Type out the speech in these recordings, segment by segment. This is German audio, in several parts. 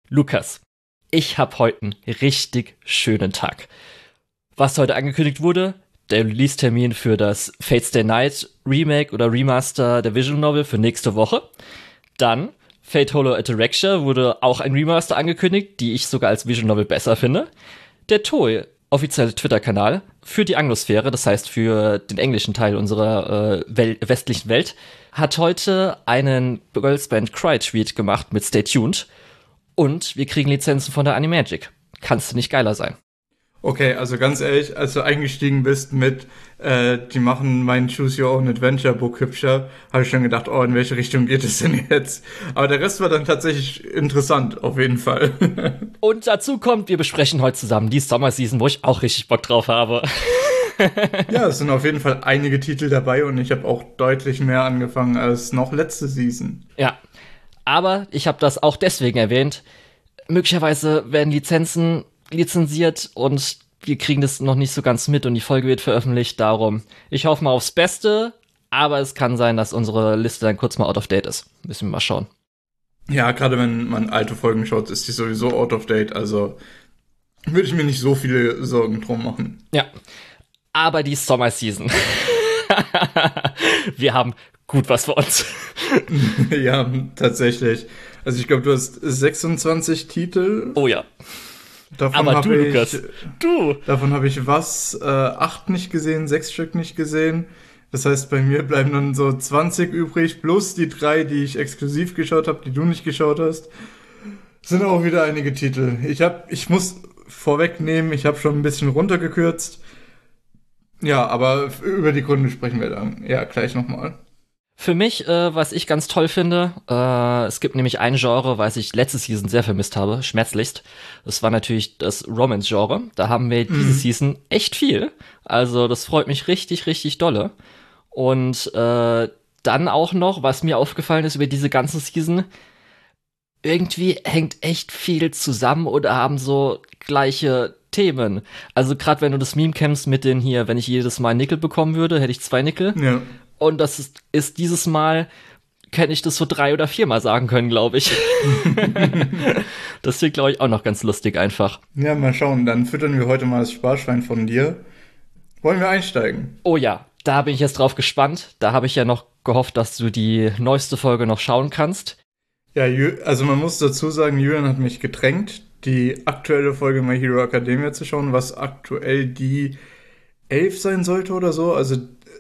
Lukas, ich habe heute einen richtig schönen Tag. Was heute angekündigt wurde, der Release-Termin für das Fate Stay Night Remake oder Remaster der Visual Novel für nächste Woche. Dann Fate Holo Ataraxia wurde auch ein Remaster angekündigt, die ich sogar als Visual Novel besser finde. Der Toei, offizielle Twitter-Kanal für die Anglosphäre, das heißt für den englischen Teil unserer westlichen Welt, hat heute einen Girls Band Cry-Tweet gemacht mit Stay Tuned. Und wir kriegen Lizenzen von der Animagic. Kannst du nicht geiler sein. Okay, also ganz ehrlich, als du eingestiegen bist mit, die machen mein Choose Your Own Adventure Book hübscher, habe ich schon gedacht, oh, in welche Richtung geht es denn jetzt? Aber der Rest war dann tatsächlich interessant, auf jeden Fall. Und dazu kommt, wir besprechen heute zusammen die Sommerseason, wo ich auch richtig Bock drauf habe. Ja, es sind auf jeden Fall einige Titel dabei und ich habe auch deutlich mehr angefangen als noch letzte Season. Ja, aber ich habe das auch deswegen erwähnt. Möglicherweise werden Lizenzen lizenziert und wir kriegen das noch nicht so ganz mit und die Folge wird veröffentlicht. Darum, ich hoffe mal aufs Beste, aber es kann sein, dass unsere Liste dann kurz mal out of date ist. Müssen wir mal schauen. Ja, gerade wenn man alte Folgen schaut, ist die sowieso out of date, also würde ich mir nicht so viele Sorgen drum machen. Ja, aber die Sommerseason. Wir haben gut was für uns. Ja, tatsächlich. Also ich glaube, du hast 26 Titel. Oh ja. Davon aber du, Lukas, Davon habe ich 8 nicht gesehen, 6 Stück nicht gesehen. Das heißt, bei mir bleiben dann so 20 übrig, plus die 3, die ich exklusiv geschaut habe, die du nicht geschaut hast. Sind auch wieder einige Titel. Ich muss vorwegnehmen, ich habe schon ein bisschen runtergekürzt. Ja, aber über die Gründe sprechen wir dann ja gleich nochmal. Für mich, was ich ganz toll finde, es gibt nämlich ein Genre, was ich letzte Season sehr vermisst habe, schmerzlichst. Das war natürlich das Romance-Genre. Da haben wir diese Season echt viel. Also das freut mich richtig, richtig dolle. Und dann auch noch, was mir aufgefallen ist über diese ganze Season, irgendwie hängt echt viel zusammen oder haben so gleiche Themen. Also gerade wenn du das Meme kennst mit den hier, wenn ich jedes Mal Nickel bekommen würde, hätte ich 2 Nickel. Ja. Und das ist dieses Mal, hätte ich das so 3 oder 4 Mal sagen können, glaube ich. Das wird, glaube ich, auch noch ganz lustig einfach. Ja, mal schauen. Dann füttern wir heute mal das Sparschwein von dir. Wollen wir einsteigen? Oh ja, da bin ich jetzt drauf gespannt. Da habe ich ja noch gehofft, dass du die neueste Folge noch schauen kannst. Ja, also man muss dazu sagen, Julian hat mich gedrängt, die aktuelle Folge My Hero Academia zu schauen, was aktuell die 11 sein sollte oder so. Also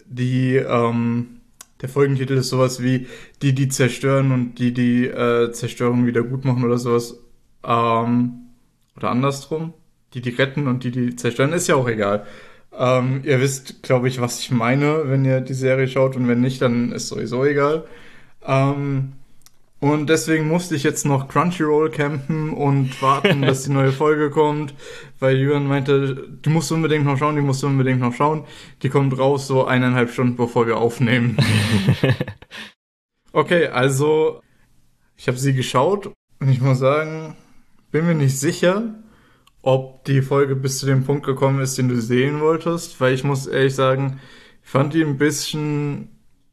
der Folgentitel ist sowas wie die zerstören und die Zerstörung wieder gut machen oder sowas. Oder andersrum. Die retten und die zerstören, ist ja auch egal. Ihr wisst, glaube ich, was ich meine, wenn ihr die Serie schaut, und wenn nicht, dann ist sowieso egal. Und deswegen musste ich jetzt noch Crunchyroll campen und warten, dass die neue Folge kommt, weil Jürgen meinte, die musst du unbedingt noch schauen. Die kommt raus so 1,5 Stunden, bevor wir aufnehmen. Okay, also ich habe sie geschaut und ich muss sagen, bin mir nicht sicher, ob die Folge bis zu dem Punkt gekommen ist, den du sehen wolltest, weil ich muss ehrlich sagen, ich fand die ein bisschen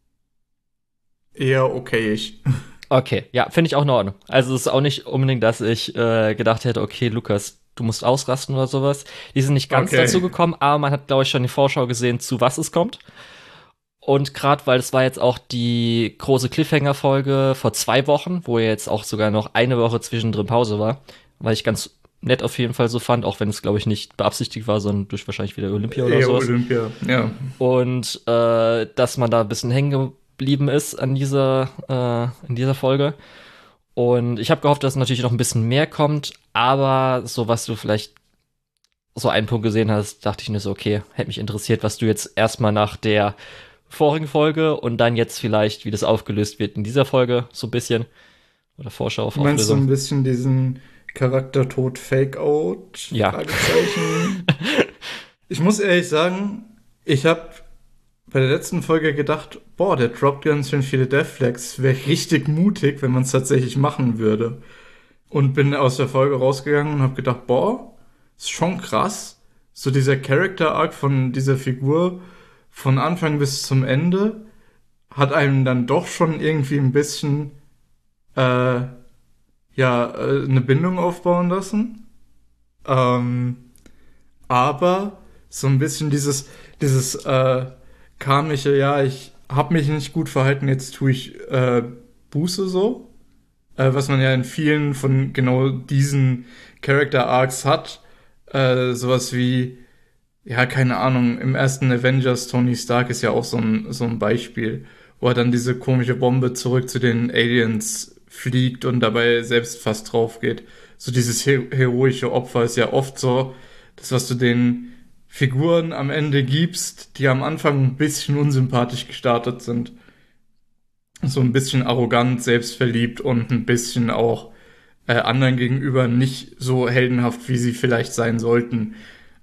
eher okayig. Okay, ja, finde ich auch in Ordnung. Also es ist auch nicht unbedingt, dass ich gedacht hätte, okay, Lukas, du musst ausrasten oder sowas. Die sind nicht ganz dazu gekommen, aber man hat, glaube ich, schon die Vorschau gesehen, zu was es kommt. Und gerade, weil es war jetzt auch die große Cliffhanger-Folge vor 2 Wochen, wo jetzt auch sogar noch eine Woche zwischendrin Pause war, weil ich ganz nett auf jeden Fall so fand, auch wenn es, glaube ich, nicht beabsichtigt war, sondern durch wahrscheinlich wieder Olympia oder sowas. Olympia, ja. Und dass man da ein bisschen hängen geblieben ist in dieser Folge. Und ich habe gehofft, dass natürlich noch ein bisschen mehr kommt, aber so, was du vielleicht so einen Punkt gesehen hast, dachte ich mir so, okay, hätte mich interessiert, was du jetzt erstmal nach der vorigen Folge und dann jetzt vielleicht, wie das aufgelöst wird in dieser Folge, so ein bisschen. Oder Vorschau auf Auflösung. Meinst du ein bisschen diesen Charaktertod Fake-Out? Ja. Ich muss ehrlich sagen, ich habe bei der letzten Folge gedacht, boah, der droppt ganz schön viele Death-Flags. Wäre richtig mutig, wenn man es tatsächlich machen würde. Und bin aus der Folge rausgegangen und habe gedacht, boah, ist schon krass. So dieser Character-Arc von dieser Figur von Anfang bis zum Ende hat einem dann doch schon irgendwie ein bisschen eine Bindung aufbauen lassen. Aber so ein bisschen dieses karmische, ja, ich habe mich nicht gut verhalten, jetzt tue ich Buße so. Was man ja in vielen von genau diesen Character Arcs hat. Sowas wie, ja, keine Ahnung, im ersten Avengers, Tony Stark ist ja auch so ein Beispiel, wo er dann diese komische Bombe zurück zu den Aliens fliegt und dabei selbst fast drauf geht. So dieses heroische Opfer ist ja oft so, das, was du den Figuren am Ende gibst, die am Anfang ein bisschen unsympathisch gestartet sind. So ein bisschen arrogant, selbstverliebt und ein bisschen auch anderen gegenüber nicht so heldenhaft, wie sie vielleicht sein sollten.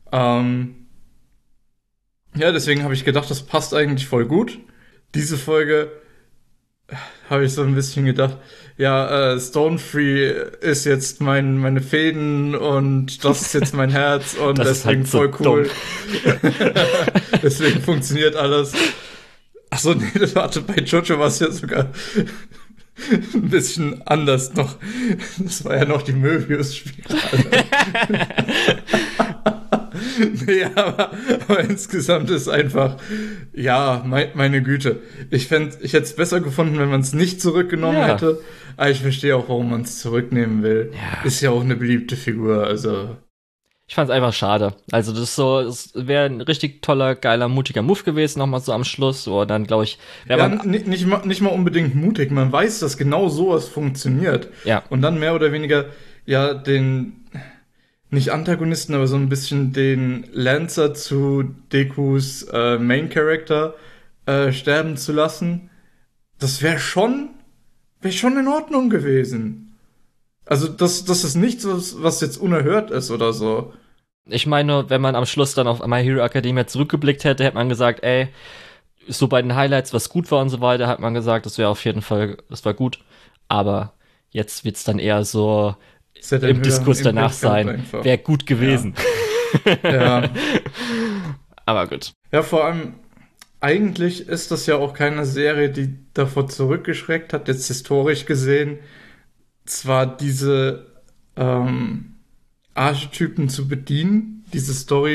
Ja, deswegen habe ich gedacht, das passt eigentlich voll gut. Diese Folge habe ich so ein bisschen gedacht, ja, Stonefree ist jetzt meine Fäden und das ist jetzt mein Herz und Das ist deswegen halt so voll cool. dumm. Deswegen funktioniert alles. Achso, nee, warte, bei Jojo war es ja sogar ein bisschen anders noch. Das war ja noch die Möbius-Spirale. Nee, aber insgesamt ist einfach, ja, meine Güte. Ich hätte es besser gefunden, wenn man es nicht zurückgenommen hätte. Aber ich verstehe auch, warum man es zurücknehmen will. Ja. Ist ja auch eine beliebte Figur, also. Ich fand's einfach schade. Also das wäre ein richtig toller, geiler, mutiger Move gewesen, nochmal so am Schluss. Oder dann, glaube ich, ja, nicht mal unbedingt mutig. Man weiß, dass genau sowas funktioniert. Ja. Und dann mehr oder weniger, ja, nicht Antagonisten, aber so ein bisschen den Lancer zu Dekus Main Character sterben zu lassen. Das wäre schon in Ordnung gewesen. Also das ist nichts, was jetzt unerhört ist oder so. Ich meine, wenn man am Schluss dann auf My Hero Academia zurückgeblickt hätte, hätte man gesagt, ey, so bei den Highlights, was gut war und so weiter, hat man gesagt, das wäre auf jeden Fall, das war gut. Aber jetzt wird's dann eher so im Diskurs danach sein, wäre gut gewesen. Ja. Aber gut. Ja, vor allem, eigentlich ist das ja auch keine Serie, die davor zurückgeschreckt hat, jetzt historisch gesehen, zwar diese Archetypen zu bedienen, diese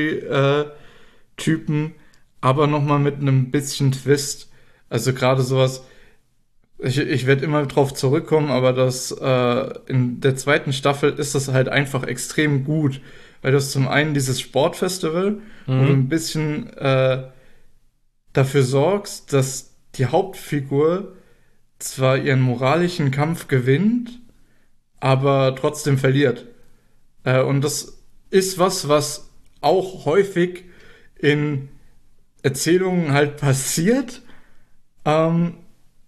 Story-Typen, aber nochmal mit einem bisschen Twist. Also gerade sowas, ich werde immer drauf zurückkommen, aber das in der zweiten Staffel ist das halt einfach extrem gut, weil das zum einen dieses Sportfestival, wo du ein bisschen dafür sorgst, dass die Hauptfigur zwar ihren moralischen Kampf gewinnt, aber trotzdem verliert. Und das ist was auch häufig in Erzählungen halt passiert, aber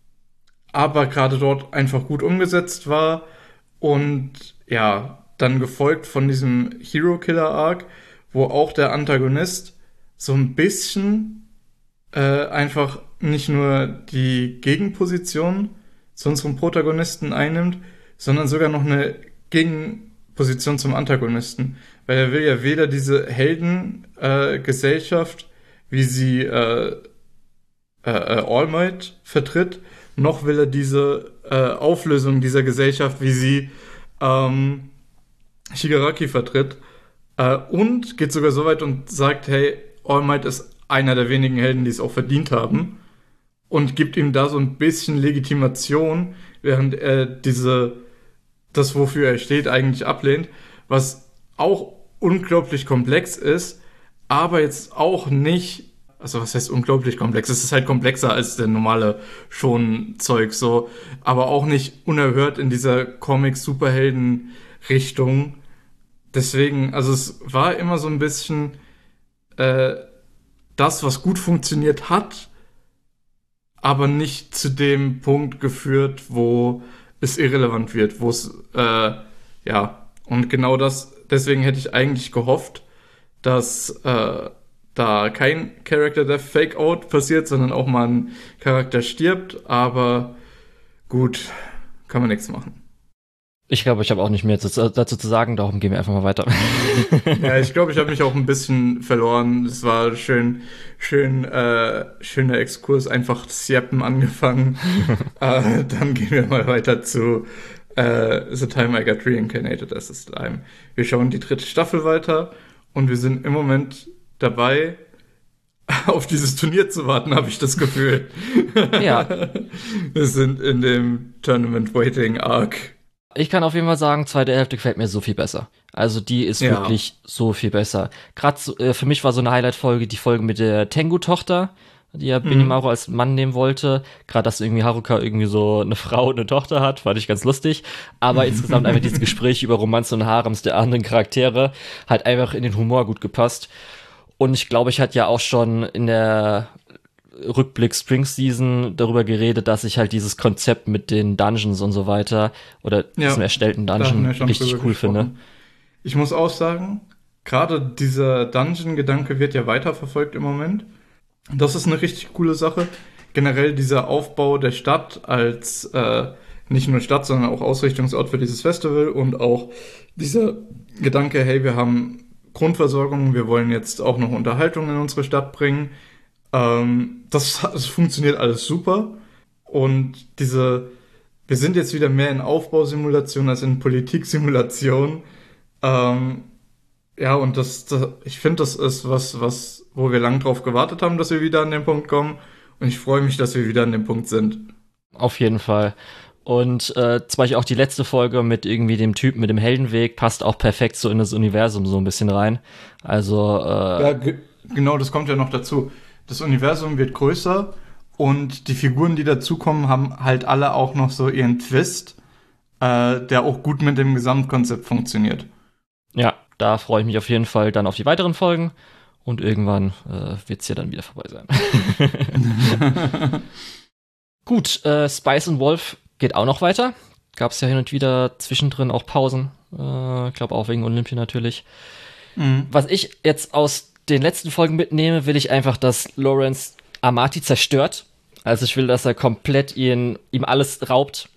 gerade dort einfach gut umgesetzt war und ja, dann gefolgt von diesem Hero-Killer-Arc, wo auch der Antagonist so ein bisschen einfach nicht nur die Gegenposition zu unserem Protagonisten einnimmt, sondern sogar noch eine Gegenposition zum Antagonisten. Weil er will ja weder diese Heldengesellschaft, wie sie All Might vertritt, noch will er diese Auflösung dieser Gesellschaft, wie sie Shigaraki vertritt. Und geht sogar so weit und sagt, hey, All Might ist einer der wenigen Helden, die es auch verdient haben. Und gibt ihm da so ein bisschen Legitimation, während er das, wofür er steht, eigentlich ablehnt, was auch unglaublich komplex ist, aber jetzt auch nicht, also was heißt unglaublich komplex? Es ist halt komplexer als der normale Shonen-Zeug, so, aber auch nicht unerhört in dieser Comic-Superhelden-Richtung. Deswegen, also es war immer so ein bisschen das, was gut funktioniert hat, aber nicht zu dem Punkt geführt, wo es irrelevant wird, wo es, und genau deswegen hätte ich eigentlich gehofft, dass da kein Character Death Fake-Out passiert, sondern auch mal ein Charakter stirbt, aber gut, kann man nichts machen. Ich glaube, ich habe auch nicht mehr dazu zu sagen, darum gehen wir einfach mal weiter. Ja, ich glaube, ich habe mich auch ein bisschen verloren. Es war schöner Exkurs, einfach das Jappen angefangen. Dann gehen wir mal weiter zu The Time I Got Reincarnated as a Slime. Wir schauen die 3. Staffel weiter und wir sind im Moment dabei, auf dieses Turnier zu warten, habe ich das Gefühl. Ja. Wir sind in dem Tournament Waiting Arc. Ich kann auf jeden Fall sagen, zweite Hälfte gefällt mir so viel besser. Also die ist wirklich so viel besser. Gerade für mich war so eine Highlight-Folge die Folge mit der Tengu-Tochter, die ja Benimaru als Mann nehmen wollte. Gerade, dass irgendwie Haruka irgendwie so eine Frau und eine Tochter hat, fand ich ganz lustig. Aber insgesamt einfach dieses Gespräch über Romanze und Harems der anderen Charaktere hat einfach in den Humor gut gepasst. Und ich glaube, ich hatte ja auch schon in der Rückblick Spring Season darüber geredet, dass ich halt dieses Konzept mit den Dungeons und so weiter oder diesem erstellten Dungeon richtig cool finde. Ich muss auch sagen, gerade dieser Dungeon-Gedanke wird ja weiterverfolgt im Moment. Das ist eine richtig coole Sache. Generell dieser Aufbau der Stadt als nicht nur Stadt, sondern auch Ausrichtungsort für dieses Festival und auch dieser Gedanke, hey, wir haben Grundversorgung, wir wollen jetzt auch noch Unterhaltung in unsere Stadt bringen. Das funktioniert alles super. Und wir sind jetzt wieder mehr in Aufbausimulation als in Politiksimulation. Ja, und ich finde, das ist was, wo wir lang drauf gewartet haben, dass wir wieder an den Punkt kommen. Und ich freue mich, dass wir wieder an dem Punkt sind. Auf jeden Fall. Und zum Beispiel auch die letzte Folge mit irgendwie dem Typen mit dem Heldenweg passt auch perfekt so in das Universum so ein bisschen rein. Also ja, genau, das kommt ja noch dazu. Das Universum wird größer und die Figuren, die dazukommen, haben halt alle auch noch so ihren Twist, der auch gut mit dem Gesamtkonzept funktioniert. Ja, da freue ich mich auf jeden Fall dann auf die weiteren Folgen und irgendwann wird es ja dann wieder vorbei sein. Gut, Spice und Wolf geht auch noch weiter. Gab es ja hin und wieder zwischendrin auch Pausen. Ich glaube auch wegen Olympia natürlich. Was ich jetzt aus den letzten Folgen mitnehme, will ich einfach, dass Lawrence Amati zerstört. Also ich will, dass er komplett ihm alles raubt.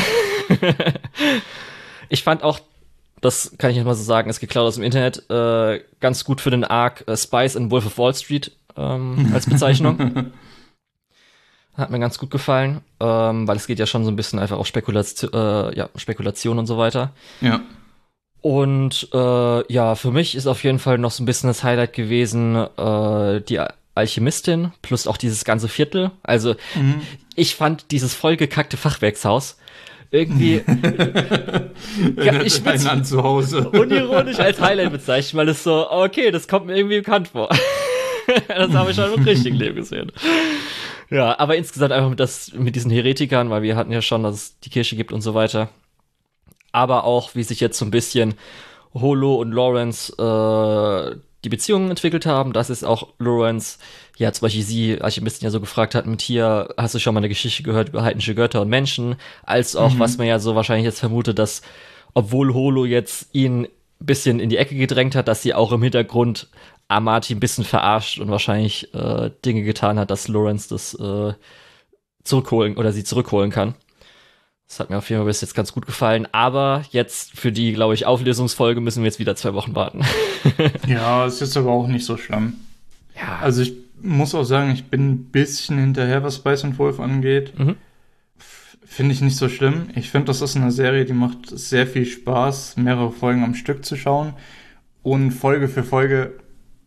Ich fand auch, das kann ich jetzt mal so sagen, ist geklaut aus dem Internet, ganz gut für den Arc Spice and Wolf of Wall Street als Bezeichnung. Hat mir ganz gut gefallen, weil es geht ja schon so ein bisschen einfach auf Spekulation und so weiter. Ja. Und für mich ist auf jeden Fall noch so ein bisschen das Highlight gewesen, die Alchemistin plus auch dieses ganze Viertel. Also ich fand dieses vollgekackte Fachwerkshaus irgendwie ich bin an zu Hause unironisch als Highlight bezeichnen, weil es so, okay, das kommt mir irgendwie bekannt vor. Das habe ich schon im richtigen Leben gesehen. Ja, aber insgesamt einfach mit diesen Heretikern, weil wir hatten ja schon, dass es die Kirche gibt und so weiter. Aber auch, wie sich jetzt so ein bisschen Holo und Lawrence die Beziehungen entwickelt haben. Das ist auch Lawrence, ja, zum Beispiel sie, Alchemistin ja so gefragt hat mit hier, hast du schon mal eine Geschichte gehört über heidnische Götter und Menschen? Als auch, was man ja so wahrscheinlich jetzt vermutet, dass, obwohl Holo jetzt ihn ein bisschen in die Ecke gedrängt hat, dass sie auch im Hintergrund Amati ein bisschen verarscht und wahrscheinlich Dinge getan hat, dass Lawrence das zurückholen kann. Das hat mir auf jeden Fall bis jetzt ganz gut gefallen. Aber jetzt für die, glaube ich, Auflösungsfolge müssen wir jetzt wieder 2 Wochen warten. Ja, es ist aber auch nicht so schlimm. Ja. Also ich muss auch sagen, ich bin ein bisschen hinterher, was Spice und Wolf angeht. Finde ich nicht so schlimm. Ich finde, das ist eine Serie, die macht sehr viel Spaß, mehrere Folgen am Stück zu schauen. Und Folge für Folge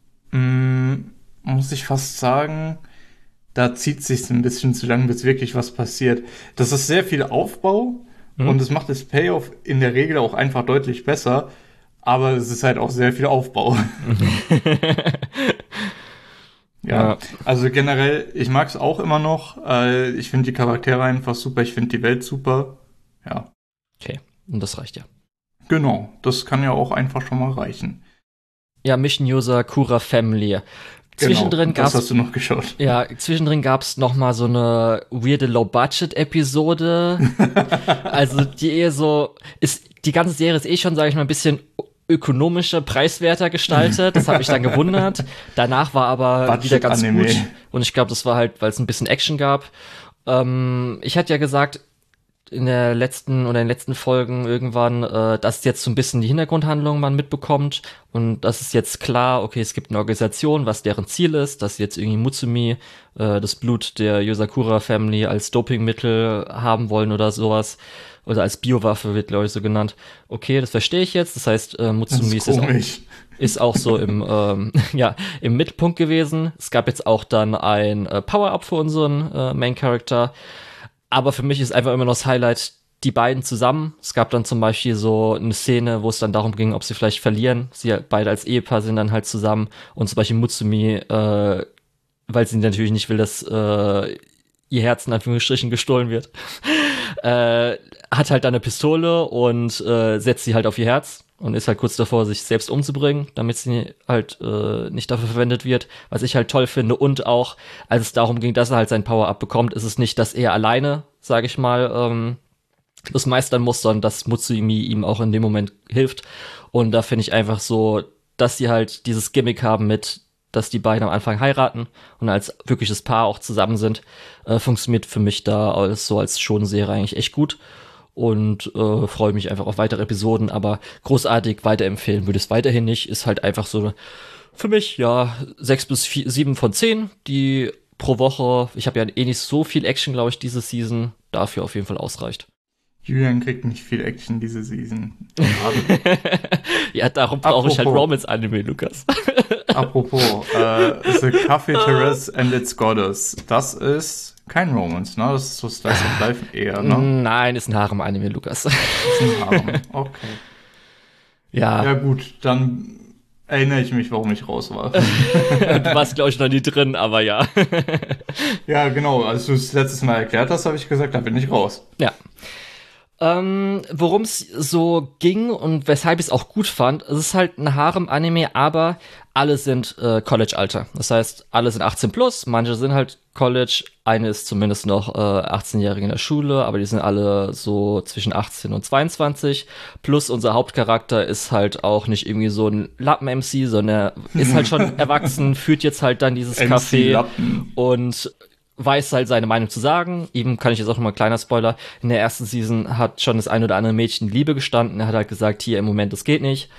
muss ich fast sagen, da zieht sich's ein bisschen zu lang, bis wirklich was passiert. Das ist sehr viel Aufbau und es macht das Payoff in der Regel auch einfach deutlich besser, aber es ist halt auch sehr viel Aufbau. Ja, also generell, ich mag es auch immer noch. Ich finde die Charaktere einfach super, ich finde die Welt super. Ja. Okay, und das reicht ja. Genau, das kann ja auch einfach schon mal reichen. Ja, Mission User Kura Family. Zwischendrin das hast du noch geschaut. Ja, zwischendrin gab's noch mal so eine weirde Low-Budget-Episode. Also die die ganze Serie ist schon, sage ich mal, ein bisschen ökonomischer, preiswerter gestaltet. Das hat mich dann gewundert. Danach war aber Budget wieder ganz Anime. Gut. Und ich glaube, das war halt, weil es ein bisschen Action gab. Ich hatte ja gesagt, in der letzten oder in den letzten Folgen irgendwann, dass jetzt so ein bisschen die Hintergrundhandlung man mitbekommt und das ist jetzt klar, okay, es gibt eine Organisation, was deren Ziel ist, dass sie jetzt irgendwie Mutsumi, das Blut der Yosakura Family als Dopingmittel haben wollen oder sowas. Oder als Biowaffe wird, glaube ich, so genannt. Okay, das verstehe ich jetzt. Das heißt, Mutsumi ist auch so im, im Mittelpunkt gewesen. Es gab jetzt auch dann ein Power-Up für unseren Main-Character. Aber für mich ist einfach immer noch das Highlight, die beiden zusammen. Es gab dann zum Beispiel so eine Szene, wo es dann darum ging, ob sie vielleicht verlieren. Sie beide als Ehepaar sind dann halt zusammen. Und zum Beispiel Mutsumi, weil sie natürlich nicht will, dass ihr Herz in Anführungsstrichen gestohlen wird, hat halt dann eine Pistole und setzt sie halt auf ihr Herz und ist halt kurz davor, sich selbst umzubringen, damit sie halt nicht dafür verwendet wird, was ich halt toll finde. Und auch, als es darum ging, dass er halt sein Power-Up bekommt, ist es nicht, dass er alleine, sage ich mal, das meistern muss, sondern dass Mutsumi ihm auch in dem Moment hilft. Und da finde ich einfach so, dass sie halt dieses Gimmick haben mit, dass die beiden am Anfang heiraten und als wirkliches Paar auch zusammen sind, funktioniert für mich da als Shounen-Serie eigentlich echt gut und freue mich einfach auf weitere Episoden, aber großartig weiterempfehlen würde ich es weiterhin nicht, ist halt einfach so für mich, 6 bis 7 von 10, die pro Woche, ich habe ja eh nicht so viel Action, glaube ich, diese Season, dafür auf jeden Fall ausreicht. Julian kriegt nicht viel Action diese Season. Ja, darum brauche ich halt Romance-Anime, Lukas. Apropos, The Cafeteria and its Goddess. Das ist kein Romance, ne? Das ist so Slice of Life eher, ne? Nein, ist ein Harem-Anime, Lukas. Ist ein Harem, okay. Ja. Ja gut, dann erinnere ich mich, warum ich raus war. Du warst, glaube ich, noch nie drin, aber ja. Ja, genau. Als du es letztes Mal erklärt hast, habe ich gesagt, da bin ich raus. Ja. Worum es so ging und weshalb ich es auch gut fand, es ist halt ein Harem-Anime, aber alle sind College-Alter. Das heißt, alle sind 18 plus, manche sind halt College, eine ist zumindest noch 18-Jährige in der Schule, aber die sind alle so zwischen 18 und 22. Plus unser Hauptcharakter ist halt auch nicht irgendwie so ein Lappen-MC, sondern ist halt schon erwachsen, führt jetzt halt dann dieses Café und weiß halt seine Meinung zu sagen. Ihm kann ich jetzt auch noch mal ein kleiner Spoiler. In der ersten Season hat schon das ein oder andere Mädchen Liebe gestanden. Er hat halt gesagt, hier im Moment, das geht nicht.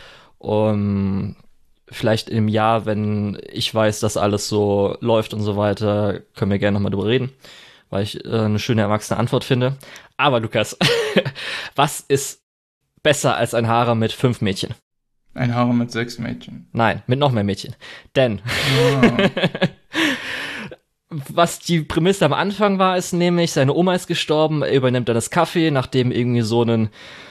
Vielleicht im Jahr, wenn ich weiß, dass alles so läuft und so weiter, können wir gerne noch mal drüber reden, weil ich eine schöne erwachsene Antwort finde. Aber Lukas, was ist besser als ein Harem mit 5 Mädchen? Ein Harem mit 6 Mädchen. Nein, mit noch mehr Mädchen. Denn was die Prämisse am Anfang war, ist nämlich, seine Oma ist gestorben, er übernimmt dann das Café, nachdem irgendwie so ein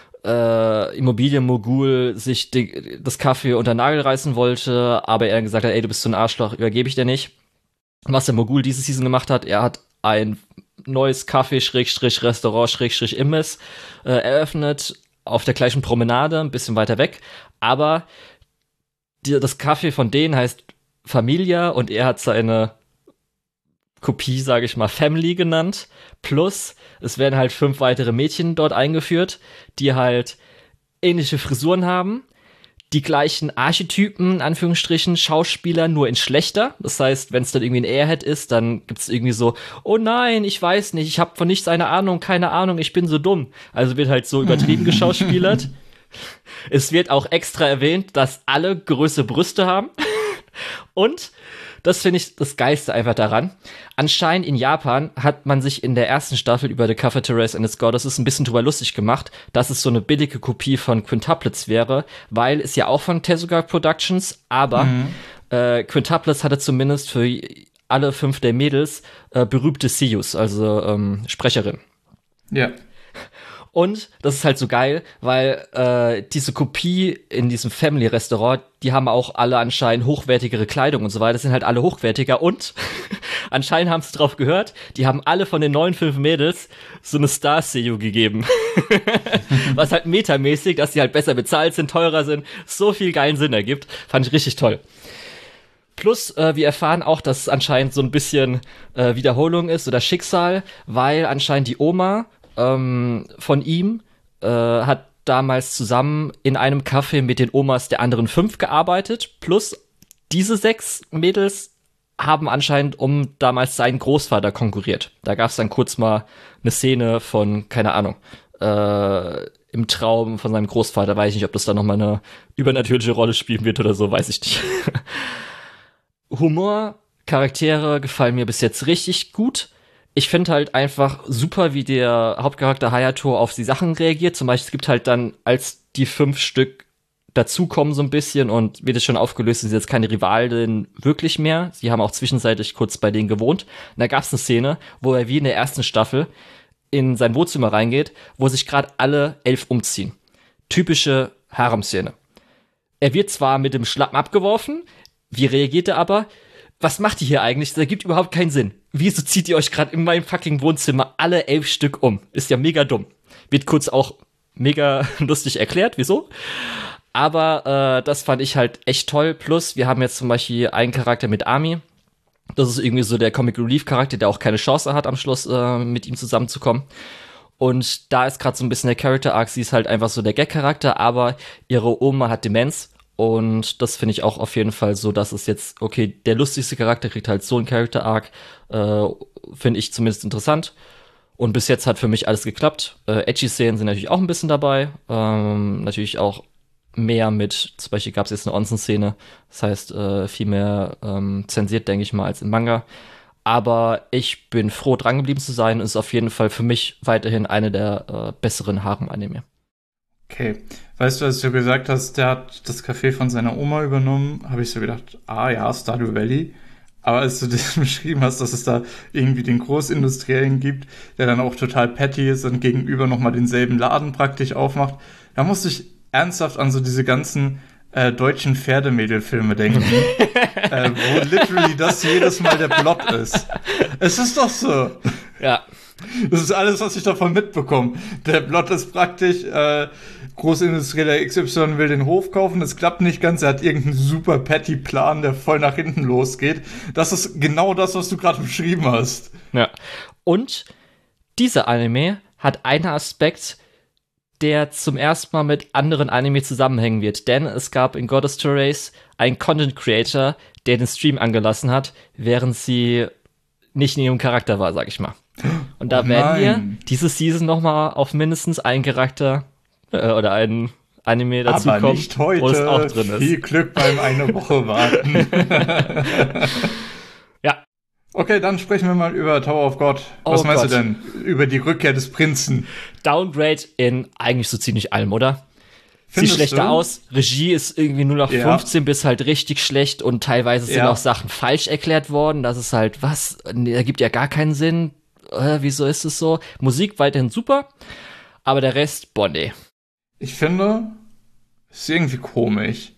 Immobilienmogul sich das Café unter den Nagel reißen wollte, aber er gesagt hat, ey, du bist so ein Arschloch, übergebe ich dir nicht. Was der Mogul diese Season gemacht hat, er hat ein neues Café, Restaurant, Imbiss eröffnet, auf der gleichen Promenade, ein bisschen weiter weg, aber das Café von denen heißt Familia und er hat seine Kopie, sage ich mal, Family genannt. Plus, es werden halt 5 weitere Mädchen dort eingeführt, die halt ähnliche Frisuren haben, die gleichen Archetypen, in Anführungsstrichen, Schauspieler, nur in schlechter. Das heißt, wenn es dann irgendwie ein Airhead ist, dann gibt es irgendwie so, oh nein, ich weiß nicht, ich habe von nichts eine Ahnung, keine Ahnung, ich bin so dumm. Also wird halt so übertrieben geschauspielert. Es wird auch extra erwähnt, dass alle größere Brüste haben. Und das finde ich das Geilste einfach daran. Anscheinend in Japan hat man sich in der ersten Staffel über The Cafeteria and its Goddess ein bisschen drüber lustig gemacht, dass es so eine billige Kopie von Quintuplets wäre, weil es ja auch von Tezuka Productions, aber Quintuplets hatte zumindest für alle 5 der Mädels berühmte Seiyus, also Sprecherin. Ja. Und das ist halt so geil, weil diese Kopie in diesem Family-Restaurant, die haben auch alle anscheinend hochwertigere Kleidung und so weiter, sind halt alle hochwertiger und anscheinend haben sie drauf gehört, die haben alle von den neuen 5 Mädels so eine Star-Seiyu gegeben. Was halt metamäßig, dass die halt besser bezahlt sind, teurer sind, so viel geilen Sinn ergibt. Fand ich richtig toll. Plus, wir erfahren auch, dass es anscheinend so ein bisschen Wiederholung ist oder Schicksal, weil anscheinend die Oma von ihm hat damals zusammen in einem Café mit den Omas der anderen 5 gearbeitet, plus diese 6 Mädels haben anscheinend um damals seinen Großvater konkurriert. Da gab es dann kurz mal eine Szene von, keine Ahnung, im Traum von seinem Großvater. Weiß ich nicht, ob das dann nochmal eine übernatürliche Rolle spielen wird oder so, weiß ich nicht. Humor, Charaktere gefallen mir bis jetzt richtig gut. Ich finde halt einfach super, wie der Hauptcharakter Hayato auf die Sachen reagiert. Zum Beispiel, es gibt halt dann, als die 5 Stück dazukommen so ein bisschen und wird es schon aufgelöst, sind jetzt keine Rivalen wirklich mehr. Sie haben auch zwischenzeitlich kurz bei denen gewohnt. Und da gab es eine Szene, wo er wie in der ersten Staffel in sein Wohnzimmer reingeht, wo sich gerade alle 11 umziehen. Typische Harem-Szene. Er wird zwar mit dem Schlappen abgeworfen, wie reagiert er aber? Was macht ihr hier eigentlich? Das ergibt überhaupt keinen Sinn. Wieso zieht ihr euch gerade in meinem fucking Wohnzimmer alle 11 Stück um? Ist ja mega dumm. Wird kurz auch mega lustig erklärt, wieso? Aber das fand ich halt echt toll. Plus, wir haben jetzt zum Beispiel einen Charakter mit Ami. Das ist irgendwie so der Comic Relief Charakter, der auch keine Chance hat, am Schluss mit ihm zusammenzukommen. Und da ist gerade so ein bisschen der Character Arc. Sie ist halt einfach so der Gag-Charakter, aber ihre Oma hat Demenz. Und das finde ich auch auf jeden Fall so, dass es jetzt, okay, der lustigste Charakter kriegt halt so einen Character Arc. Finde ich zumindest interessant. Und bis jetzt hat für mich alles geklappt. Edgy-Szenen sind natürlich auch ein bisschen dabei. Natürlich auch mehr mit, zum Beispiel gab es jetzt eine Onsen-Szene, das heißt viel mehr zensiert, denke ich mal, als im Manga. Aber ich bin froh, dran geblieben zu sein und ist auf jeden Fall für mich weiterhin eine der besseren Harem-Anime. Okay. Weißt du, als du gesagt hast, der hat das Café von seiner Oma übernommen, habe ich so gedacht, ja, Stardew Valley. Aber als du das beschrieben hast, dass es da irgendwie den Großindustriellen gibt, der dann auch total petty ist und gegenüber nochmal denselben Laden praktisch aufmacht, da musste ich ernsthaft an so diese ganzen deutschen Pferdemädel-Filme denken, wo literally das jedes Mal der Plot ist. Es ist doch so. Ja. Das ist alles, was ich davon mitbekomme. Der Plot ist praktisch, Großindustrieller XY will den Hof kaufen, es klappt nicht ganz, er hat irgendeinen super petty Plan, der voll nach hinten losgeht. Das ist genau das, was du gerade beschrieben hast. Ja. Und dieser Anime hat einen Aspekt, der zum ersten Mal mit anderen Anime zusammenhängen wird. Denn es gab in Goddess to Race einen Content Creator, der den Stream angelassen hat, während sie nicht in ihrem Charakter war, sag ich mal. Und da werden wir diese Season noch mal auf mindestens einen Charakter oder einen Anime dazu aber kommen, nicht heute. wo es auch drin ist. Viel Glück beim eine Woche warten. Ja. Okay, dann sprechen wir mal über Tower of God. Was meinst du denn über die Rückkehr des Prinzen? Downgrade in eigentlich so ziemlich allem, oder? Findest Sieht schlechter du? aus. Regie ist irgendwie nur noch 15 bis halt richtig schlecht und teilweise sind auch Sachen falsch erklärt worden. Das ist halt, was? Nee, ergibt ja gar keinen Sinn. Wieso ist es so? Musik weiterhin super, aber der Rest, nee. Ich finde, es ist irgendwie komisch.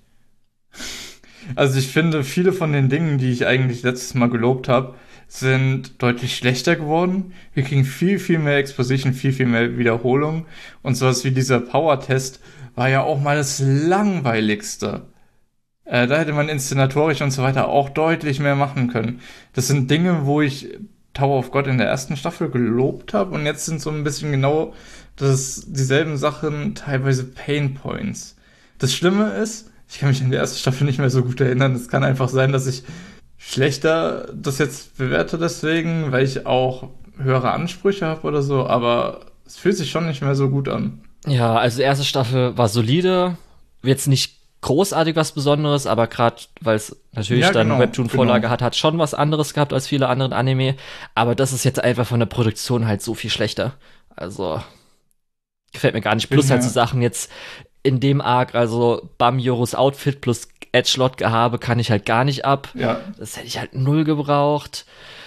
Also ich finde, viele von den Dingen, die ich eigentlich letztes Mal gelobt habe, sind deutlich schlechter geworden. Wir kriegen viel, viel mehr Exposition, viel, viel mehr Wiederholung. Und sowas wie dieser Power-Test war ja auch mal das Langweiligste. Da hätte man inszenatorisch und so weiter auch deutlich mehr machen können. Das sind Dinge, wo ich Tower of God in der ersten Staffel gelobt habe und jetzt sind so ein bisschen genau dieselben Sachen, teilweise Pain Points. Das Schlimme ist, ich kann mich an die erste Staffel nicht mehr so gut erinnern. Es kann einfach sein, dass ich schlechter das jetzt bewerte deswegen, weil ich auch höhere Ansprüche habe oder so, aber es fühlt sich schon nicht mehr so gut an. Ja, also die erste Staffel war solide, jetzt nicht großartig was Besonderes, aber gerade, weil es natürlich dann Webtoon-Vorlage hat schon was anderes gehabt als viele andere Anime, aber das ist jetzt einfach von der Produktion halt so viel schlechter. Also, gefällt mir gar nicht. Plus halt so Sachen jetzt in dem Arc, also Bam-Yorus Outfit plus Edgelord-Gehabe kann ich halt gar nicht ab. Ja. Das hätte ich halt null gebraucht.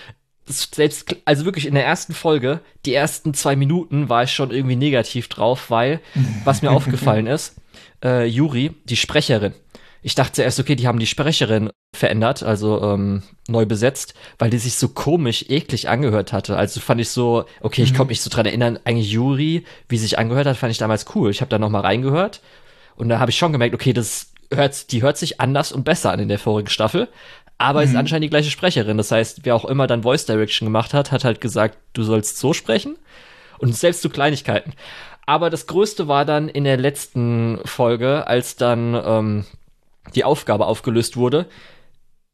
Also wirklich in der ersten Folge, die ersten 2 Minuten war ich schon irgendwie negativ drauf, weil, was mir aufgefallen ist, Yuri, die Sprecherin. Ich dachte zuerst, okay, die haben die Sprecherin verändert, also neu besetzt, weil die sich so komisch, eklig angehört hatte. Also fand ich so, okay, ich konnte mich so dran erinnern, eigentlich Yuri, wie sich angehört hat, fand ich damals cool. Ich habe da noch mal reingehört und da habe ich schon gemerkt, okay, die hört sich anders und besser an in der vorigen Staffel, aber ist anscheinend die gleiche Sprecherin. Das heißt, wer auch immer dann Voice Direction gemacht hat halt gesagt, du sollst so sprechen und selbst so Kleinigkeiten. Aber das Größte war dann in der letzten Folge, als dann die Aufgabe aufgelöst wurde.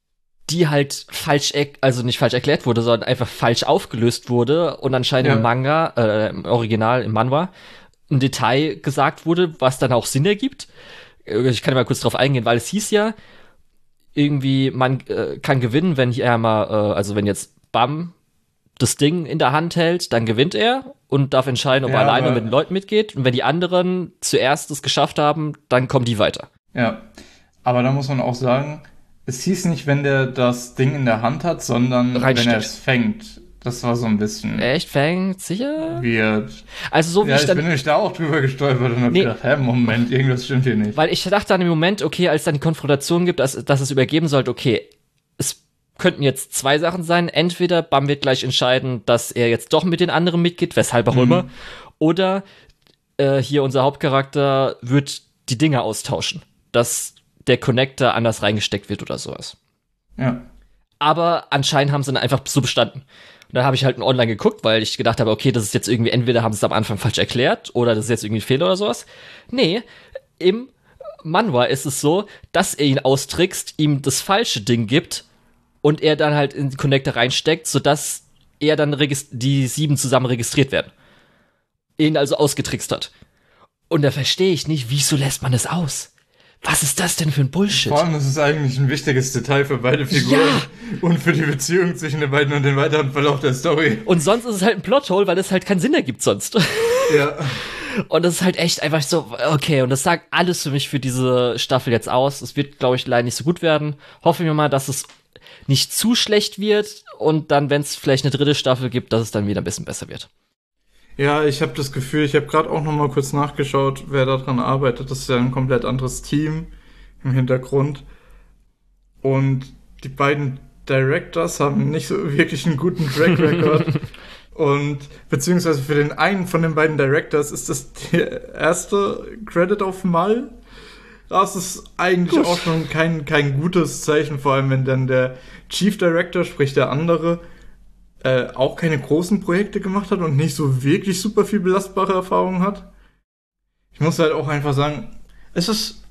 die halt also nicht falsch erklärt wurde, sondern einfach falsch aufgelöst wurde und anscheinend im Manga, im Original, im Manhwa, ein Detail gesagt wurde, was dann auch Sinn ergibt. Ich kann ja mal kurz drauf eingehen, weil es hieß ja, irgendwie, man kann gewinnen, wenn wenn jetzt Bam das Ding in der Hand hält, dann gewinnt er und darf entscheiden, ob er alleine mit den Leuten mitgeht. Und wenn die anderen zuerst es geschafft haben, dann kommen die weiter. Ja, aber da muss man auch sagen, es hieß nicht, wenn der das Ding in der Hand hat, sondern wenn er es fängt. Das war so ein bisschen... Echt? Fängt? Sicher? Weird. Also so wie ich bin nämlich da auch drüber gestolpert und hab gedacht, Moment, irgendwas stimmt hier nicht. Weil ich dachte dann im Moment, okay, als dann die Konfrontation gibt, dass es übergeben sollte, okay, es könnten jetzt zwei Sachen sein. Entweder Bam wird gleich entscheiden, dass er jetzt doch mit den anderen mitgeht, weshalb auch immer. Oder hier unser Hauptcharakter wird die Dinge austauschen. Dass der Connector anders reingesteckt wird oder sowas. Ja. Aber anscheinend haben sie dann einfach so bestanden. Und dann habe ich halt online geguckt, weil ich gedacht habe, okay, das ist jetzt irgendwie, entweder haben sie es am Anfang falsch erklärt oder das ist jetzt irgendwie ein Fehler oder sowas. Nee, im Manhwa ist es so, dass er ihn austrickst, ihm das falsche Ding gibt und er dann halt in den Connector reinsteckt, sodass er dann die 7 zusammen registriert werden. Ihn also ausgetrickst hat. Und da verstehe ich nicht, wieso lässt man es aus? Was ist das denn für ein Bullshit? Vor allem, das ist eigentlich ein wichtiges Detail für beide Figuren und für die Beziehung zwischen den beiden und den weiteren Verlauf der Story. Und sonst ist es halt ein Plothole, weil es halt keinen Sinn ergibt sonst. Ja. Und das ist halt echt einfach so, okay, und das sagt alles für mich für diese Staffel jetzt aus. Es wird, glaube ich, leider nicht so gut werden. Hoffen wir mal, dass es nicht zu schlecht wird und dann, wenn es vielleicht eine dritte Staffel gibt, dass es dann wieder ein bisschen besser wird. Ja, ich habe das Gefühl, ich habe gerade auch noch mal kurz nachgeschaut, wer daran arbeitet. Das ist ja ein komplett anderes Team im Hintergrund. Und die beiden Directors haben nicht so wirklich einen guten Track Record. Und beziehungsweise für den einen von den beiden Directors ist das der erste Credit auf Mal. Das ist eigentlich auch schon kein gutes Zeichen, vor allem wenn dann der Chief Director, sprich der andere, auch keine großen Projekte gemacht hat und nicht so wirklich super viel belastbare Erfahrungen hat. Ich muss halt auch einfach sagen, das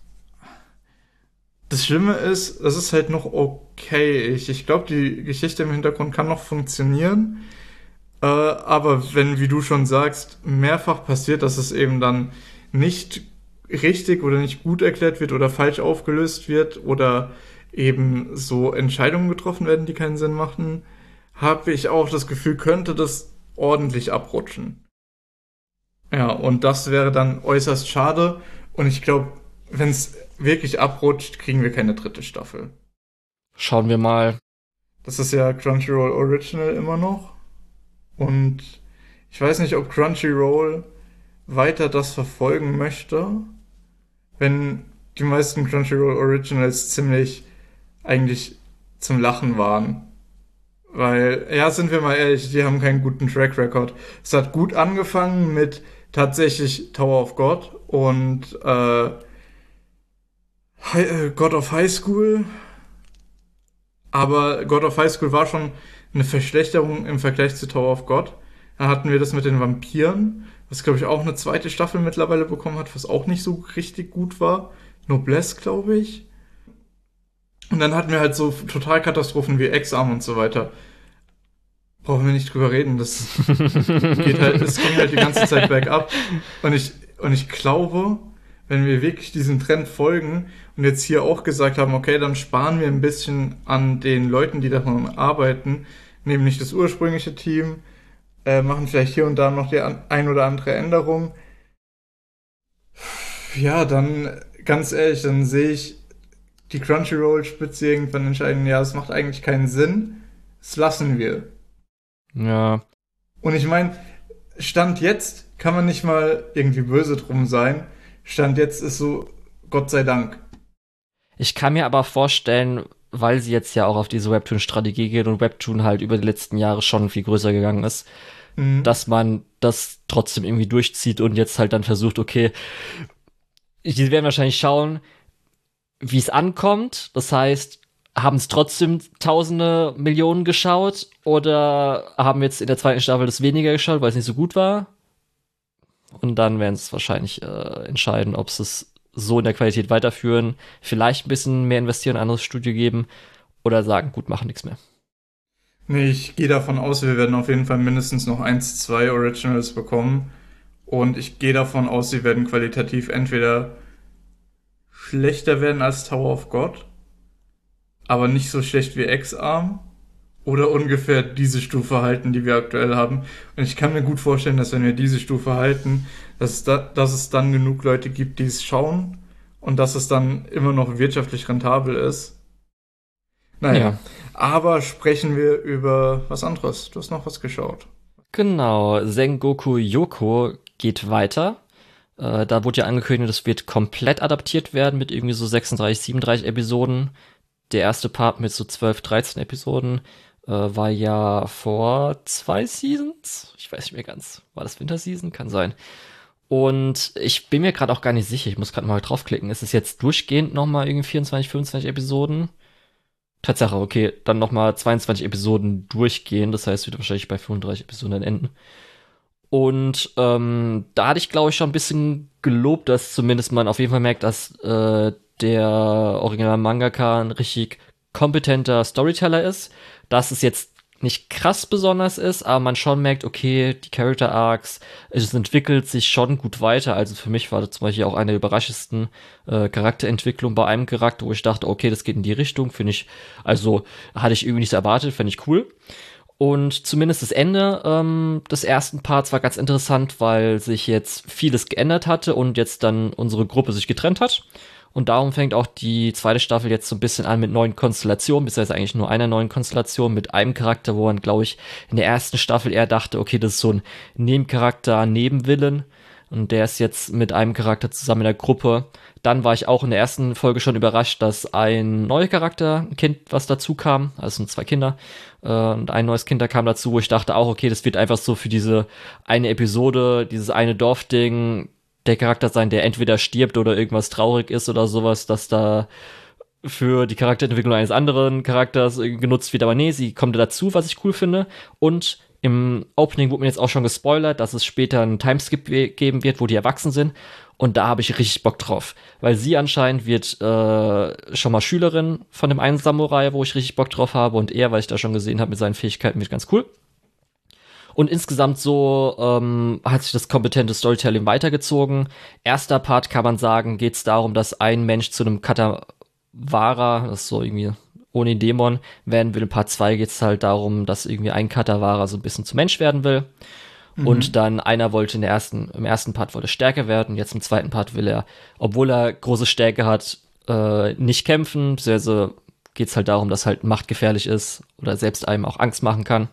Schlimme ist, es ist halt noch okay. Ich glaube, die Geschichte im Hintergrund kann noch funktionieren. Aber wenn, wie du schon sagst, mehrfach passiert, dass es eben dann nicht richtig oder nicht gut erklärt wird oder falsch aufgelöst wird oder eben so Entscheidungen getroffen werden, die keinen Sinn machen, habe ich auch das Gefühl, könnte das ordentlich abrutschen. Ja, und das wäre dann äußerst schade. Und ich glaube, wenn es wirklich abrutscht, kriegen wir keine dritte Staffel. Schauen wir mal. Das ist ja Crunchyroll Original immer noch. Und ich weiß nicht, ob Crunchyroll weiter das verfolgen möchte, wenn die meisten Crunchyroll Originals ziemlich eigentlich zum Lachen waren. Weil, ja, sind wir mal ehrlich, die haben keinen guten Track Record. Es hat gut angefangen mit tatsächlich Tower of God und God of High School. Aber God of High School war schon eine Verschlechterung im Vergleich zu Tower of God. Da hatten wir das mit den Vampiren, was, glaube ich, auch eine zweite Staffel mittlerweile bekommen hat, was auch nicht so richtig gut war. Noblesse, glaube ich. Und dann hatten wir halt so Totalkatastrophen wie Ex-Arm und so weiter. Brauchen wir nicht drüber reden. Das es ging halt die ganze Zeit bergab. Und ich glaube, wenn wir wirklich diesen Trend folgen und jetzt hier auch gesagt haben, okay, dann sparen wir ein bisschen an den Leuten, die daran arbeiten, nämlich das ursprüngliche Team, machen vielleicht hier und da noch die ein oder andere Änderung. Ja, dann, ganz ehrlich, dann sehe ich die Crunchyroll-Spitze irgendwann entscheiden, ja, es macht eigentlich keinen Sinn, das lassen wir. Ja. Und ich meine, Stand jetzt kann man nicht mal irgendwie böse drum sein. Stand jetzt ist so, Gott sei Dank. Ich kann mir aber vorstellen, weil sie jetzt ja auch auf diese Webtoon-Strategie geht und Webtoon halt über die letzten Jahre schon viel größer gegangen ist, dass man das trotzdem irgendwie durchzieht und jetzt halt dann versucht, okay, die werden wahrscheinlich schauen, wie es ankommt. Das heißt, haben es trotzdem Tausende, Millionen geschaut oder haben jetzt in der zweiten Staffel das weniger geschaut, weil es nicht so gut war? Und dann werden es wahrscheinlich entscheiden, ob sie es so in der Qualität weiterführen, vielleicht ein bisschen mehr investieren, ein anderes Studio geben oder sagen, gut, machen nichts mehr. Nee, ich gehe davon aus, wir werden auf jeden Fall mindestens noch 1, 2 Originals bekommen. Und ich gehe davon aus, sie werden qualitativ entweder schlechter werden als Tower of God, aber nicht so schlecht wie X-Arm. Oder ungefähr diese Stufe halten, die wir aktuell haben. Und ich kann mir gut vorstellen, dass wenn wir diese Stufe halten, dass es dann genug Leute gibt, die es schauen und dass es dann immer noch wirtschaftlich rentabel ist. Naja, Ja. aber sprechen wir über was anderes. Du hast noch was geschaut. Genau, Sengoku Yoko geht weiter. Da wurde ja angekündigt, das wird komplett adaptiert werden mit irgendwie so 36, 37 Episoden. Der erste Part mit so 12, 13 Episoden war ja vor 2 Seasons. Ich weiß nicht mehr ganz. War das Winterseason? Kann sein. Und ich bin mir gerade auch gar nicht sicher. Ich muss gerade mal draufklicken. Ist es jetzt durchgehend nochmal irgendwie 24, 25 Episoden? Tatsache, okay. Dann nochmal 22 Episoden durchgehen. Das heißt, wird wahrscheinlich bei 35 Episoden enden. Und da hatte ich, glaube ich, schon ein bisschen gelobt, dass zumindest man auf jeden Fall merkt, dass der Original-Mangaka ein richtig kompetenter Storyteller ist. Dass es jetzt nicht krass besonders ist, aber man schon merkt, okay, die Character Arcs, es entwickelt sich schon gut weiter. Also für mich war das zum Beispiel auch eine der überraschendsten Charakterentwicklung bei einem Charakter, wo ich dachte, okay, das geht in die Richtung, finde ich, also hatte ich irgendwie nicht so erwartet, fände ich cool. Und zumindest das Ende des ersten Parts war ganz interessant, weil sich jetzt vieles geändert hatte und jetzt dann unsere Gruppe sich getrennt hat. Und darum fängt auch die zweite Staffel jetzt so ein bisschen an mit neuen Konstellationen, beziehungsweise eigentlich nur einer neuen Konstellation mit einem Charakter, wo man, glaube ich, in der ersten Staffel eher dachte, okay, das ist so ein Nebencharakter, Nebenvillen. Und der ist jetzt mit einem Charakter zusammen in der Gruppe. Dann war ich auch in der ersten Folge schon überrascht, dass ein neuer Charakter, ein Kind, was dazu kam, also sind 2 Kinder, und ein neues Kind da kam dazu, wo ich dachte auch, okay, das wird einfach so für diese eine Episode, dieses eine Dorfding, der Charakter sein, der entweder stirbt oder irgendwas traurig ist oder sowas, dass da für die Charakterentwicklung eines anderen Charakters genutzt wird. Aber nee, sie kommt dazu, was ich cool finde. Und im Opening wurde mir jetzt auch schon gespoilert, dass es später einen Timeskip geben wird, wo die erwachsen sind. Und da habe ich richtig Bock drauf. Weil sie anscheinend wird schon mal Schülerin von dem einen Samurai, wo ich richtig Bock drauf habe. Und er, weil ich da schon gesehen habe mit seinen Fähigkeiten, wird ganz cool. Und insgesamt so hat sich das kompetente Storytelling weitergezogen. Erster Part kann man sagen, geht es darum, dass ein Mensch zu einem Katawara, das ist so irgendwie ohne Dämon, werden will. In Part 2 geht es halt darum, dass irgendwie ein Katawara so ein bisschen zu Mensch werden will. Und dann einer wollte im ersten Part wollte stärker werden. Jetzt im zweiten Part will er, obwohl er große Stärke hat, nicht kämpfen. Beziehungsweise geht es halt darum, dass halt Macht gefährlich ist oder selbst einem auch Angst machen kann.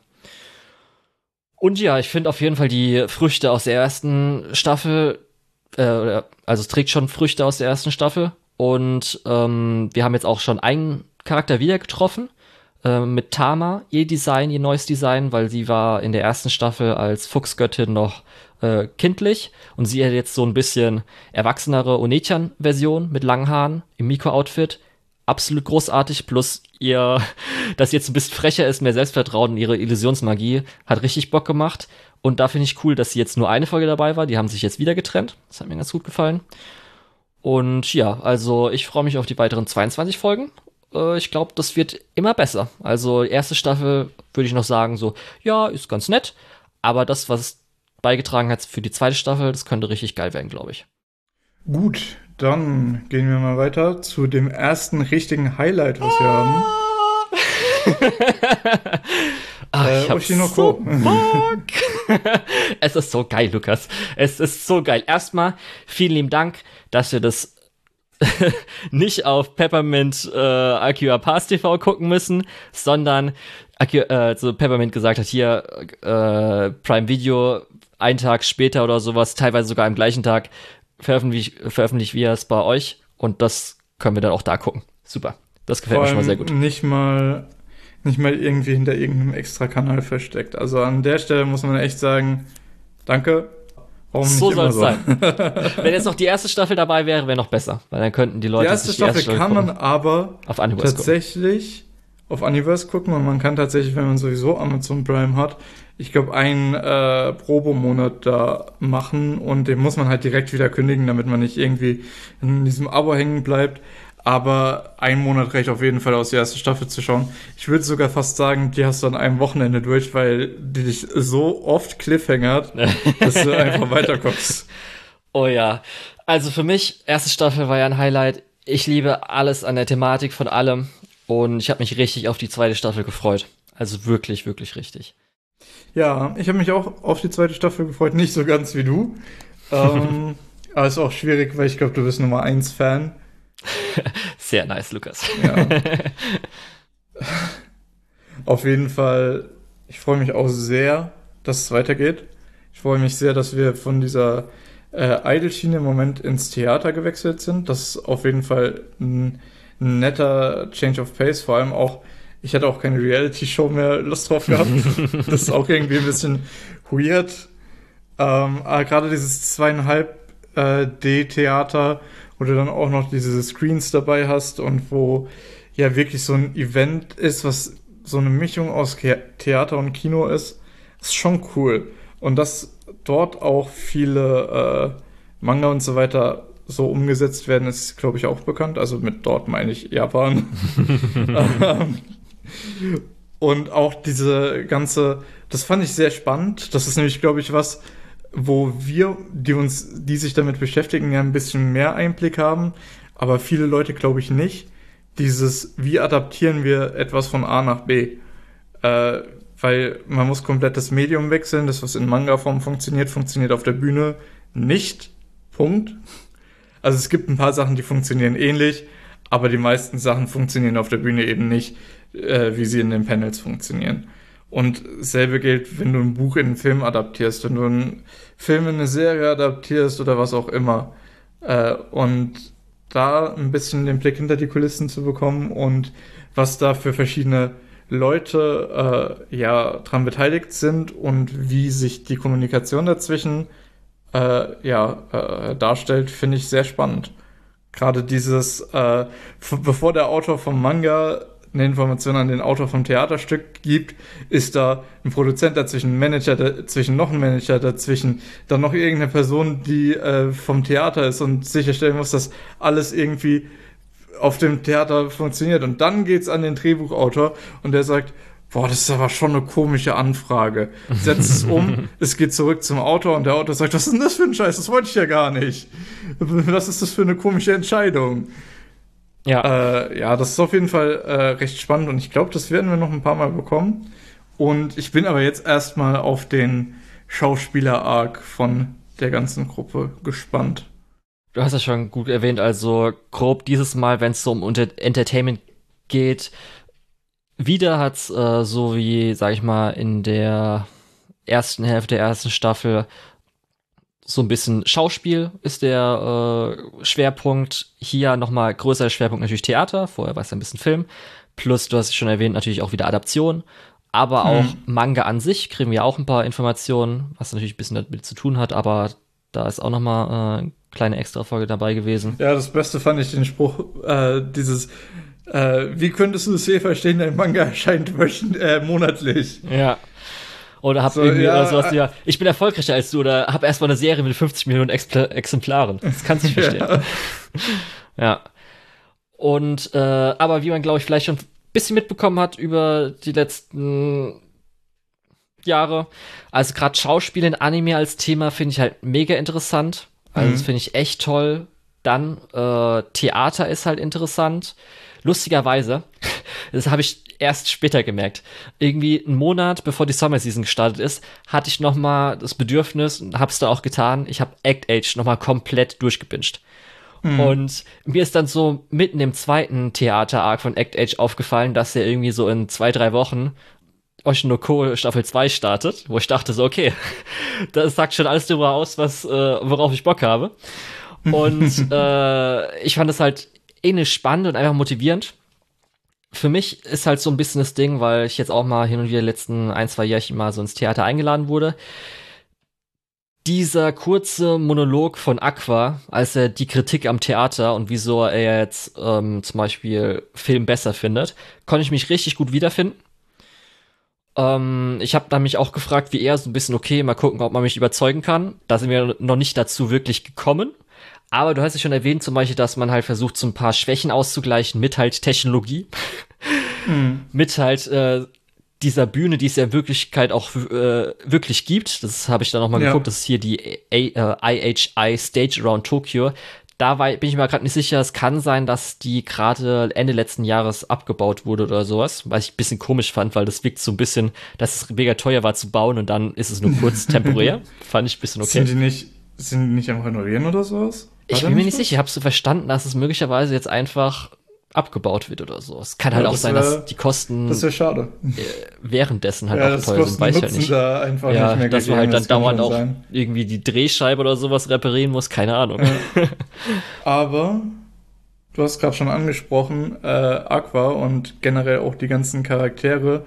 Und ja, ich finde auf jeden Fall die Früchte aus der ersten Staffel, also es trägt schon Früchte aus der ersten Staffel. Und wir haben jetzt auch schon einen Charakter wieder getroffen, mit Tama, ihr neues Design, weil sie war in der ersten Staffel als Fuchsgöttin noch kindlich. Und sie hat jetzt so ein bisschen erwachsenere Onechan-Version mit langen Haaren im Miko-Outfit. Absolut großartig, plus dass sie jetzt ein bisschen frecher ist, mehr Selbstvertrauen in ihre Illusionsmagie, hat richtig Bock gemacht. Und da finde ich cool, dass sie jetzt nur eine Folge dabei war. Die haben sich jetzt wieder getrennt. Das hat mir ganz gut gefallen. Und ja, also ich freue mich auf die weiteren 22 Folgen. Ich glaube, das wird immer besser. Also erste Staffel würde ich noch sagen, so, ja, ist ganz nett. Aber das, was es beigetragen hat für die zweite Staffel, das könnte richtig geil werden, glaube ich. Gut, dann gehen wir mal weiter zu dem ersten richtigen Highlight, was wir haben. Ich hab so Bock. Es ist so geil, Lukas. Es ist so geil. Erstmal vielen lieben Dank, dass wir das nicht auf Peppermint Akira Pass TV gucken müssen, sondern so Peppermint gesagt hat, hier Prime Video, einen Tag später oder sowas, teilweise sogar am gleichen Tag veröffentlicht wir es bei euch und das können wir dann auch da gucken. Super. Das gefällt mir schon mal sehr gut. Nicht mal irgendwie hinter irgendeinem Extra-Kanal versteckt. Also an der Stelle muss man echt sagen, danke. Warum so soll es sein. Wenn jetzt noch die erste Staffel dabei wäre, wäre noch besser. Weil dann könnten die Leute die erste Staffel kann man aber auf Universe tatsächlich auf Universe gucken und man kann tatsächlich, wenn man sowieso Amazon Prime hat, ich glaube, einen Probemonat da machen und den muss man halt direkt wieder kündigen, damit man nicht irgendwie in diesem Abo hängen bleibt. Aber ein Monat reicht auf jeden Fall aus, die erste Staffel zu schauen. Ich würde sogar fast sagen, die hast du an einem Wochenende durch, weil die dich so oft cliffhangert, dass du einfach weiterkommst. Oh ja. Also für mich, erste Staffel war ja ein Highlight. Ich liebe alles an der Thematik von allem. Und ich habe mich richtig auf die zweite Staffel gefreut. Also wirklich, wirklich richtig. Ja, ich habe mich auch auf die zweite Staffel gefreut. Nicht so ganz wie du. Aber ist auch schwierig, weil ich glaube, du bist Nummer 1 Fan. Sehr nice, Lukas. Ja. Auf jeden Fall, ich freue mich auch sehr, dass es weitergeht. Ich freue mich sehr, dass wir von dieser Idol-Schiene im Moment ins Theater gewechselt sind. Das ist auf jeden Fall ein netter Change of Pace. Vor allem auch, ich hatte auch keine Reality-Show mehr Lust drauf gehabt. Das ist auch irgendwie ein bisschen weird. Aber gerade dieses 2,5D-Theater, wo du dann auch noch diese Screens dabei hast und wo ja wirklich so ein Event ist, was so eine Mischung aus Theater und Kino ist schon cool. Und dass dort auch viele Manga und so weiter so umgesetzt werden, ist, glaube ich, auch bekannt. Also mit dort meine ich Japan. Und auch diese ganze, das fand ich sehr spannend. Das ist nämlich, glaube ich, was, wo wir, die sich damit beschäftigen, ja ein bisschen mehr Einblick haben, aber viele Leute, glaube ich, nicht. Dieses, wie adaptieren wir etwas von A nach B? Weil man muss komplett das Medium wechseln. Das, was in Manga-Form funktioniert, funktioniert auf der Bühne nicht. Punkt. Also es gibt ein paar Sachen, die funktionieren ähnlich, aber die meisten Sachen funktionieren auf der Bühne eben nicht, wie sie in den Panels funktionieren. Und dasselbe gilt, wenn du ein Buch in einen Film adaptierst, wenn du einen Film in eine Serie adaptierst oder was auch immer. Und da ein bisschen den Blick hinter die Kulissen zu bekommen und was da für verschiedene Leute dran beteiligt sind und wie sich die Kommunikation dazwischen darstellt, finde ich sehr spannend. Gerade dieses, bevor der Autor vom Manga eine Information an den Autor vom Theaterstück gibt, ist da ein Produzent dazwischen, ein Manager dazwischen, noch ein Manager dazwischen, dann noch irgendeine Person, die vom Theater ist und sicherstellen muss, dass alles irgendwie auf dem Theater funktioniert. Und dann geht's an den Drehbuchautor und der sagt, boah, das ist aber schon eine komische Anfrage. Setzt es um, es geht zurück zum Autor und der Autor sagt, was ist denn das für ein Scheiß? Das wollte ich ja gar nicht. Was ist das für eine komische Entscheidung? Ja. Das ist auf jeden Fall recht spannend und ich glaube, das werden wir noch ein paar Mal bekommen. Und ich bin aber jetzt erstmal auf den Schauspieler-Arc von der ganzen Gruppe gespannt. Du hast ja schon gut erwähnt, also grob dieses Mal, wenn es so um Entertainment geht, wieder hat's so wie, sag ich mal, in der ersten Hälfte der ersten Staffel so ein bisschen Schauspiel ist der Schwerpunkt. Hier nochmal größerer Schwerpunkt natürlich Theater. Vorher war es ein bisschen Film. Plus, du hast es schon erwähnt, natürlich auch wieder Adaption. Aber auch Manga an sich kriegen wir auch ein paar Informationen, was natürlich ein bisschen damit zu tun hat. Aber da ist auch nochmal eine kleine Extra-Folge dabei gewesen. Ja, das Beste fand ich den Spruch, wie könntest du es hier verstehen, dein Manga erscheint monatlich. Ja. Oder hab so, irgendwie oder sowas, ja, ich bin erfolgreicher als du oder hab erstmal eine Serie mit 50 Millionen Exemplaren. Das kannst du nicht verstehen. Ja. Und, aber wie man, glaube ich, vielleicht schon ein bisschen mitbekommen hat über die letzten Jahre, also gerade Schauspiel in Anime als Thema finde ich halt mega interessant. Also das finde ich echt toll. Dann, Theater ist halt interessant. Lustigerweise, das habe ich erst später gemerkt. Irgendwie einen Monat, bevor die Summer Season gestartet ist, hatte ich noch mal das Bedürfnis, und hab's da auch getan, ich habe Act Age noch mal komplett durchgebinged. Und mir ist dann so mitten im zweiten Theater-Arc von Act Age aufgefallen, dass er irgendwie so in 2-3 Wochen Oshinoko Staffel 2 startet, wo ich dachte so, okay, das sagt schon alles darüber aus, worauf ich Bock habe. Und ich fand es halt spannend und einfach motivierend. Für mich ist halt so ein bisschen das Ding, weil ich jetzt auch mal hin und wieder die letzten 1-2 Jährchen mal so ins Theater eingeladen wurde. Dieser kurze Monolog von Aqua, als er die Kritik am Theater und wieso er jetzt zum Beispiel Film besser findet, konnte ich mich richtig gut wiederfinden. Ich habe dann mich auch gefragt, wie er so ein bisschen, okay, mal gucken, ob man mich überzeugen kann. Da sind wir noch nicht dazu wirklich gekommen. Aber du hast ja schon erwähnt, zum Beispiel, dass man halt versucht, so ein paar Schwächen auszugleichen mit halt Technologie. Mit halt dieser Bühne, die es ja in Wirklichkeit auch wirklich gibt. Das habe ich dann noch mal geguckt. Das ist hier die IHI Stage Around Tokyo. Bin ich mir gerade nicht sicher. Es kann sein, dass die gerade Ende letzten Jahres abgebaut wurde oder sowas. Was ich ein bisschen komisch fand, weil das wirkt so ein bisschen, dass es mega teuer war zu bauen und dann ist es nur kurz temporär. Fand ich ein bisschen okay. Sind die nicht am Renovieren oder sowas? Ich bin mir nicht sicher. Ich habe so verstanden, dass es möglicherweise jetzt einfach abgebaut wird oder so. Es kann halt auch sein, dass die Kosten das wäre schade. Währenddessen halt auch teuer sind, weiß ich halt nicht. Da einfach nicht mehr dass man halt dann dauernd auch irgendwie die Drehscheibe oder sowas reparieren muss, keine Ahnung. Ja. Aber du hast gerade schon angesprochen, Aqua und generell auch die ganzen Charaktere,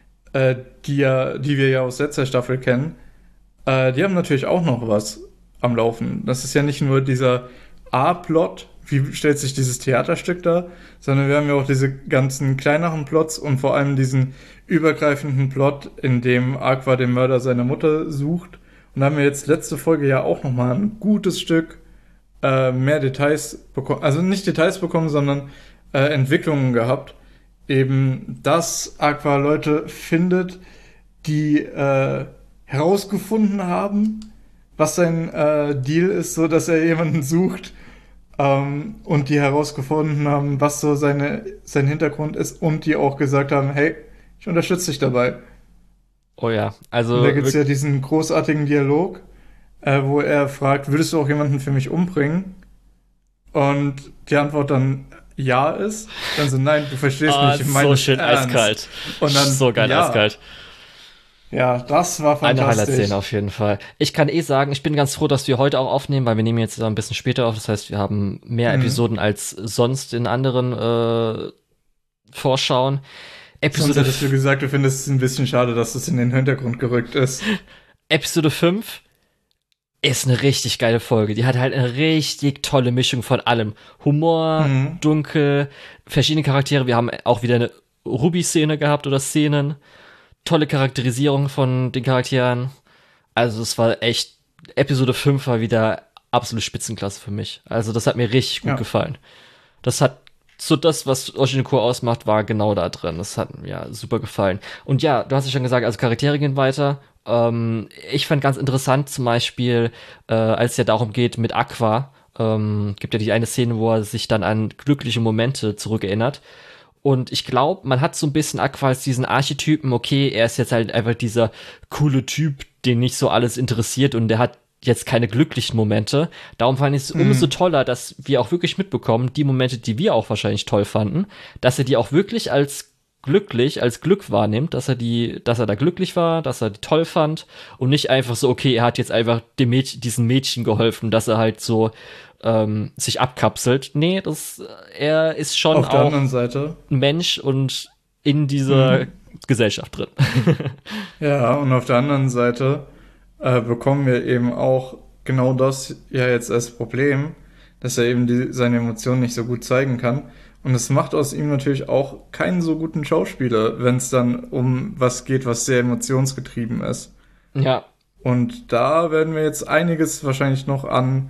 die wir ja aus letzter Staffel kennen, die haben natürlich auch noch was am Laufen. Das ist ja nicht nur dieser A-Plot, wie stellt sich dieses Theaterstück dar, sondern wir haben ja auch diese ganzen kleineren Plots und vor allem diesen übergreifenden Plot, in dem Aqua den Mörder seiner Mutter sucht. Und da haben wir jetzt letzte Folge ja auch nochmal ein gutes Stück mehr Details bekommen, also nicht Details bekommen, sondern Entwicklungen gehabt. Eben, dass Aqua Leute findet, die herausgefunden haben, was sein Deal ist, so dass er jemanden sucht, und die herausgefunden haben, was so sein Hintergrund ist und die auch gesagt haben, hey, ich unterstütze dich dabei. Oh ja, also... Und da gibt es ja diesen großartigen Dialog, wo er fragt, würdest du auch jemanden für mich umbringen? Und die Antwort dann ja ist. Dann so, nein, du verstehst mich, ich meine so schön ernst. Eiskalt. Und dann, so geil eiskalt. Ja, das war fantastisch. Eine Highlight-Szene auf jeden Fall. Ich kann sagen, ich bin ganz froh, dass wir heute auch aufnehmen, weil wir nehmen jetzt ein bisschen später auf. Das heißt, wir haben mehr Episoden als sonst in anderen Vorschauen. Sonst hättest du gesagt, du findest es ein bisschen schade, dass es in den Hintergrund gerückt ist. Episode 5 ist eine richtig geile Folge. Die hat halt eine richtig tolle Mischung von allem. Humor, dunkel, verschiedene Charaktere. Wir haben auch wieder eine Ruby-Szene gehabt oder Szenen. Tolle Charakterisierung von den Charakteren. Also es war echt, Episode 5 war wieder absolute Spitzenklasse für mich. Also das hat mir richtig gut gefallen. Das hat so das, was Oshinoko ausmacht, war genau da drin. Das hat mir super gefallen. Und ja, du hast ja schon gesagt, also Charaktere gehen weiter. Ich fand ganz interessant zum Beispiel, als es ja darum geht mit Aqua, gibt ja die eine Szene, wo er sich dann an glückliche Momente zurückerinnert. Und ich glaube, man hat so ein bisschen Aqua als diesen Archetypen, okay, er ist jetzt halt einfach dieser coole Typ, den nicht so alles interessiert und der hat jetzt keine glücklichen Momente. Darum fand ich es umso toller, dass wir auch wirklich mitbekommen, die Momente, die wir auch wahrscheinlich toll fanden, dass er die auch wirklich als Glück wahrnimmt, dass er da glücklich war, dass er die toll fand und nicht einfach so, okay, er hat jetzt einfach diesen Mädchen geholfen, dass er halt so sich abkapselt. Nee, er ist schon auf der auch anderen Seite ein Mensch und in dieser Gesellschaft drin. Ja, und auf der anderen Seite bekommen wir eben auch genau das ja jetzt als Problem, dass er eben seine Emotionen nicht so gut zeigen kann. Und es macht aus ihm natürlich auch keinen so guten Schauspieler, wenn es dann um was geht, was sehr emotionsgetrieben ist. Ja. Und da werden wir jetzt einiges wahrscheinlich noch an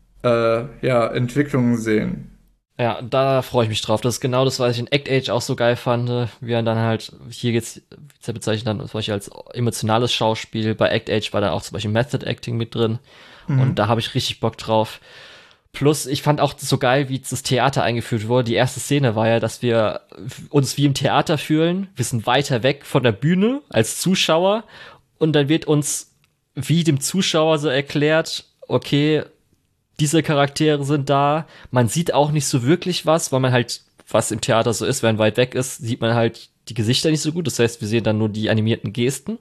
Entwicklungen sehen. Ja, da freue ich mich drauf. Das ist genau das, was ich in Act Age auch so geil fand. Wir haben dann halt, hier geht's, wir bezeichnen dann zum Beispiel als emotionales Schauspiel. Bei Act Age war da auch zum Beispiel Method Acting mit drin. Und da habe ich richtig Bock drauf. Plus, ich fand auch so geil, wie das Theater eingeführt wurde. Die erste Szene war ja, dass wir uns wie im Theater fühlen. Wir sind weiter weg von der Bühne als Zuschauer. Und dann wird uns wie dem Zuschauer so erklärt, okay, diese Charaktere sind da. Man sieht auch nicht so wirklich was, weil man halt, was im Theater so ist, wenn man weit weg ist, sieht man halt die Gesichter nicht so gut. Das heißt, wir sehen dann nur die animierten Gesten.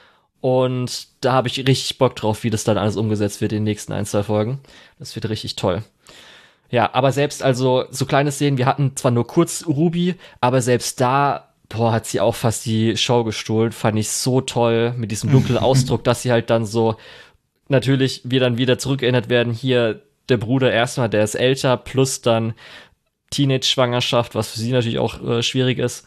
Und da habe ich richtig Bock drauf, wie das dann alles umgesetzt wird in den nächsten 1-2 Folgen. Das wird richtig toll. Ja, aber selbst also so kleine Szenen, wir hatten zwar nur kurz Ruby, aber selbst da, hat sie auch fast die Show gestohlen. Fand ich so toll mit diesem dunklen Ausdruck, dass sie halt dann so, natürlich wir dann wieder zurückerinnert werden, hier der Bruder erstmal, der ist älter, plus dann Teenage-Schwangerschaft, was für sie natürlich auch schwierig ist,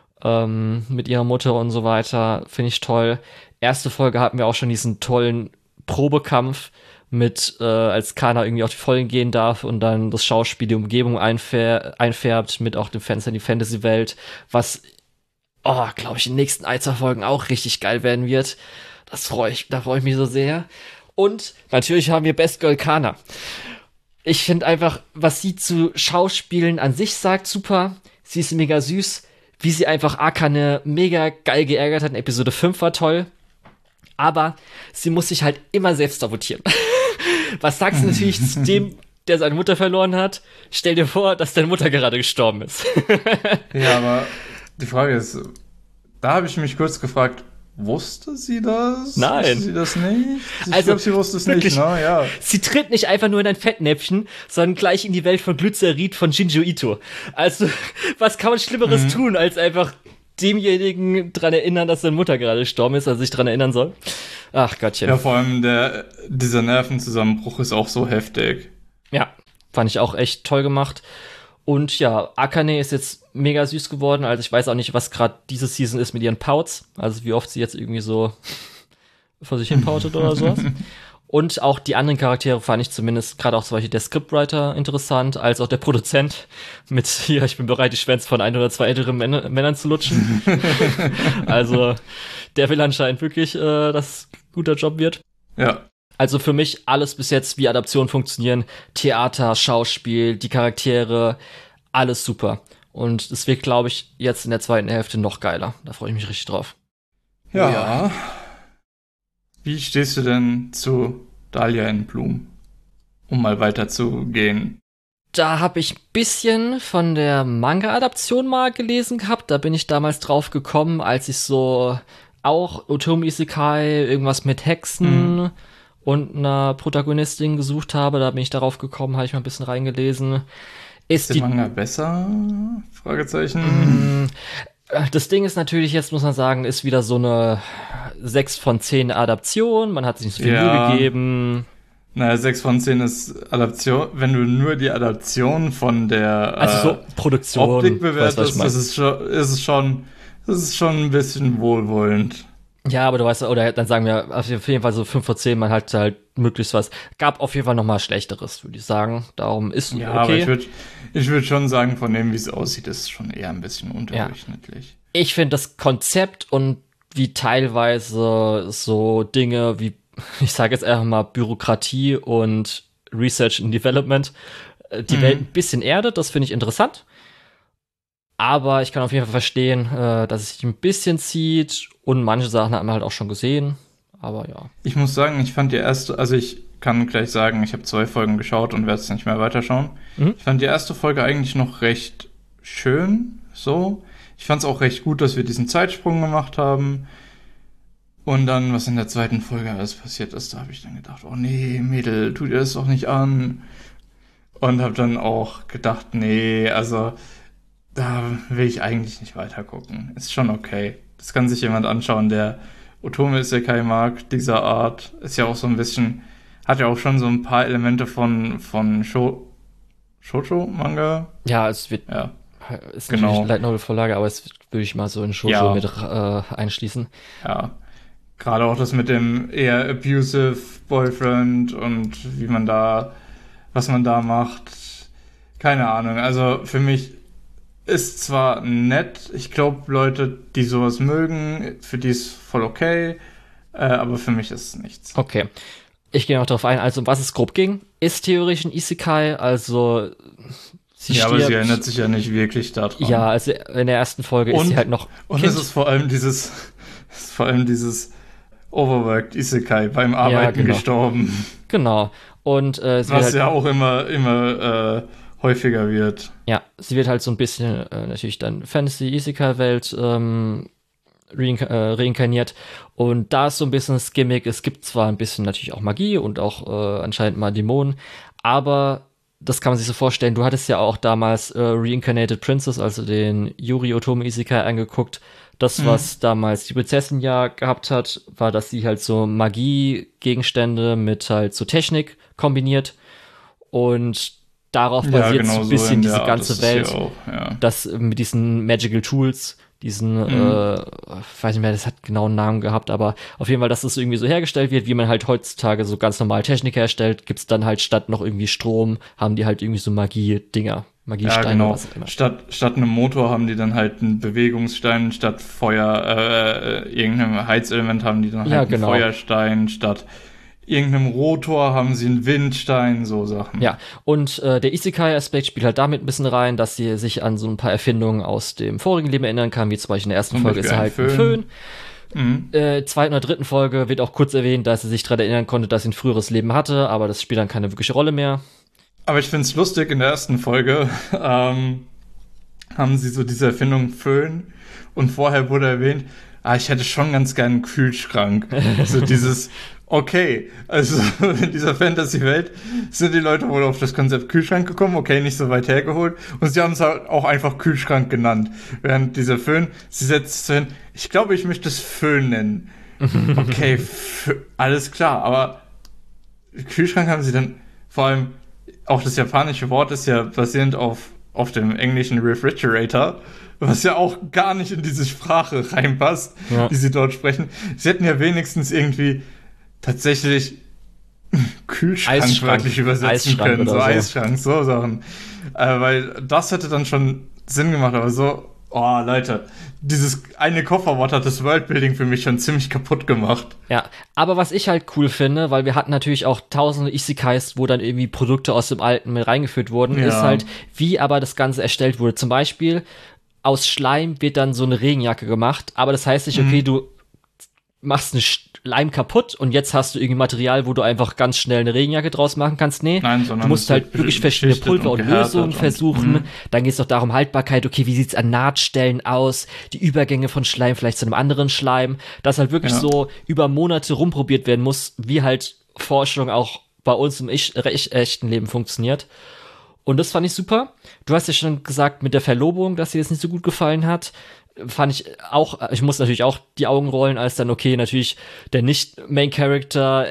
mit ihrer Mutter und so weiter, finde ich toll. Erste Folge hatten wir auch schon diesen tollen Probekampf, mit, als Kana irgendwie auf die Vollen gehen darf und dann das Schauspiel die Umgebung einfärbt mit auch dem Fenster in die Fantasy-Welt, was, glaube ich, in den nächsten ein, zwei Folgen auch richtig geil werden wird. Da freue ich mich so sehr. Und natürlich haben wir Best Girl Kana. Ich finde einfach, was sie zu Schauspielen an sich sagt, super. Sie ist mega süß. Wie sie einfach Akane mega geil geärgert hat in Episode 5 war toll. Aber sie muss sich halt immer selbst sabotieren. Was sagst du natürlich zu dem, der seine Mutter verloren hat? Stell dir vor, dass deine Mutter gerade gestorben ist. Ja, aber die Frage ist, da habe ich mich kurz gefragt, wusste sie das? Nein. Wusste sie das nicht? Ich glaube, sie wusste es wirklich, nicht, ne? Ja. Sie tritt nicht einfach nur in ein Fettnäpfchen, sondern gleich in die Welt von Glycerid von Shinjo Ito. Also, was kann man Schlimmeres tun, als einfach demjenigen dran erinnern, dass seine Mutter gerade gestorben ist, also sich dran erinnern soll? Ach Gottchen. Ja, vor allem dieser Nervenzusammenbruch ist auch so heftig. Ja, fand ich auch echt toll gemacht. Und ja, Akane ist jetzt mega süß geworden. Also ich weiß auch nicht, was gerade diese Season ist mit ihren Pouts. Also wie oft sie jetzt irgendwie so vor sich hin poutet oder sowas. Und auch die anderen Charaktere fand ich zumindest, gerade auch zum Beispiel der Scriptwriter interessant, als auch der Produzent mit hier, ich bin bereit, die Schwänze von ein oder zwei älteren Männern zu lutschen. Also der will anscheinend wirklich, dass ein guter Job wird. Ja. Also für mich alles bis jetzt, wie Adaptionen funktionieren. Theater, Schauspiel, die Charaktere, alles super. Und es wird, glaube ich, jetzt in der zweiten Hälfte noch geiler. Da freue ich mich richtig drauf. Ja. Wie stehst du denn zu Dahlia in Bloom? Um mal weiter zu gehen. Da habe ich ein bisschen von der Manga-Adaption mal gelesen gehabt. Da bin ich damals drauf gekommen, als ich so auch Otomo Isekai, irgendwas mit Hexen und einer Protagonistin gesucht habe. Da bin ich darauf gekommen, habe ich mal ein bisschen reingelesen. Ist der Manga besser? Fragezeichen. Das Ding ist natürlich, jetzt muss man sagen, ist wieder so eine 6 von 10 Adaption. Man hat sich nicht so viel Mühe gegeben. Naja, 6 von 10 ist Adaption. Wenn du nur die Adaption von der so Produktion Optik bewertest, das ist schon ein bisschen wohlwollend. Ja, aber du weißt, oder dann sagen wir auf jeden Fall so 5 von 10, man hat halt möglichst was. Gab auf jeden Fall noch mal Schlechteres, würde ich sagen. Darum ist ja, okay. Aber ich würde schon sagen, von dem, wie es aussieht, ist es schon eher ein bisschen unterdurchschnittlich. Ja. Ich finde das Konzept und wie teilweise so Dinge wie, ich sage jetzt einfach mal, Bürokratie und Research and Development die Welt ein bisschen erdet, das finde ich interessant. Aber ich kann auf jeden Fall verstehen, dass es sich ein bisschen zieht und manche Sachen hat man halt auch schon gesehen. Aber ja. Ich muss sagen, ich fand die erste, also ich kann gleich sagen, ich habe 2 Folgen geschaut und werde es nicht mehr weiterschauen. Ich fand die erste Folge eigentlich noch recht schön, so. Ich fand es auch recht gut, dass wir diesen Zeitsprung gemacht haben. Und dann, was in der zweiten Folge alles passiert ist, da habe ich dann gedacht, oh nee, Mädel, tu dir das doch nicht an. Und habe dann auch gedacht, nee, also da will ich eigentlich nicht weiter gucken. Ist schon okay. Das kann sich jemand anschauen, der Otomo Isekai mag, dieser Art. Ist ja auch so ein bisschen, hat ja auch schon so ein paar Elemente von Shoujo-Manga. Ja, es wird, ist natürlich eine Light Novel-Vorlage, aber es würde ich mal so in Shoujo mit einschließen. Ja, gerade auch das mit dem eher abusive Boyfriend und was man da macht. Keine Ahnung, also für mich ist zwar nett, ich glaube, Leute, die sowas mögen, für die ist voll okay, aber für mich ist es nichts. Okay. Ich gehe noch darauf ein, also um was es grob ging, ist theoretisch ein Isekai, also sie stirbt. Aber sie erinnert sich ja nicht wirklich daran. Ja, also in der ersten Folge ist sie halt noch Und es ist vor allem dieses Overworked Isekai beim Arbeiten gestorben. Genau. Und was halt ja auch immer häufiger wird. Ja, sie wird halt so ein bisschen natürlich dann Fantasy-Isekai-Welt reinkarniert. Und da ist so ein bisschen das Gimmick. Es gibt zwar ein bisschen natürlich auch Magie und auch anscheinend mal Dämonen, aber das kann man sich so vorstellen. Du hattest ja auch damals Reincarnated Princess, also den Yuri Otomo Isekai angeguckt. Das, was damals die Prinzessin ja gehabt hat, war, dass sie halt so Magie-Gegenstände mit halt so Technik kombiniert. Und darauf basiert so ein bisschen diese ganze Welt, dass mit diesen Magical Tools diesen, weiß nicht mehr, das hat genau einen Namen gehabt, aber auf jeden Fall, dass das irgendwie so hergestellt wird, wie man halt heutzutage so ganz normal Technik herstellt, gibt's dann halt statt noch irgendwie Strom, haben die halt irgendwie so Magie-Dinger, Magiesteine, Ja, genau. was auch immer. Statt einem Motor haben die dann halt einen Bewegungsstein, statt Feuer, irgendeinem Heizelement haben die dann Ja, halt einen genau. Feuerstein, statt irgendeinem Rotor haben sie einen Windstein, so Sachen. Ja, und der Isekai-Aspekt spielt halt damit ein bisschen rein, dass sie sich an so ein paar Erfindungen aus dem vorigen Leben erinnern kann, wie zum Beispiel in der ersten Zum Folge ist Beispiel er ein halt ein Föhn. Mhm. Zweiten oder dritten Folge wird auch kurz erwähnt, dass sie sich daran erinnern konnte, dass sie ein früheres Leben hatte, aber das spielt dann keine wirkliche Rolle mehr. Aber ich find's lustig, in der ersten Folge haben sie so diese Erfindung Föhn und vorher wurde erwähnt, ich hätte schon ganz gern einen Kühlschrank. So dieses, okay, also in dieser Fantasy-Welt sind die Leute wohl auf das Konzept Kühlschrank gekommen, okay, nicht so weit hergeholt und sie haben es halt auch einfach Kühlschrank genannt. Während dieser Föhn, sie setzt sich hin, ich glaube, ich möchte es Föhn nennen. Okay, alles klar, aber Kühlschrank haben sie dann, vor allem auch das japanische Wort ist ja basierend auf dem englischen Refrigerator, was ja auch gar nicht in diese Sprache reinpasst, Ja. die sie dort sprechen. Sie hätten ja wenigstens irgendwie tatsächlich Kühlschrank Eisschrank. wörtlich übersetzen Eisschrank können, so oder so. Eisschrank, so Sachen. Weil das hätte dann schon Sinn gemacht, aber so, oh Leute, dieses eine Kofferwort hat das Worldbuilding für mich schon ziemlich kaputt gemacht. Ja, aber was ich halt cool finde, weil wir hatten natürlich auch tausende Isekais, wo dann irgendwie Produkte aus dem Alten mit reingeführt wurden, Ja. ist halt, wie aber das Ganze erstellt wurde. Zum Beispiel, aus Schleim wird dann so eine Regenjacke gemacht, aber das heißt nicht, okay, du machst eine Schleim kaputt und jetzt hast du irgendwie Material, wo du einfach ganz schnell eine Regenjacke draus machen kannst. Nee, Nein, du sondern musst es halt wird wirklich verschiedene beschichtet Pulver und und gehärtet Lösungen und- versuchen. Dann geht es doch darum, Haltbarkeit, okay, wie sieht's an Nahtstellen aus, die Übergänge von Schleim vielleicht zu einem anderen Schleim, dass halt wirklich Ja. so über Monate rumprobiert werden muss, wie halt Forschung auch bei uns im echten Leben funktioniert. Und das fand ich super. Du hast ja schon gesagt mit der Verlobung, dass dir das nicht so gut gefallen hat. Fand ich auch, ich muss natürlich auch die Augen rollen, als dann, okay, natürlich der Nicht-Main-Character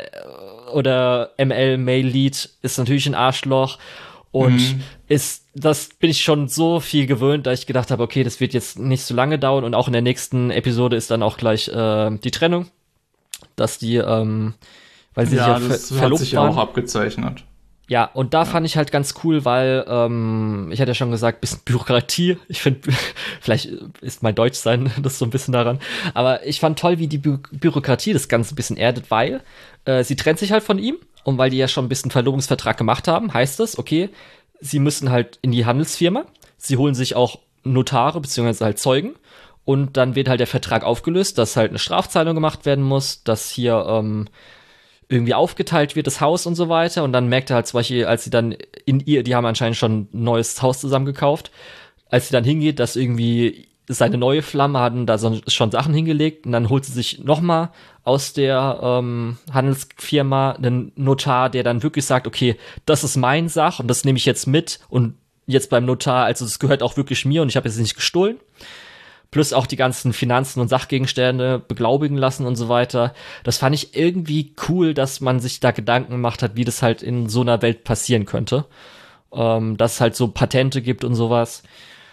oder ML-Male-Lead ist natürlich ein Arschloch. Und das bin ich schon so viel gewöhnt, da ich gedacht habe, okay, das wird jetzt nicht so lange dauern. Und auch in der nächsten Episode ist dann auch gleich die Trennung, dass die, weil sie sich ja das hat verlobt sich ja waren. auch abgezeichnet. Ja, und da fand ich halt ganz cool, weil ich hatte ja schon gesagt, bisschen Bürokratie. Ich finde, vielleicht ist mein Deutschsein das so ein bisschen daran. Aber ich fand toll, wie die Bürokratie das Ganze ein bisschen erdet, weil sie trennt sich halt von ihm. Und weil die ja schon ein bisschen Verlobungsvertrag gemacht haben, heißt das, okay, sie müssen halt in die Handelsfirma. Sie holen sich auch Notare beziehungsweise halt Zeugen. Und dann wird halt der Vertrag aufgelöst, dass halt eine Strafzahlung gemacht werden muss, dass hier irgendwie aufgeteilt wird, das Haus und so weiter. Und dann merkt er halt zum Beispiel, als sie dann die haben anscheinend schon ein neues Haus zusammen gekauft, als sie dann hingeht, dass irgendwie seine neue Flamme hatten da schon Sachen hingelegt und dann holt sie sich nochmal aus der Handelsfirma einen Notar, der dann wirklich sagt, okay, das ist mein Sach und das nehme ich jetzt mit und jetzt beim Notar, also das gehört auch wirklich mir und ich habe es nicht gestohlen. Plus auch die ganzen Finanzen und Sachgegenstände beglaubigen lassen und so weiter. Das fand ich irgendwie cool, dass man sich da Gedanken gemacht hat, wie das halt in so einer Welt passieren könnte. Dass es halt so Patente gibt und sowas.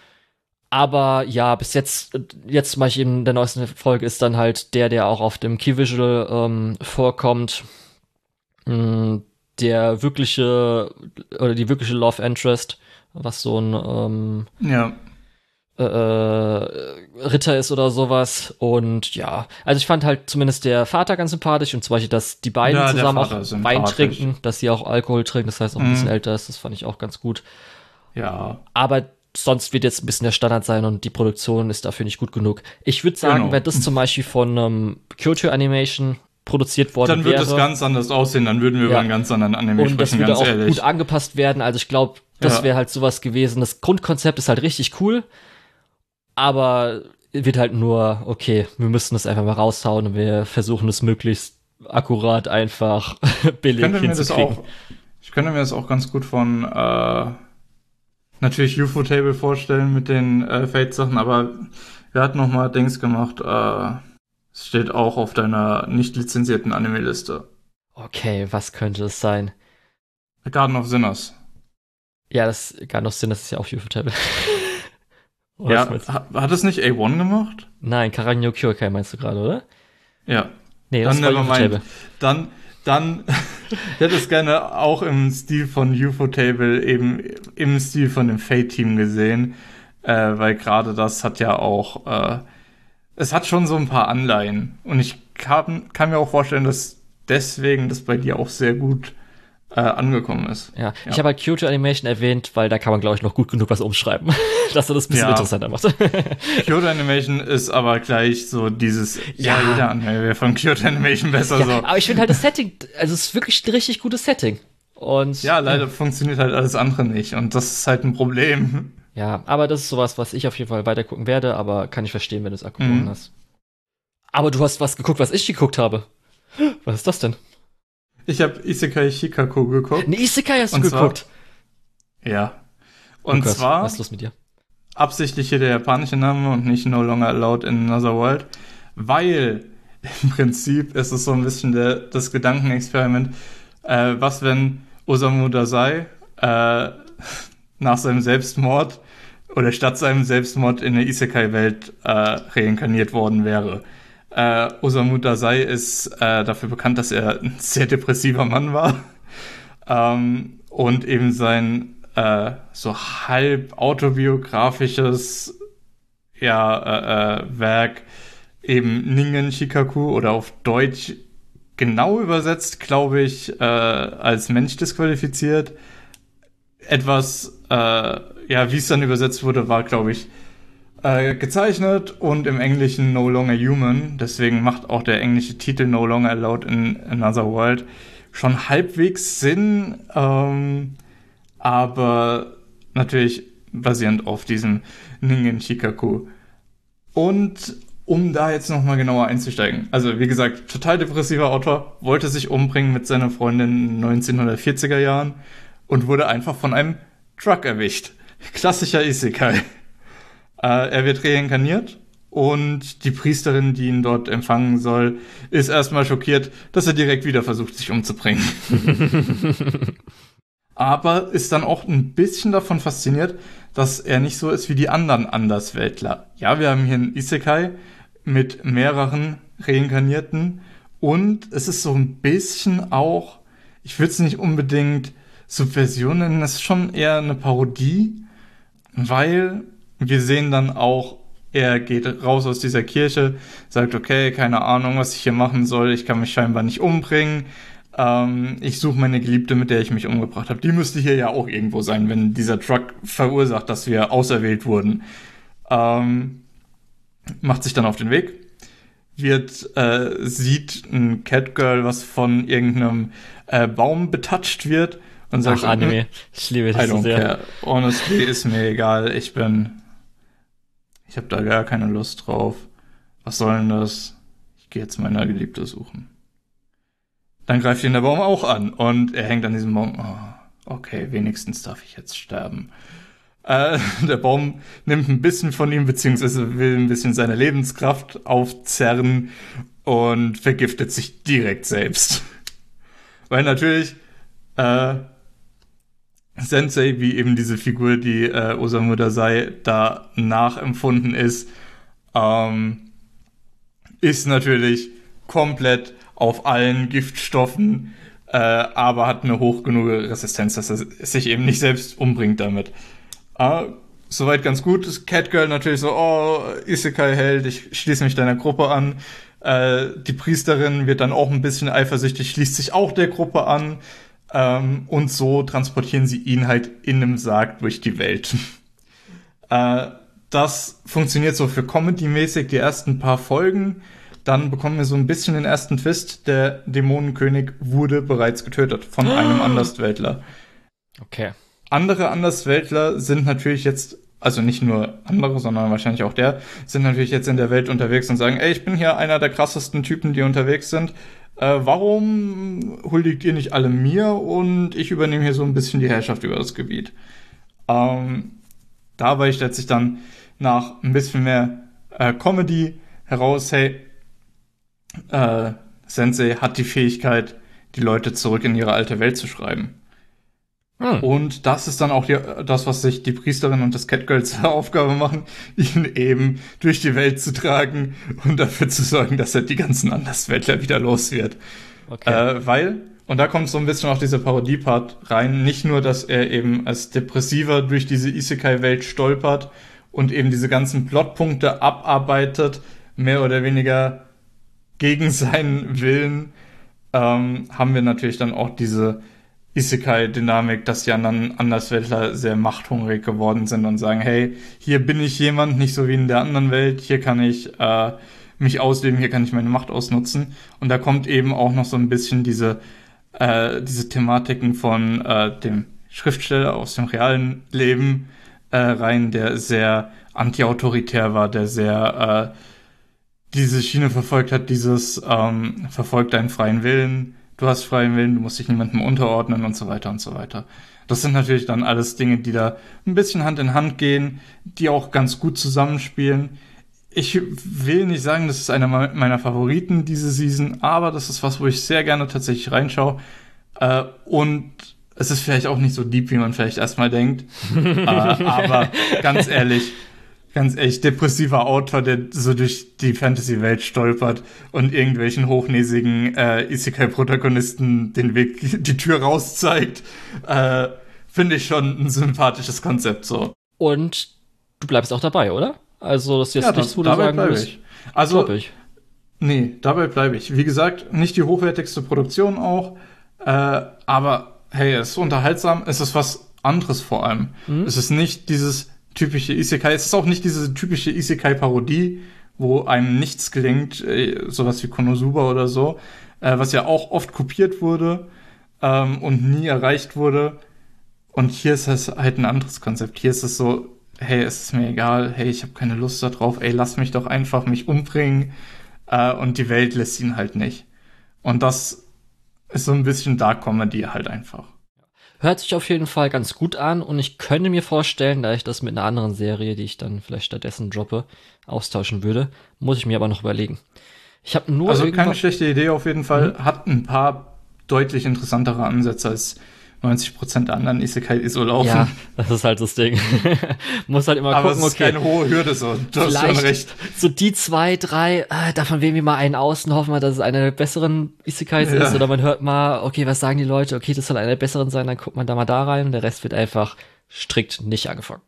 Aber ja, bis jetzt zum Beispiel in der neuesten Folge ist dann halt der auch auf dem Key Visual vorkommt. Der wirkliche, oder die wirkliche Love Interest, was so ein Ja. Ritter ist oder sowas. Und ja, also ich fand halt zumindest der Vater ganz sympathisch und zum Beispiel, dass die beiden Ja, der zusammen Vater auch ist Wein sympathisch. trinken, dass sie auch Alkohol trinken, das heißt auch ein bisschen älter ist, das fand ich auch ganz gut. Ja. Aber sonst wird jetzt ein bisschen der Standard sein und die Produktion ist dafür nicht gut genug. Ich würde sagen, Genau. wenn das zum Beispiel von Kyoto Animation produziert worden Dann wird wäre es ganz anders aussehen, dann würden wir Ja. über einen ganz anderen Anime und das sprechen, würde ganz auch ehrlich. gut angepasst werden, also ich glaube, das Ja. wäre halt sowas gewesen. Das Grundkonzept ist halt richtig cool, aber wird halt nur, okay, wir müssen das einfach mal raushauen und wir versuchen es möglichst akkurat einfach billig hinzukriegen. Ich könnte mir das auch ganz gut von natürlich UFO-Table vorstellen mit den Fate-Sachen, aber wir hatten noch mal Dings gemacht, es steht auch auf deiner nicht lizenzierten Anime-Liste. Okay, was könnte es sein? Garden of Sinners. Ja, das gar noch Sinn, das ist ja auch UFO-Table. Oder Ja, hat es nicht A1 gemacht? Nein, Karagno Kyokai meinst du gerade, oder? Ja. Nee, Dann das war nevermind. Ufotable. Dann, ich hätte es gerne auch im Stil von Ufotable, eben im Stil von dem Fate-Team gesehen, weil gerade das hat ja auch, es hat schon so ein paar Anleihen. Und ich kann mir auch vorstellen, dass deswegen das bei dir auch sehr gut angekommen ist. Ja, ich habe halt Kyoto Animation erwähnt, weil da kann man, glaube ich, noch gut genug was umschreiben, dass er das ein bisschen interessanter macht. Kyoto Animation ist aber gleich so dieses, jeder Anime wäre von Kyoto Animation besser so. Aber ich finde halt das Setting, also es ist wirklich ein richtig gutes Setting. Und Ja, leider funktioniert halt alles andere nicht und das ist halt ein Problem. ja, aber das ist sowas, was ich auf jeden Fall weitergucken werde, aber kann ich verstehen, wenn du es abgebrochen hast. Aber du hast was geguckt, was ich geguckt habe. Was ist das denn? Ich habe Isekai Shikaku geguckt. Ein Isekai hast du geguckt? Ja. Und Lukas, zwar was ist los mit dir? absichtlich hier der japanische Name und nicht No Longer Allowed in Another World, weil im Prinzip ist es so ein bisschen das Gedankenexperiment, was wenn Osamu Dazai nach seinem Selbstmord oder statt seinem Selbstmord in der Isekai-Welt reinkarniert worden wäre. Osamu Dazai ist dafür bekannt, dass er ein sehr depressiver Mann war und eben sein so halb autobiografisches Werk eben Ningen Shikaku oder auf Deutsch genau übersetzt, glaube ich, als Mensch disqualifiziert. Etwas, wie es dann übersetzt wurde, war, glaube ich, gezeichnet und im Englischen No Longer Human. Deswegen macht auch der englische Titel No Longer Allowed in Another World schon halbwegs Sinn, aber natürlich basierend auf diesem Ningen Shikaku. Und um da jetzt nochmal genauer einzusteigen. Also wie gesagt, total depressiver Autor, wollte sich umbringen mit seiner Freundin in den 1940er Jahren und wurde einfach von einem Truck erwischt. Klassischer Isekai. Er wird reinkarniert und die Priesterin, die ihn dort empfangen soll, ist erstmal schockiert, dass er direkt wieder versucht, sich umzubringen. Aber ist dann auch ein bisschen davon fasziniert, dass er nicht so ist wie die anderen Andersweltler. Ja, wir haben hier einen Isekai mit mehreren Reinkarnierten und es ist so ein bisschen auch, ich würde es nicht unbedingt Subversion nennen, es ist schon eher eine Parodie, weil wir sehen dann auch, er geht raus aus dieser Kirche, sagt, okay, keine Ahnung, was ich hier machen soll, ich kann mich scheinbar nicht umbringen, ich suche meine Geliebte, mit der ich mich umgebracht habe. Die müsste hier ja auch irgendwo sein, wenn dieser Truck verursacht, dass wir auserwählt wurden. Macht sich dann auf den Weg, sieht ein Catgirl, was von irgendeinem Baum betatscht wird und sagt, ach, Anime, ich liebe das so sehr. Care. Honestly, ist mir egal, ich habe da gar keine Lust drauf. Was soll denn das? Ich gehe jetzt meine Geliebte suchen. Dann greift ihn der Baum auch an und er hängt an diesem Baum. Oh, okay, wenigstens darf ich jetzt sterben. Der Baum nimmt ein bisschen von ihm, beziehungsweise will ein bisschen seine Lebenskraft aufzerren und vergiftet sich direkt selbst. Weil natürlich Sensei, wie eben diese Figur, die Osamu Dazai da nachempfunden ist natürlich komplett auf allen Giftstoffen, aber hat eine hoch genug Resistenz, dass er sich eben nicht selbst umbringt damit. Soweit ganz gut. Das Catgirl natürlich so, oh, Isekai-Held, ich schließe mich deiner Gruppe an. Die Priesterin wird dann auch ein bisschen eifersüchtig, schließt sich auch der Gruppe an. Und so transportieren sie ihn halt in einem Sarg durch die Welt. Das funktioniert so für Comedy-mäßig die ersten paar Folgen. Dann bekommen wir so ein bisschen den ersten Twist. Der Dämonenkönig wurde bereits getötet von einem Andersweltler. Okay. Andere Andersweltler sind natürlich jetzt, also nicht nur andere, sondern wahrscheinlich auch sind natürlich jetzt in der Welt unterwegs und sagen, ey, ich bin hier einer der krassesten Typen, die unterwegs sind. Warum huldigt ihr nicht alle mir und ich übernehme hier so ein bisschen die Herrschaft über das Gebiet? Dabei stellt sich dann nach ein bisschen mehr Comedy heraus, hey, Sensei hat die Fähigkeit, die Leute zurück in ihre alte Welt zu schreiben. Und das ist dann auch das, was sich die Priesterin und das Catgirl zur Aufgabe machen, ihn eben durch die Welt zu tragen und dafür zu sorgen, dass er die ganzen Andersweltler wieder los wird. Okay. Und da kommt so ein bisschen auch dieser Parodie-Part rein, nicht nur, dass er eben als Depressiver durch diese Isekai-Welt stolpert und eben diese ganzen Plotpunkte abarbeitet, mehr oder weniger gegen seinen Willen, haben wir natürlich dann auch diese Isekai-Dynamik, dass die anderen Andersweltler sehr machthungrig geworden sind und sagen, hey, hier bin ich jemand, nicht so wie in der anderen Welt, hier kann ich mich ausleben, hier kann ich meine Macht ausnutzen. Und da kommt eben auch noch so ein bisschen diese Thematiken von dem Schriftsteller aus dem realen Leben rein, der sehr anti-autoritär war, der sehr diese Schiene verfolgt hat, verfolgt deinen freien Willen, du hast freien Willen, du musst dich niemandem unterordnen und so weiter und so weiter. Das sind natürlich dann alles Dinge, die da ein bisschen Hand in Hand gehen, die auch ganz gut zusammenspielen. Ich will nicht sagen, das ist einer meiner Favoriten diese Season, aber das ist was, wo ich sehr gerne tatsächlich reinschaue. Und es ist vielleicht auch nicht so deep, wie man vielleicht erstmal denkt. Aber ganz ehrlich, depressiver Autor, der so durch die Fantasy-Welt stolpert und irgendwelchen hochnäsigen Isekai-Protagonisten die Tür raus zeigt, finde ich schon ein sympathisches Konzept so. Und du bleibst auch dabei, oder? Also, das ist jetzt nichts, wo du dabei sagen bleibe würdest. ich. Also, ich. nee, dabei bleibe ich. Wie gesagt, nicht die hochwertigste Produktion auch, aber hey, es ist unterhaltsam, es ist was anderes vor allem. Es ist nicht dieses typische Isekai, es ist auch nicht diese typische Isekai-Parodie, wo einem nichts gelingt, sowas wie Konosuba oder so, was ja auch oft kopiert wurde und nie erreicht wurde. Und hier ist es halt ein anderes Konzept. Hier ist es so, hey, es ist mir egal, hey, ich habe keine Lust darauf, ey, lass mich doch einfach mich umbringen. Und die Welt lässt ihn halt nicht. Und das ist so ein bisschen Dark Comedy halt einfach. Hört sich auf jeden Fall ganz gut an und ich könnte mir vorstellen, da ich das mit einer anderen Serie, die ich dann vielleicht stattdessen droppe, austauschen würde, muss ich mir aber noch überlegen. Ich habe nur also keine schlechte Idee auf jeden Fall, hat ein paar deutlich interessantere Ansätze als 90% der anderen Isekai, die so laufen. Ja, das ist halt das Ding. Muss halt immer aber gucken, es ist keine hohe Hürde so. Du hast schon recht. So die 2, 3, davon wählen wir mal einen aus und hoffen wir, dass es einer der besseren Isekais ist. Oder man hört mal, okay, was sagen die Leute? Okay, das soll einer der besseren sein, dann guckt man da mal da rein. Und der Rest wird einfach strikt nicht angefangen.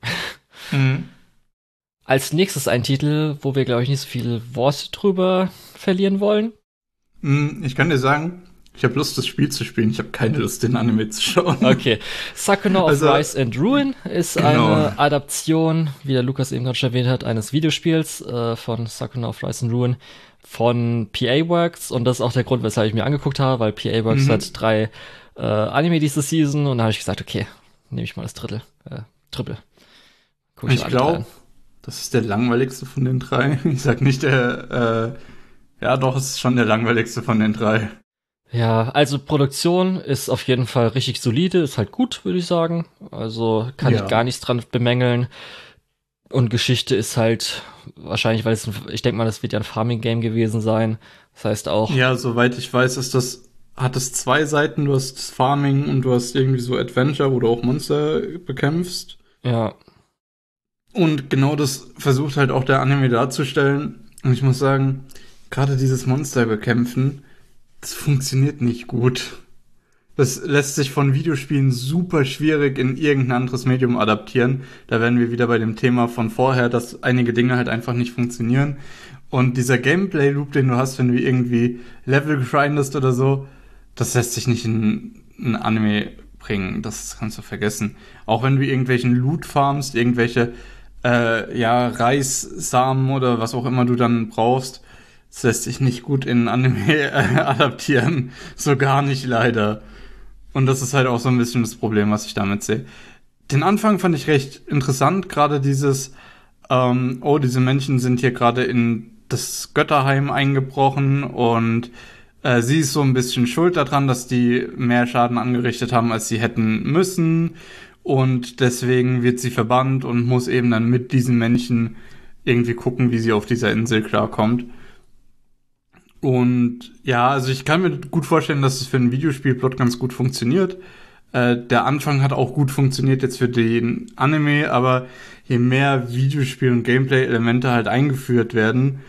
Als nächstes ein Titel, wo wir, glaube ich, nicht so viel Wort drüber verlieren wollen. Ich kann dir sagen, ich habe Lust, das Spiel zu spielen. Ich habe keine Lust, den Anime zu schauen. Okay. Sakuna of Rise and Ruin ist eine Adaption, wie der Lukas eben gerade schon erwähnt hat, eines Videospiels von Sakuna of Rise and Ruin von PA Works. Und das ist auch der Grund, weshalb ich mir angeguckt habe, weil PA Works hat 3 Anime diese Season. Und da habe ich gesagt, okay, nehme ich mal das Triple. Ich glaube, das ist der langweiligste von den 3. Ich sag nicht ja doch, es ist schon der langweiligste von den 3. Ja, also Produktion ist auf jeden Fall richtig solide, ist halt gut, würde ich sagen. Also kann ich gar nichts dran bemängeln. Und Geschichte ist halt wahrscheinlich, weil ich denke mal, das wird ja ein Farming-Game gewesen sein. Das heißt auch. Ja, soweit ich weiß, hat es 2 Seiten. Du hast Farming und du hast irgendwie so Adventure, wo du auch Monster bekämpfst. Ja. Und genau das versucht halt auch der Anime darzustellen. Und ich muss sagen, gerade dieses Monster bekämpfen, das funktioniert nicht gut. Das lässt sich von Videospielen super schwierig in irgendein anderes Medium adaptieren. Da werden wir wieder bei dem Thema von vorher, dass einige Dinge halt einfach nicht funktionieren. Und dieser Gameplay-Loop, den du hast, wenn du irgendwie Level grindest oder so, das lässt sich nicht in ein Anime bringen. Das kannst du vergessen. Auch wenn du irgendwelchen Loot farmst, irgendwelche Reissamen oder was auch immer du dann brauchst, das lässt sich nicht gut in Anime adaptieren. So gar nicht, leider. Und das ist halt auch so ein bisschen das Problem, was ich damit sehe. Den Anfang fand ich recht interessant. Gerade dieses, diese Menschen sind hier gerade in das Götterheim eingebrochen und sie ist so ein bisschen schuld daran, dass die mehr Schaden angerichtet haben, als sie hätten müssen. Und deswegen wird sie verbannt und muss eben dann mit diesen Menschen irgendwie gucken, wie sie auf dieser Insel klarkommt. Und ja, also ich kann mir gut vorstellen, dass es für einen Videospielplot ganz gut funktioniert. Der Anfang hat auch gut funktioniert jetzt für den Anime, aber je mehr Videospiel- und Gameplay-Elemente halt eingeführt werden,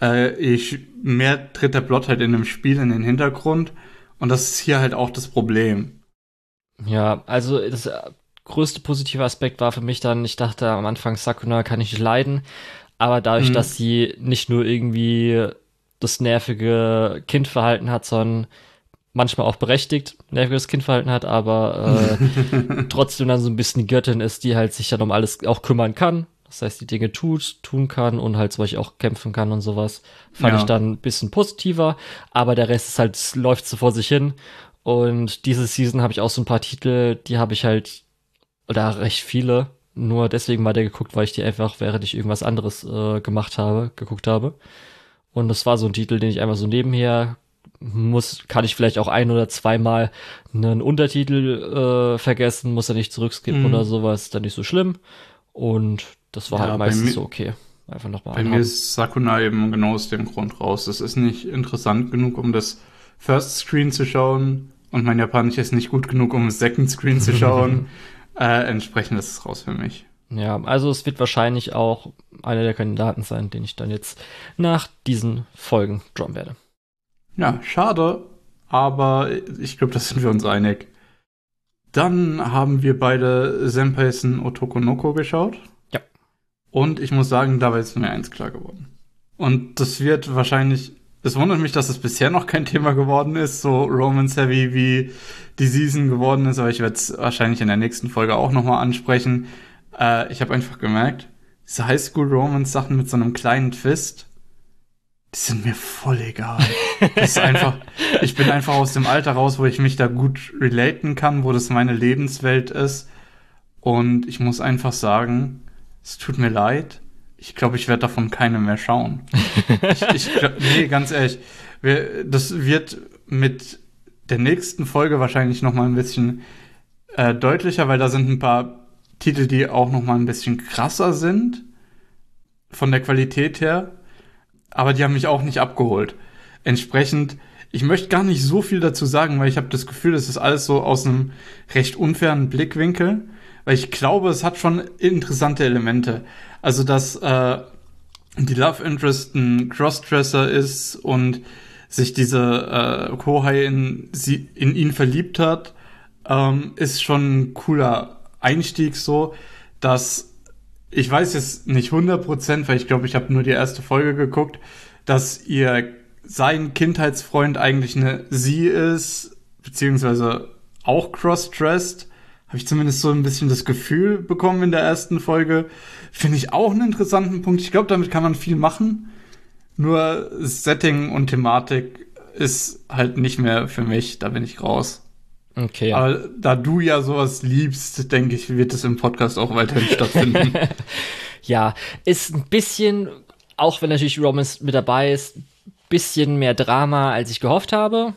mehr tritt der Plot halt in dem Spiel in den Hintergrund. Und das ist hier halt auch das Problem. Ja, also das größte positive Aspekt war für mich dann, ich dachte am Anfang, Sakuna kann ich nicht leiden, aber dadurch, dass sie nicht nur irgendwie das nervige Kindverhalten hat, sondern manchmal auch berechtigt nerviges Kindverhalten hat, aber trotzdem dann so ein bisschen die Göttin ist, die halt sich dann um alles auch kümmern kann. Das heißt, die Dinge tun kann und halt zum Beispiel auch kämpfen kann und sowas. Fand ich dann ein bisschen positiver, aber der Rest ist halt, es läuft so vor sich hin. Und diese Season habe ich auch so ein paar Titel, die habe ich halt, oder recht viele, nur deswegen mal der geguckt, weil ich die einfach, während ich irgendwas anderes geguckt habe. Und das war so ein Titel, den ich einfach so nebenher kann ich vielleicht auch ein- oder zweimal einen Untertitel vergessen, muss er nicht zurückskippen oder sowas, dann nicht so schlimm. Und das war halt meistens so okay. Einfach nochmal Bei mir ist Sakuna eben genau aus dem Grund raus. Das ist nicht interessant genug, um das First Screen zu schauen und mein Japanisch ist nicht gut genug, um Second Screen zu schauen. Entsprechend ist es raus für mich. Ja, also es wird wahrscheinlich auch einer der Kandidaten sein, den ich dann jetzt nach diesen Folgen droppen werde. Ja, schade, aber ich glaube, da sind wir uns einig. Dann haben wir beide Senpaisen Otokonoko geschaut. Ja. Und ich muss sagen, dabei ist mir eins klar geworden. Und das wird wahrscheinlich, es wundert mich, dass es bisher noch kein Thema geworden ist, so Romance-heavy wie die Season geworden ist, aber ich werde es wahrscheinlich in der nächsten Folge auch nochmal ansprechen. Ich habe einfach gemerkt, diese Highschool-Romance-Sachen mit so einem kleinen Twist, die sind mir voll egal. Das ist einfach, ich bin einfach aus dem Alter raus, wo ich mich da gut relaten kann, wo das meine Lebenswelt ist. Und ich muss einfach sagen, es tut mir leid. Ich glaube, ich werde davon keine mehr schauen. Nee, ganz ehrlich. Das wird mit der nächsten Folge wahrscheinlich noch mal ein bisschen deutlicher, weil da sind ein paar Titel, die auch noch mal ein bisschen krasser sind. Von der Qualität her. Aber die haben mich auch nicht abgeholt. Entsprechend, ich möchte gar nicht so viel dazu sagen, weil ich habe das Gefühl, das ist alles so aus einem recht unfairen Blickwinkel. Weil ich glaube, es hat schon interessante Elemente. Also, dass die Love Interest ein Crossdresser ist und sich diese Kohai in ihn verliebt hat, ist schon ein cooler Einstieg so, dass ich weiß jetzt nicht 100%, weil ich glaube, ich habe nur die erste Folge geguckt, dass sein Kindheitsfreund eigentlich eine sie ist, beziehungsweise auch crossdressed. Habe ich zumindest so ein bisschen das Gefühl bekommen in der ersten Folge. Finde ich auch einen interessanten Punkt. Ich glaube, damit kann man viel machen. Nur Setting und Thematik ist halt nicht mehr für mich. Da bin ich raus. Okay. Aber da du ja sowas liebst, denke ich, wird es im Podcast auch weiterhin stattfinden. Ja, ist ein bisschen, auch wenn natürlich Romance mit dabei ist, bisschen mehr Drama, als ich gehofft habe.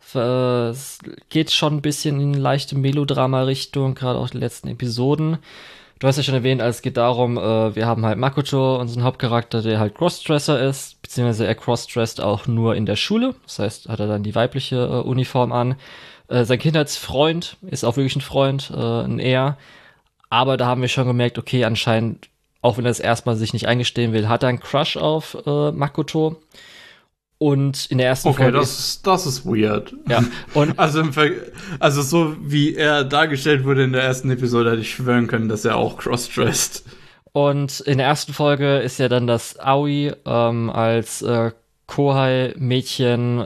Es geht schon ein bisschen in leichte Melodrama-Richtung, gerade auch die letzten Episoden. Du hast ja schon erwähnt, es geht darum, wir haben halt Makoto, unseren Hauptcharakter, der halt Crossdresser ist, beziehungsweise er crossdresst auch nur in der Schule. Das heißt, hat er dann die weibliche Uniform an. Sein Kindheitsfreund ist auch wirklich ein Freund, ein Er. Aber da haben wir schon gemerkt, okay, anscheinend, auch wenn er es erstmal sich nicht eingestehen will, hat er einen Crush auf Makoto. Und in der ersten Folge. Okay, das ist weird. Ja. Und also so wie er dargestellt wurde in der ersten Episode, hätte ich schwören können, dass er auch crossdressed. Und in der ersten Folge ist ja dann das Aoi als Kohai-Mädchen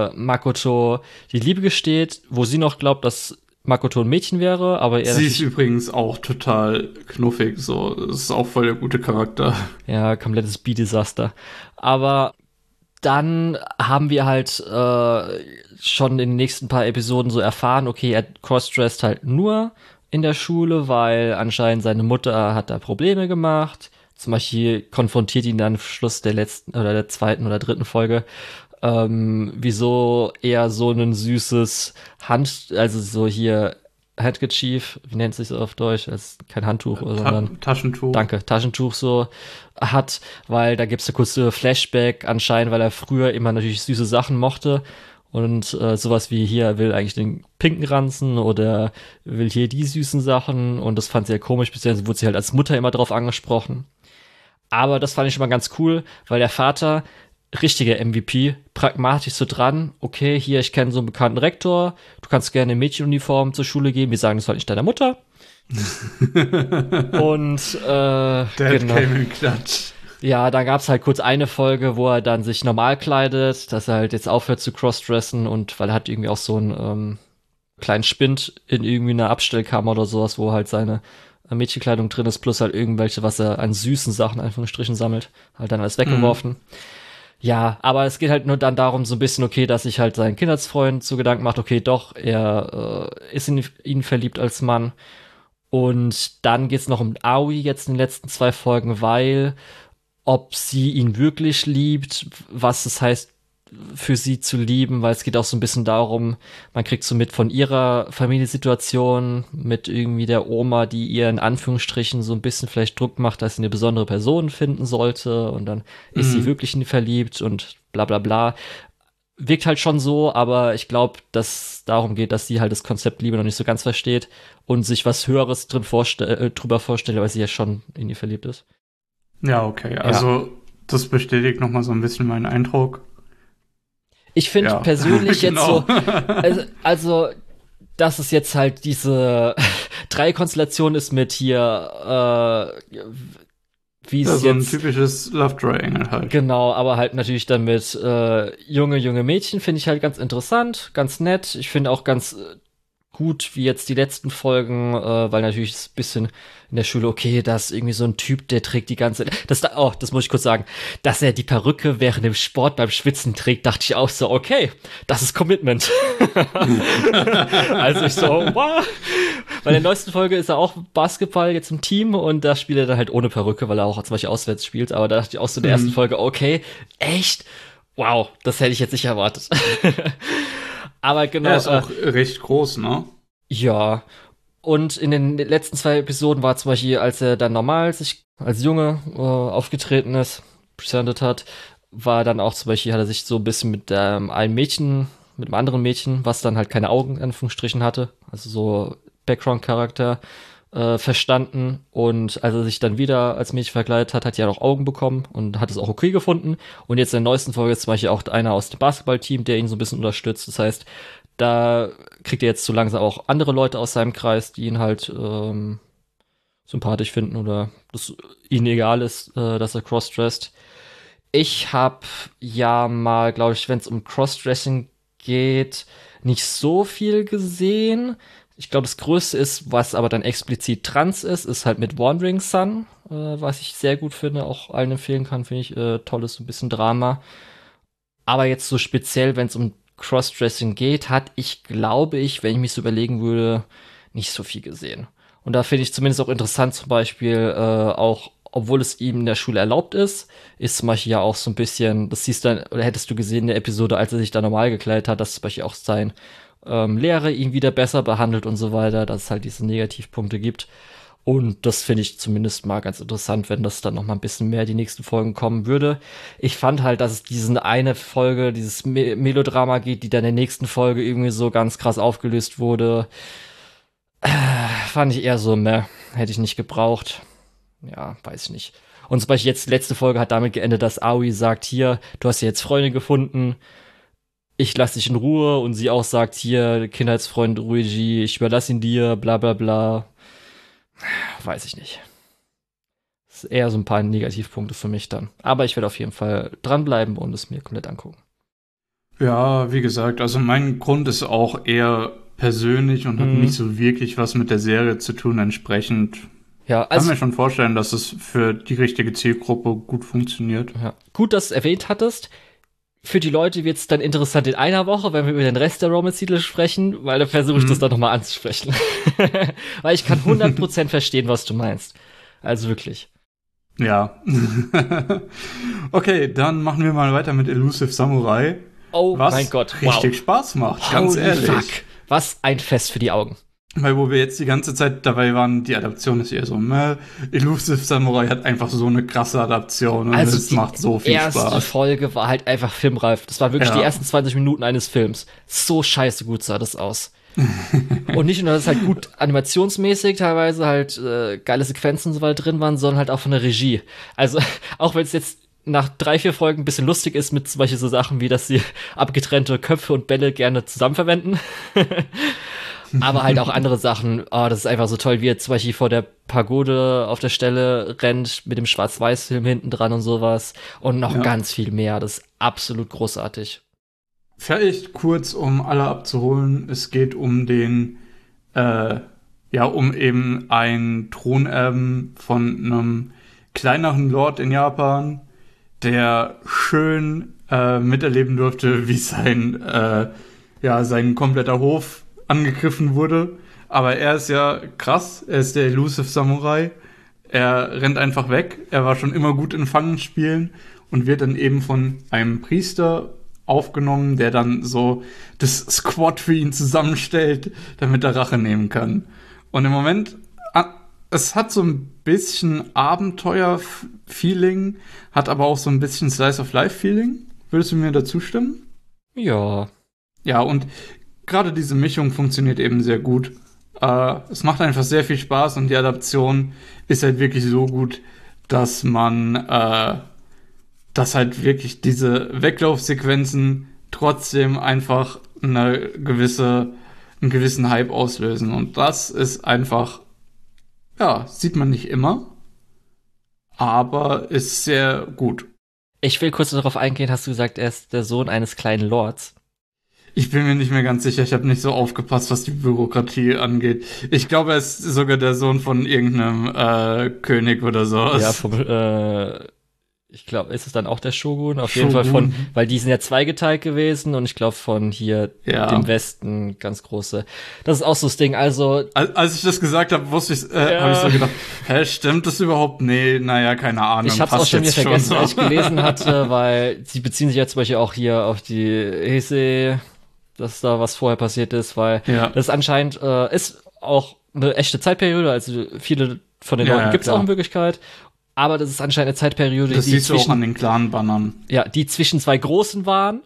Makoto die Liebe gesteht, wo sie noch glaubt, dass Makoto ein Mädchen wäre, aber er sie ist übrigens auch total knuffig, so, das ist auch voll der gute Charakter. Ja, komplettes Bi-Desaster. Aber dann haben wir halt schon in den nächsten paar Episoden so erfahren, okay, er crossdresst halt nur in der Schule, weil anscheinend seine Mutter hat da Probleme gemacht. Zum Beispiel konfrontiert ihn dann am Schluss der letzten oder der zweiten oder dritten Folge, wieso er so ein süßes also so hier Handkerchief, wie nennt sich das auf Deutsch? Das ist kein Handtuch, sondern Taschentuch. Danke, Taschentuch so hat, weil da gibt's eine kurze Flashback anscheinend, weil er früher immer natürlich süße Sachen mochte Und sowas wie hier, er will eigentlich den pinken Ranzen oder will hier die süßen Sachen. Und das fand sie ja komisch, beziehungsweise wurde sie halt als Mutter immer drauf angesprochen. Aber das fand ich schon mal ganz cool, weil der Vater, richtiger MVP, pragmatisch so dran, okay, hier, ich kenne so einen bekannten Rektor, du kannst gerne in Mädchenuniform zur Schule gehen, wir sagen das halt nicht deiner Mutter. Und Der genau. came in Klatsch. Ja, da gab's halt kurz eine Folge, wo er dann sich normal kleidet, dass er halt jetzt aufhört zu crossdressen und weil er hat irgendwie auch so einen kleinen Spind in irgendwie einer Abstellkammer oder sowas, wo halt seine Mädchenkleidung drin ist, plus halt irgendwelche, was er an süßen Sachen, Anführungsstrichen, sammelt, halt dann alles weggeworfen. Ja, aber es geht halt nur dann darum, so ein bisschen, okay, dass sich halt sein Kindheitsfreund so Gedanken macht, okay, doch, er ist in ihn verliebt als Mann. Und dann geht's noch um Aoi jetzt in den letzten 2 Folgen, weil ob sie ihn wirklich liebt, was es heißt, für sie zu lieben, weil es geht auch so ein bisschen darum, man kriegt so mit von ihrer Familiensituation, mit irgendwie der Oma, die ihr in Anführungsstrichen so ein bisschen vielleicht Druck macht, dass sie eine besondere Person finden sollte und dann ist sie wirklich in ihn verliebt und bla bla bla. Wirkt halt schon so, aber ich glaube, dass es darum geht, dass sie halt das Konzept Liebe noch nicht so ganz versteht und sich was Höheres drüber vorstellt, weil sie ja schon in ihn verliebt ist. Ja, okay. Also, das bestätigt nochmal so ein bisschen meinen Eindruck. Ich finde persönlich genau. jetzt so, also, dass es jetzt halt diese Dreierkonstellation ist mit hier, wie es so ein jetzt typisches Love Triangle halt. genau, aber halt natürlich dann mit junge Mädchen finde ich halt ganz interessant, ganz nett. Ich finde auch ganz gut, wie jetzt die letzten Folgen, weil natürlich ist ein bisschen in der Schule, okay, dass irgendwie so ein Typ, der trägt die ganze, das muss ich kurz sagen, dass er die Perücke während dem Sport beim Schwitzen trägt, dachte ich auch so, okay, das ist Commitment. Also ich so, wow. Bei der neuesten Folge ist er auch Basketball jetzt im Team und da spielt er dann halt ohne Perücke, weil er auch zum Beispiel auswärts spielt, aber da dachte ich auch so in der ersten Folge, okay, echt? Wow, das hätte ich jetzt nicht erwartet. Aber genau. Er ist auch recht groß, ne? Ja. Und in den letzten 2 Episoden war zum Beispiel, als er dann normal sich als Junge aufgetreten ist, presented hat, war dann auch zum Beispiel, hat er sich so ein bisschen mit einem Mädchen, mit einem anderen Mädchen, was dann halt keine Augen, in Anführungsstrichen hatte, also so Background-Charakter, verstanden. Und als er sich dann wieder als Mädchen verkleidet hat, hat er auch Augen bekommen und hat es auch okay gefunden. Und jetzt in der neuesten Folge ist zum Beispiel auch einer aus dem Basketballteam, der ihn so ein bisschen unterstützt. Das heißt, da kriegt er jetzt so langsam auch andere Leute aus seinem Kreis, die ihn halt sympathisch finden oder das ihnen egal ist, dass er crossdresst. Ich habe ja mal, glaube ich, wenn es um Crossdressing geht, nicht so viel gesehen. Ich glaube, das Größte ist, was aber dann explizit trans ist halt mit Wandering Sun, was ich sehr gut finde, auch allen empfehlen kann, finde ich tolles, so ein bisschen Drama. Aber jetzt so speziell, wenn es um Crossdressing geht, hat ich, glaube ich, wenn ich mich so überlegen würde, nicht so viel gesehen. Und da finde ich zumindest auch interessant, zum Beispiel auch, obwohl es ihm in der Schule erlaubt ist zum Beispiel ja auch so ein bisschen, das siehst dann, oder hättest du gesehen in der Episode, als er sich da normal gekleidet hat, dass zum Beispiel auch sein Lehrer ihn wieder besser behandelt und so weiter, dass es halt diese Negativpunkte gibt. Und das finde ich zumindest mal ganz interessant, wenn das dann noch mal ein bisschen mehr die nächsten Folgen kommen würde. Ich fand halt, dass es diese eine Folge, dieses Melodrama geht, die dann in der nächsten Folge irgendwie so ganz krass aufgelöst wurde. Fand ich eher so, hätte ich nicht gebraucht. Ja, weiß ich nicht. Und zum Beispiel jetzt, die letzte Folge hat damit geendet, dass Aoi sagt, hier, du hast ja jetzt Freunde gefunden, ich lass dich in Ruhe. Und sie auch sagt, hier, Kindheitsfreund Ruiji, ich überlasse ihn dir, bla bla bla. Weiß ich nicht. Das ist eher so ein paar Negativpunkte für mich dann. Aber ich werde auf jeden Fall dranbleiben und es mir komplett angucken. Ja, wie gesagt, also mein Grund ist auch eher persönlich und hat nicht so wirklich was mit der Serie zu tun. Entsprechend ja, kann mir schon vorstellen, dass es für die richtige Zielgruppe gut funktioniert. Ja. Gut, dass du es erwähnt hattest. Für die Leute wird es dann interessant in einer Woche, wenn wir über den Rest der Romance-Titel sprechen, weil da versuche ich das dann nochmal anzusprechen. Weil ich kann 100% verstehen, was du meinst. Also wirklich. Ja. Okay, dann machen wir mal weiter mit Elusive Samurai. Oh mein Gott, richtig Spaß macht, ganz Holy ehrlich. Fuck. Was ein Fest für die Augen. Weil wo wir jetzt die ganze Zeit dabei waren, die Adaption ist eher so, Elusive Samurai hat einfach so eine krasse Adaption und Also es macht so viel die erste Spaß. Folge war halt einfach filmreif. Das war wirklich die Ja. ersten 20 Minuten eines Films. So scheiße gut sah das aus. Und nicht nur, dass es halt gut animationsmäßig teilweise halt geile Sequenzen und so weiter drin waren, sondern halt auch von der Regie. Also auch wenn es jetzt nach 3, 4 Folgen ein bisschen lustig ist mit zum Beispiel so Sachen wie, dass sie abgetrennte Köpfe und Bälle gerne zusammen verwenden. Aber halt auch andere Sachen. Oh, das ist einfach so toll, wie er zum Beispiel vor der Pagode auf der Stelle rennt mit dem Schwarz-Weiß-Film hinten dran und sowas. Und noch ganz viel mehr. Das ist absolut großartig. Vielleicht kurz, um alle abzuholen. Es geht um den, um eben einen Thronerben von einem kleineren Lord in Japan, der schön miterleben durfte, wie sein kompletter Hof angegriffen wurde. Aber er ist ja krass, er ist der Elusive Samurai. Er rennt einfach weg. Er war schon immer gut in Fangenspielen und wird dann eben von einem Priester aufgenommen, der dann so das Squad für ihn zusammenstellt, damit er Rache nehmen kann. Und im Moment, es hat so ein bisschen Abenteuer-Feeling, hat aber auch so ein bisschen Slice-of-Life-Feeling. Würdest du mir dazu stimmen? Ja. Ja, und gerade diese Mischung funktioniert eben sehr gut. Es macht einfach sehr viel Spaß und die Adaption ist halt wirklich so gut, dass dass halt wirklich diese Weglaufsequenzen trotzdem einfach einen gewissen Hype auslösen. Und das ist einfach, sieht man nicht immer, aber ist sehr gut. Ich will kurz darauf eingehen, hast du gesagt, er ist der Sohn eines kleinen Lords. Ich bin mir nicht mehr ganz sicher, ich habe nicht so aufgepasst, was die Bürokratie angeht. Ich glaube, er ist sogar der Sohn von irgendeinem König oder sowas. Ja, ich glaube, ist es dann auch der Shogun? Auf jeden Fall weil die sind ja zweigeteilt gewesen und ich glaube von hier dem Westen ganz große. Das ist auch so das Ding, also. Als ich das gesagt habe, habe ich so gedacht, stimmt das überhaupt? Nee, naja, keine Ahnung. Ich hab's auch schon wieder vergessen, als ich gelesen hatte, weil sie beziehen sich ja zum Beispiel auch hier auf die Heisei, dass da was vorher passiert ist, weil das anscheinend ist auch eine echte Zeitperiode, also viele von den Leuten gibt's auch in Wirklichkeit. Aber das ist anscheinend eine Zeitperiode, das siehst du auch an den Clan-Bannern. Ja, die zwischen 2 Großen waren.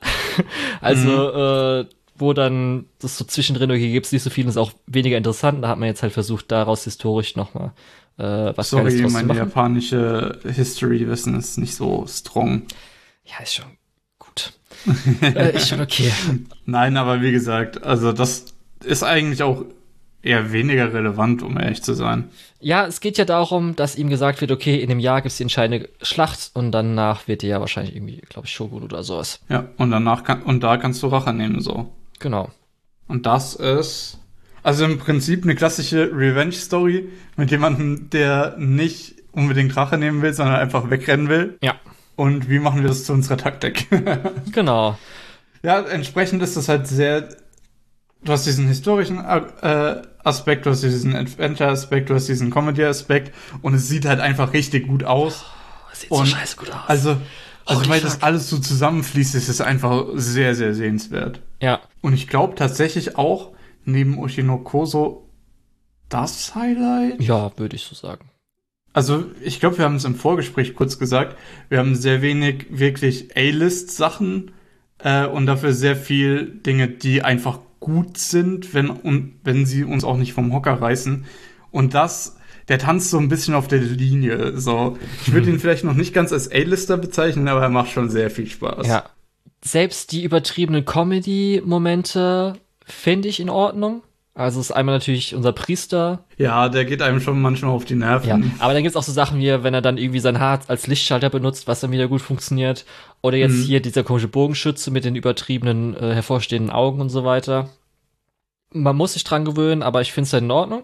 Also, wo dann das so zwischendrin irgendwie gibt's nicht so viel, ist auch weniger interessant. Da hat man jetzt halt versucht, daraus historisch nochmal was Geiles draus zu machen. Meine japanische History-Wissen ist nicht so strong. Ja, ist schon gut. Ist schon okay. Nein, aber wie gesagt, also das ist eigentlich auch eher weniger relevant, um ehrlich zu sein. Ja, es geht ja darum, dass ihm gesagt wird, okay, in dem Jahr gibt's die entscheidende Schlacht und danach wird er ja wahrscheinlich irgendwie, glaube ich, Shogun oder sowas. Ja, und da kannst du Rache nehmen, so. Genau. Und das ist also im Prinzip eine klassische Revenge-Story mit jemandem, der nicht unbedingt Rache nehmen will, sondern einfach wegrennen will. Ja. Und wie machen wir das zu unserer Taktik? Genau. Ja, entsprechend ist das halt sehr. Du hast diesen historischen Aspekt, du hast diesen Adventure-Aspekt, du hast diesen Comedy-Aspekt und es sieht halt einfach richtig gut aus. Das sieht so scheiße gut aus. Also weil das alles so zusammenfließt, ist es einfach sehr, sehr sehenswert. Ja. Und ich glaube tatsächlich auch, neben Oshinokoso das Highlight? Ja, würde ich so sagen. Also, ich glaube, wir haben es im Vorgespräch kurz gesagt, wir haben sehr wenig wirklich A-List-Sachen und dafür sehr viel Dinge, die einfach gut sind, wenn sie uns auch nicht vom Hocker reißen. Und der tanzt so ein bisschen auf der Linie. So, ich würde ihn vielleicht noch nicht ganz als A-Lister bezeichnen, aber er macht schon sehr viel Spaß. Ja. Selbst die übertriebenen Comedy-Momente finde ich in Ordnung. Also ist einmal natürlich unser Priester. Ja, der geht einem schon manchmal auf die Nerven. Ja, aber dann gibt's auch so Sachen wie, wenn er dann irgendwie sein Haar als Lichtschalter benutzt, was dann wieder gut funktioniert. Oder jetzt hier dieser komische Bogenschütze mit den übertriebenen, hervorstehenden Augen und so weiter. Man muss sich dran gewöhnen, aber ich finde es halt in Ordnung.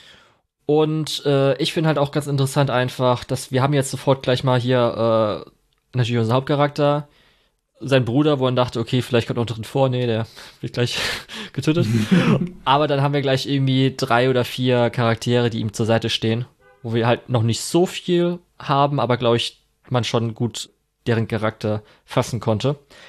Und ich finde halt auch ganz interessant einfach, dass wir haben jetzt sofort gleich mal hier natürlich unser Hauptcharakter, sein Bruder, wo man dachte, okay, vielleicht kommt noch drin vor, nee, der wird gleich getötet. Aber dann haben wir gleich irgendwie 3 oder 4 Charaktere, die ihm zur Seite stehen, wo wir halt noch nicht so viel haben, aber glaube ich, man schon gut deren Charakter fassen konnte.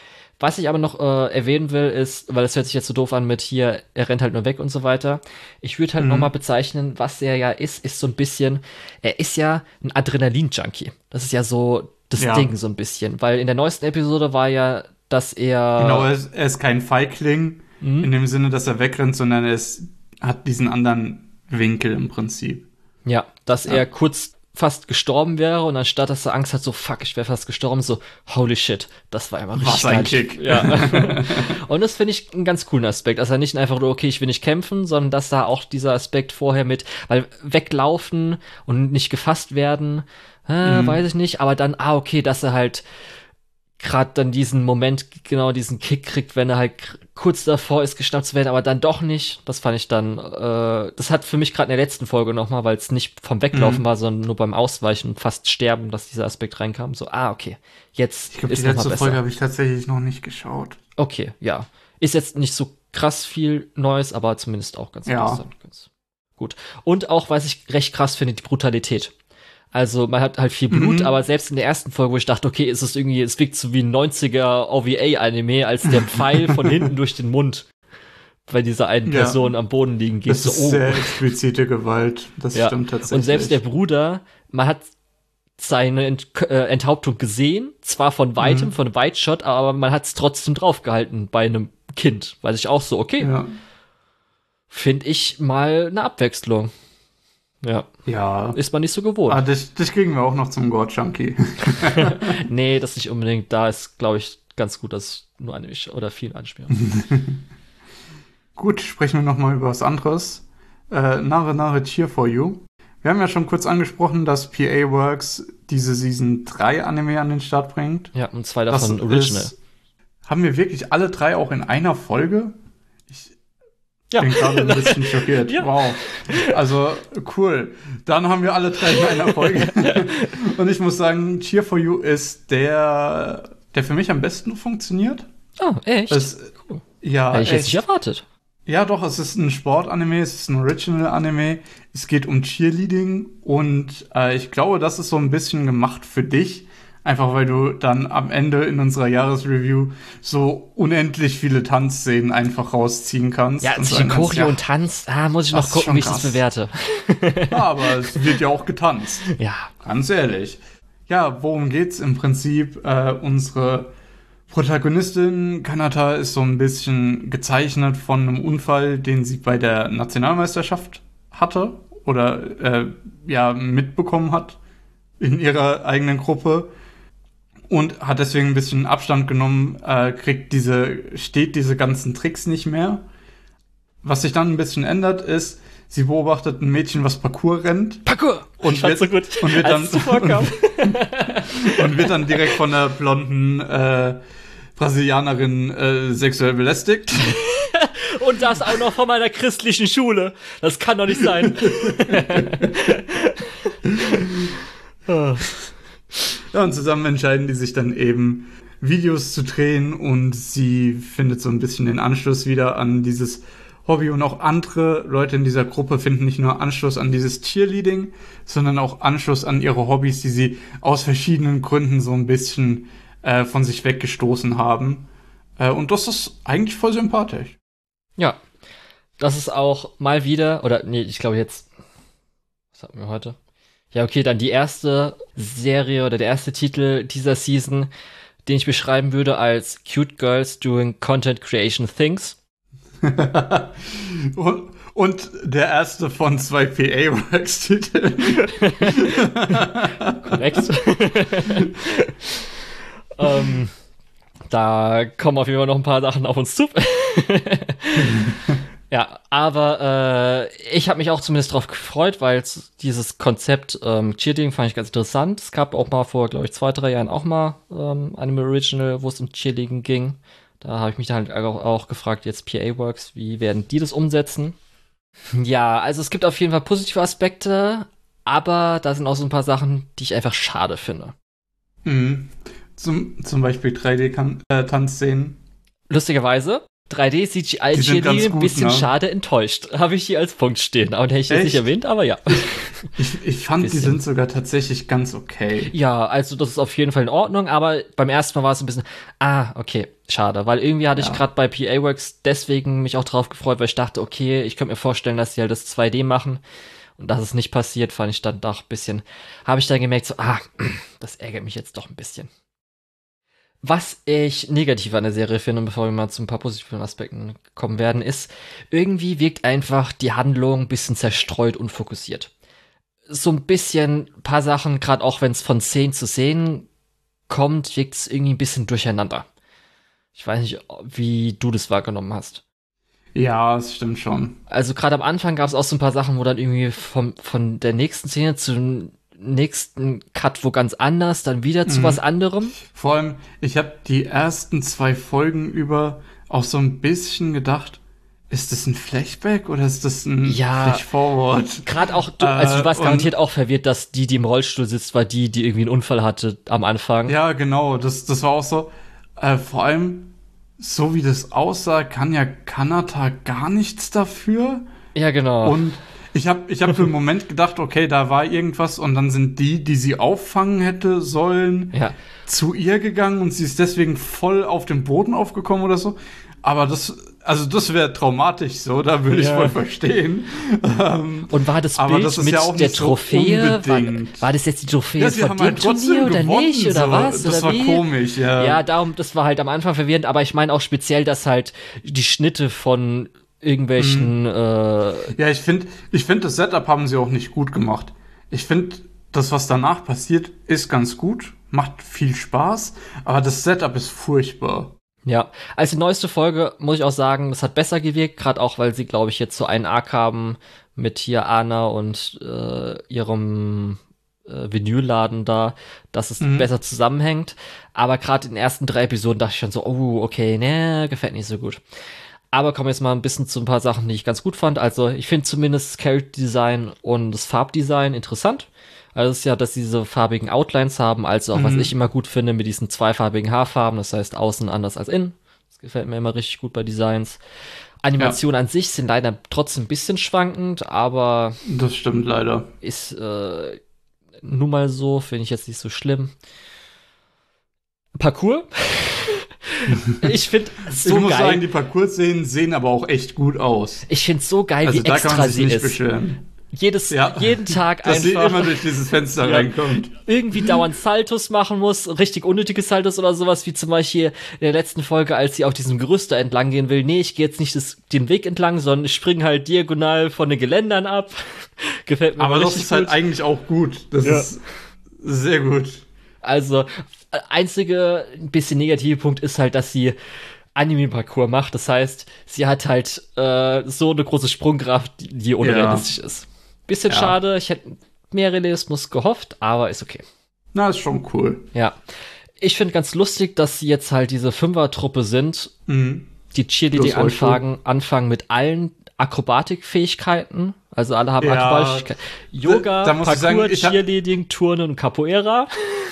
Was ich aber noch erwähnen will, ist, weil es hört sich jetzt so doof an mit hier, er rennt halt nur weg und so weiter. Ich würde halt noch mal bezeichnen, was er ja ist so ein bisschen, er ist ja ein Adrenalin-Junkie. Das ist ja so das Ding so ein bisschen, weil in der neuesten Episode war ja, dass er... Genau, er ist kein Feigling in dem Sinne, dass er wegrennt, sondern hat diesen anderen Winkel im Prinzip. Ja, dass er kurz fast gestorben wäre und anstatt, dass er Angst hat, so fuck, ich wäre fast gestorben, so holy shit, das war einfach richtig ein Kick. Ja. Und das finde ich einen ganz coolen Aspekt, also nicht einfach nur, okay, ich will nicht kämpfen, sondern dass da auch dieser Aspekt vorher mit, weil weglaufen und nicht gefasst werden, weiß ich nicht, aber dann, okay, dass er halt gerade dann diesen Moment, genau diesen Kick kriegt, wenn er halt kurz davor ist, geschnappt zu werden, aber dann doch nicht. Das fand ich dann, das hat für mich gerade in der letzten Folge nochmal, weil es nicht vom Weglaufen war, sondern nur beim Ausweichen und fast sterben, dass dieser Aspekt reinkam. So, okay, jetzt ich glaub, ist noch mal besser. Die letzte Folge habe ich tatsächlich noch nicht geschaut. Okay, ja. Ist jetzt nicht so krass viel Neues, aber zumindest auch ganz interessant. Ganz gut. Und auch, was ich recht krass finde, die Brutalität. Also man hat halt viel Blut, aber selbst in der ersten Folge, wo ich dachte, okay, es wirkt so wie ein 90er OVA-Anime, als der Pfeil von hinten durch den Mund bei dieser einen Person am Boden liegen geht. Das ist sehr explizite Gewalt, das stimmt tatsächlich. Und selbst der Bruder, man hat seine Enthauptung gesehen, zwar von weitem, von Weitshot, aber man hat es trotzdem draufgehalten bei einem Kind. Weiß ich auch so, okay, finde ich mal eine Abwechslung. Ja. Ist man nicht so gewohnt. Das kriegen wir auch noch zum Gore-Junkie. Nee, das nicht unbedingt. Da ist, glaube ich, ganz gut, dass nur eine oder viel anspielen. Gut, sprechen wir noch mal über was anderes. Nare Cheer for You. Wir haben ja schon kurz angesprochen, dass PA Works diese Season 3 Anime an den Start bringt. Ja, und 2 davon Original. Haben wir wirklich alle 3 auch in einer Folge? Ich bin gerade ein bisschen schockiert. Ja. Wow. Also, cool. Dann haben wir alle 3 in einer Folge. Und ich muss sagen, Cheer for You ist der für mich am besten funktioniert. Oh, echt? Cool. Ja, hätte ich jetzt nicht erwartet. Ja, doch, es ist ein Sportanime, es ist ein Original-Anime. Es geht um Cheerleading und ich glaube, das ist so ein bisschen gemacht für dich. Einfach weil du dann am Ende in unserer Jahresreview so unendlich viele Tanzszenen einfach rausziehen kannst. Ja, zwischen Choreo und Tanz, muss ich noch gucken, wie ich das bewerte. Ja, aber es wird ja auch getanzt. Ja. Ganz ehrlich. Ja, worum geht's im Prinzip? Unsere Protagonistin Kanata ist so ein bisschen gezeichnet von einem Unfall, den sie bei der Nationalmeisterschaft hatte oder mitbekommen hat in ihrer eigenen Gruppe. Und hat deswegen ein bisschen Abstand genommen, steht diese ganzen Tricks nicht mehr. Was sich dann ein bisschen ändert, ist, sie beobachtet ein Mädchen, was Parkour rennt. Parkour! Und wird, so gut, und wird dann und wird dann direkt von der blonden Brasilianerin sexuell belästigt. Und das auch noch von meiner christlichen Schule. Das kann doch nicht sein. Ja, und zusammen entscheiden die sich dann eben, Videos zu drehen und sie findet so ein bisschen den Anschluss wieder an dieses Hobby und auch andere Leute in dieser Gruppe finden nicht nur Anschluss an dieses Cheerleading, sondern auch Anschluss an ihre Hobbys, die sie aus verschiedenen Gründen so ein bisschen von sich weggestoßen haben. Und das ist eigentlich voll sympathisch. Ja, das ist auch mal wieder, ich glaube jetzt, was hatten wir heute? Ja, okay, dann die erste Serie oder der erste Titel dieser Season, den ich beschreiben würde als Cute Girls Doing Content Creation Things. und der erste von 2 PA-Works-Titeln. Korrekt. Da kommen auf jeden Fall noch ein paar Sachen auf uns zu. Ja, aber ich habe mich auch zumindest drauf gefreut, weil dieses Konzept Cheerleading fand ich ganz interessant. Es gab auch mal vor, glaube ich, 2-3 Jahren auch mal Anime Original, wo es um Cheerleading ging. Da habe ich mich dann halt auch gefragt, jetzt PA Works, wie werden die das umsetzen? Ja, also es gibt auf jeden Fall positive Aspekte, aber da sind auch so ein paar Sachen, die ich einfach schade finde. Mhm. Zum Beispiel 3D-Tanzszenen. Lustigerweise, 3D-CGI-Cheerleading, ein bisschen schade enttäuscht. Habe ich hier als Punkt stehen. Aber den hätte ich jetzt nicht erwähnt, aber ja. Ich fand, die sind sogar tatsächlich ganz okay. Ja, also das ist auf jeden Fall in Ordnung, aber beim ersten Mal war es ein bisschen, okay, schade. Weil irgendwie hatte ich gerade bei PA Works deswegen mich auch drauf gefreut, weil ich dachte, okay, ich könnte mir vorstellen, dass die halt das 2D machen. Und dass es nicht passiert, fand ich dann doch ein bisschen, habe ich dann gemerkt, so, das ärgert mich jetzt doch ein bisschen. Was ich negativ an der Serie finde, bevor wir mal zu ein paar positiven Aspekten kommen werden, ist, irgendwie wirkt einfach die Handlung ein bisschen zerstreut und fokussiert. So ein bisschen, paar Sachen, gerade auch wenn es von Szene zu Szene kommt, wirkt es irgendwie ein bisschen durcheinander. Ich weiß nicht, wie du das wahrgenommen hast. Ja, das stimmt schon. Also gerade am Anfang gab es auch so ein paar Sachen, wo dann irgendwie von der nächsten Szene zum nächsten Cut wo ganz anders, dann wieder zu was anderem. Vor allem, ich habe die ersten 2 Folgen über auch so ein bisschen gedacht, ist das ein Flashback oder ist das ein Flashforward? Gerade auch, du warst garantiert auch verwirrt, dass die im Rollstuhl sitzt, war die irgendwie einen Unfall hatte am Anfang. Ja, genau, das war auch so. Vor allem, so wie das aussah, kann ja Kanata gar nichts dafür. Ja, genau. Und ich hab für einen Moment gedacht, okay, da war irgendwas und dann sind die sie auffangen hätte sollen, zu ihr gegangen und sie ist deswegen voll auf den Boden aufgekommen oder so. Aber das wäre traumatisch so, da würde ich voll verstehen. Und war das Bild das mit ja der Trophäe? So war das jetzt die Trophäe von dem Turnier oder gewonnen, nicht? Oder so. was? Das oder war komisch, ja. Ja, darum, das war halt am Anfang verwirrend, aber ich meine auch speziell, dass halt die Schnitte von irgendwelchen Ja, ich finde, das Setup haben sie auch nicht gut gemacht. Ich finde, das, was danach passiert, ist ganz gut, macht viel Spaß, aber das Setup ist furchtbar. Ja, als die neueste Folge, muss ich auch sagen, das hat besser gewirkt, gerade auch, weil sie, glaube ich, jetzt so einen Arc haben mit hier Anna und ihrem Vinylladen da, dass es besser zusammenhängt. Aber gerade in den ersten 3 Episoden dachte ich schon so, okay, ne, gefällt nicht so gut. Aber kommen wir jetzt mal ein bisschen zu ein paar Sachen, die ich ganz gut fand. Also ich finde zumindest das Character Design und das Farbdesign interessant. Also es ist ja, dass sie diese farbigen Outlines haben, also auch was ich immer gut finde mit diesen zweifarbigen Haarfarben, das heißt außen anders als innen. Das gefällt mir immer richtig gut bei Designs. Animationen an sich sind leider trotzdem ein bisschen schwankend, aber das stimmt leider. Ist nun mal so, finde ich jetzt nicht so schlimm. Parcours? Ich finde so geil. Ich muss sagen, die Parcours-Szenen sehen aber auch echt gut aus. Ich finde so geil, also wie extra sie ist. Beschweren. Jeden Tag dass einfach. Dass sie immer durch dieses Fenster reinkommt. Irgendwie dauernd Saltos machen muss, richtig unnötige Saltos oder sowas, wie zum Beispiel in der letzten Folge, als sie auf diesem Gerüst da entlang gehen will. Nee, ich gehe jetzt nicht den Weg entlang, sondern ich springe halt diagonal von den Geländern ab. Gefällt mir. Aber das ist halt eigentlich auch gut. Das ist sehr gut. Also, einzige ein bisschen negative Punkt ist halt, dass sie Anime-Parcours macht. Das heißt, sie hat halt so eine große Sprungkraft, die unrealistisch ist. Bisschen schade, ich hätte mehr Realismus gehofft, aber ist okay. Na, ist schon cool. Ja. Ich finde ganz lustig, dass sie jetzt halt diese Fünfer-Truppe sind, die Cheerleading anfangen mit allen Akrobatikfähigkeiten. Also alle haben Akrobatikfähigkeiten. Yoga, Parkour, Cheerleading, Turnen und Capoeira.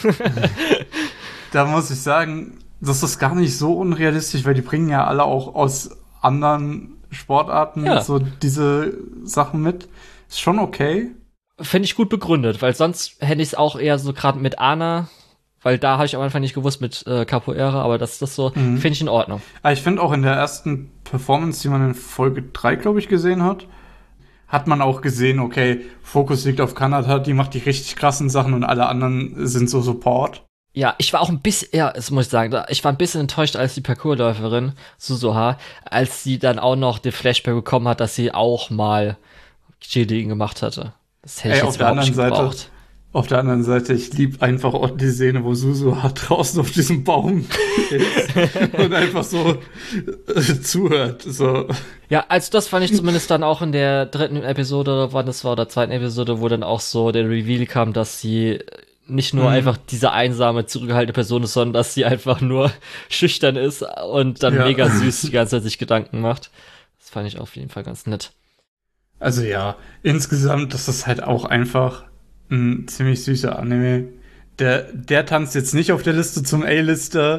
Da muss ich sagen, das ist gar nicht so unrealistisch, weil die bringen ja alle auch aus anderen Sportarten so diese Sachen mit. Ist schon okay. Finde ich gut begründet, weil sonst hätte ich es auch eher so gerade mit Anna, weil da habe ich am Anfang nicht gewusst mit Capoeira, aber das so, finde ich in Ordnung. Aber ich finde auch in der ersten Performance, die man in Folge 3, glaube ich, gesehen hat man auch gesehen, okay, Fokus liegt auf Kanata, die macht die richtig krassen Sachen und alle anderen sind so Support. Ja, ich war auch ein bisschen, das muss ich sagen, ich war ein bisschen enttäuscht, als die Parkourläuferin Suzuha, als sie dann auch noch den Flashback bekommen hat, dass sie auch mal Cheerleading gemacht hatte. Das hätte ich jetzt überhaupt nicht gebraucht. Auf der anderen Seite, ich liebe einfach auch die Szene, wo Suzuha draußen auf diesem Baum ist und einfach so zuhört. So. Ja, also das fand ich zumindest dann auch in der 3. Episode, wann das war, oder 2. Episode, wo dann auch so der Reveal kam, dass sie nicht nur einfach diese einsame, zurückgehaltene Person ist, sondern dass sie einfach nur schüchtern ist und dann mega süß die ganze Zeit sich Gedanken macht. Das fand ich auf jeden Fall ganz nett. Also ja, insgesamt ist das halt auch einfach ein ziemlich süßer Anime. Der tanzt jetzt nicht auf der Liste zum A-Lister,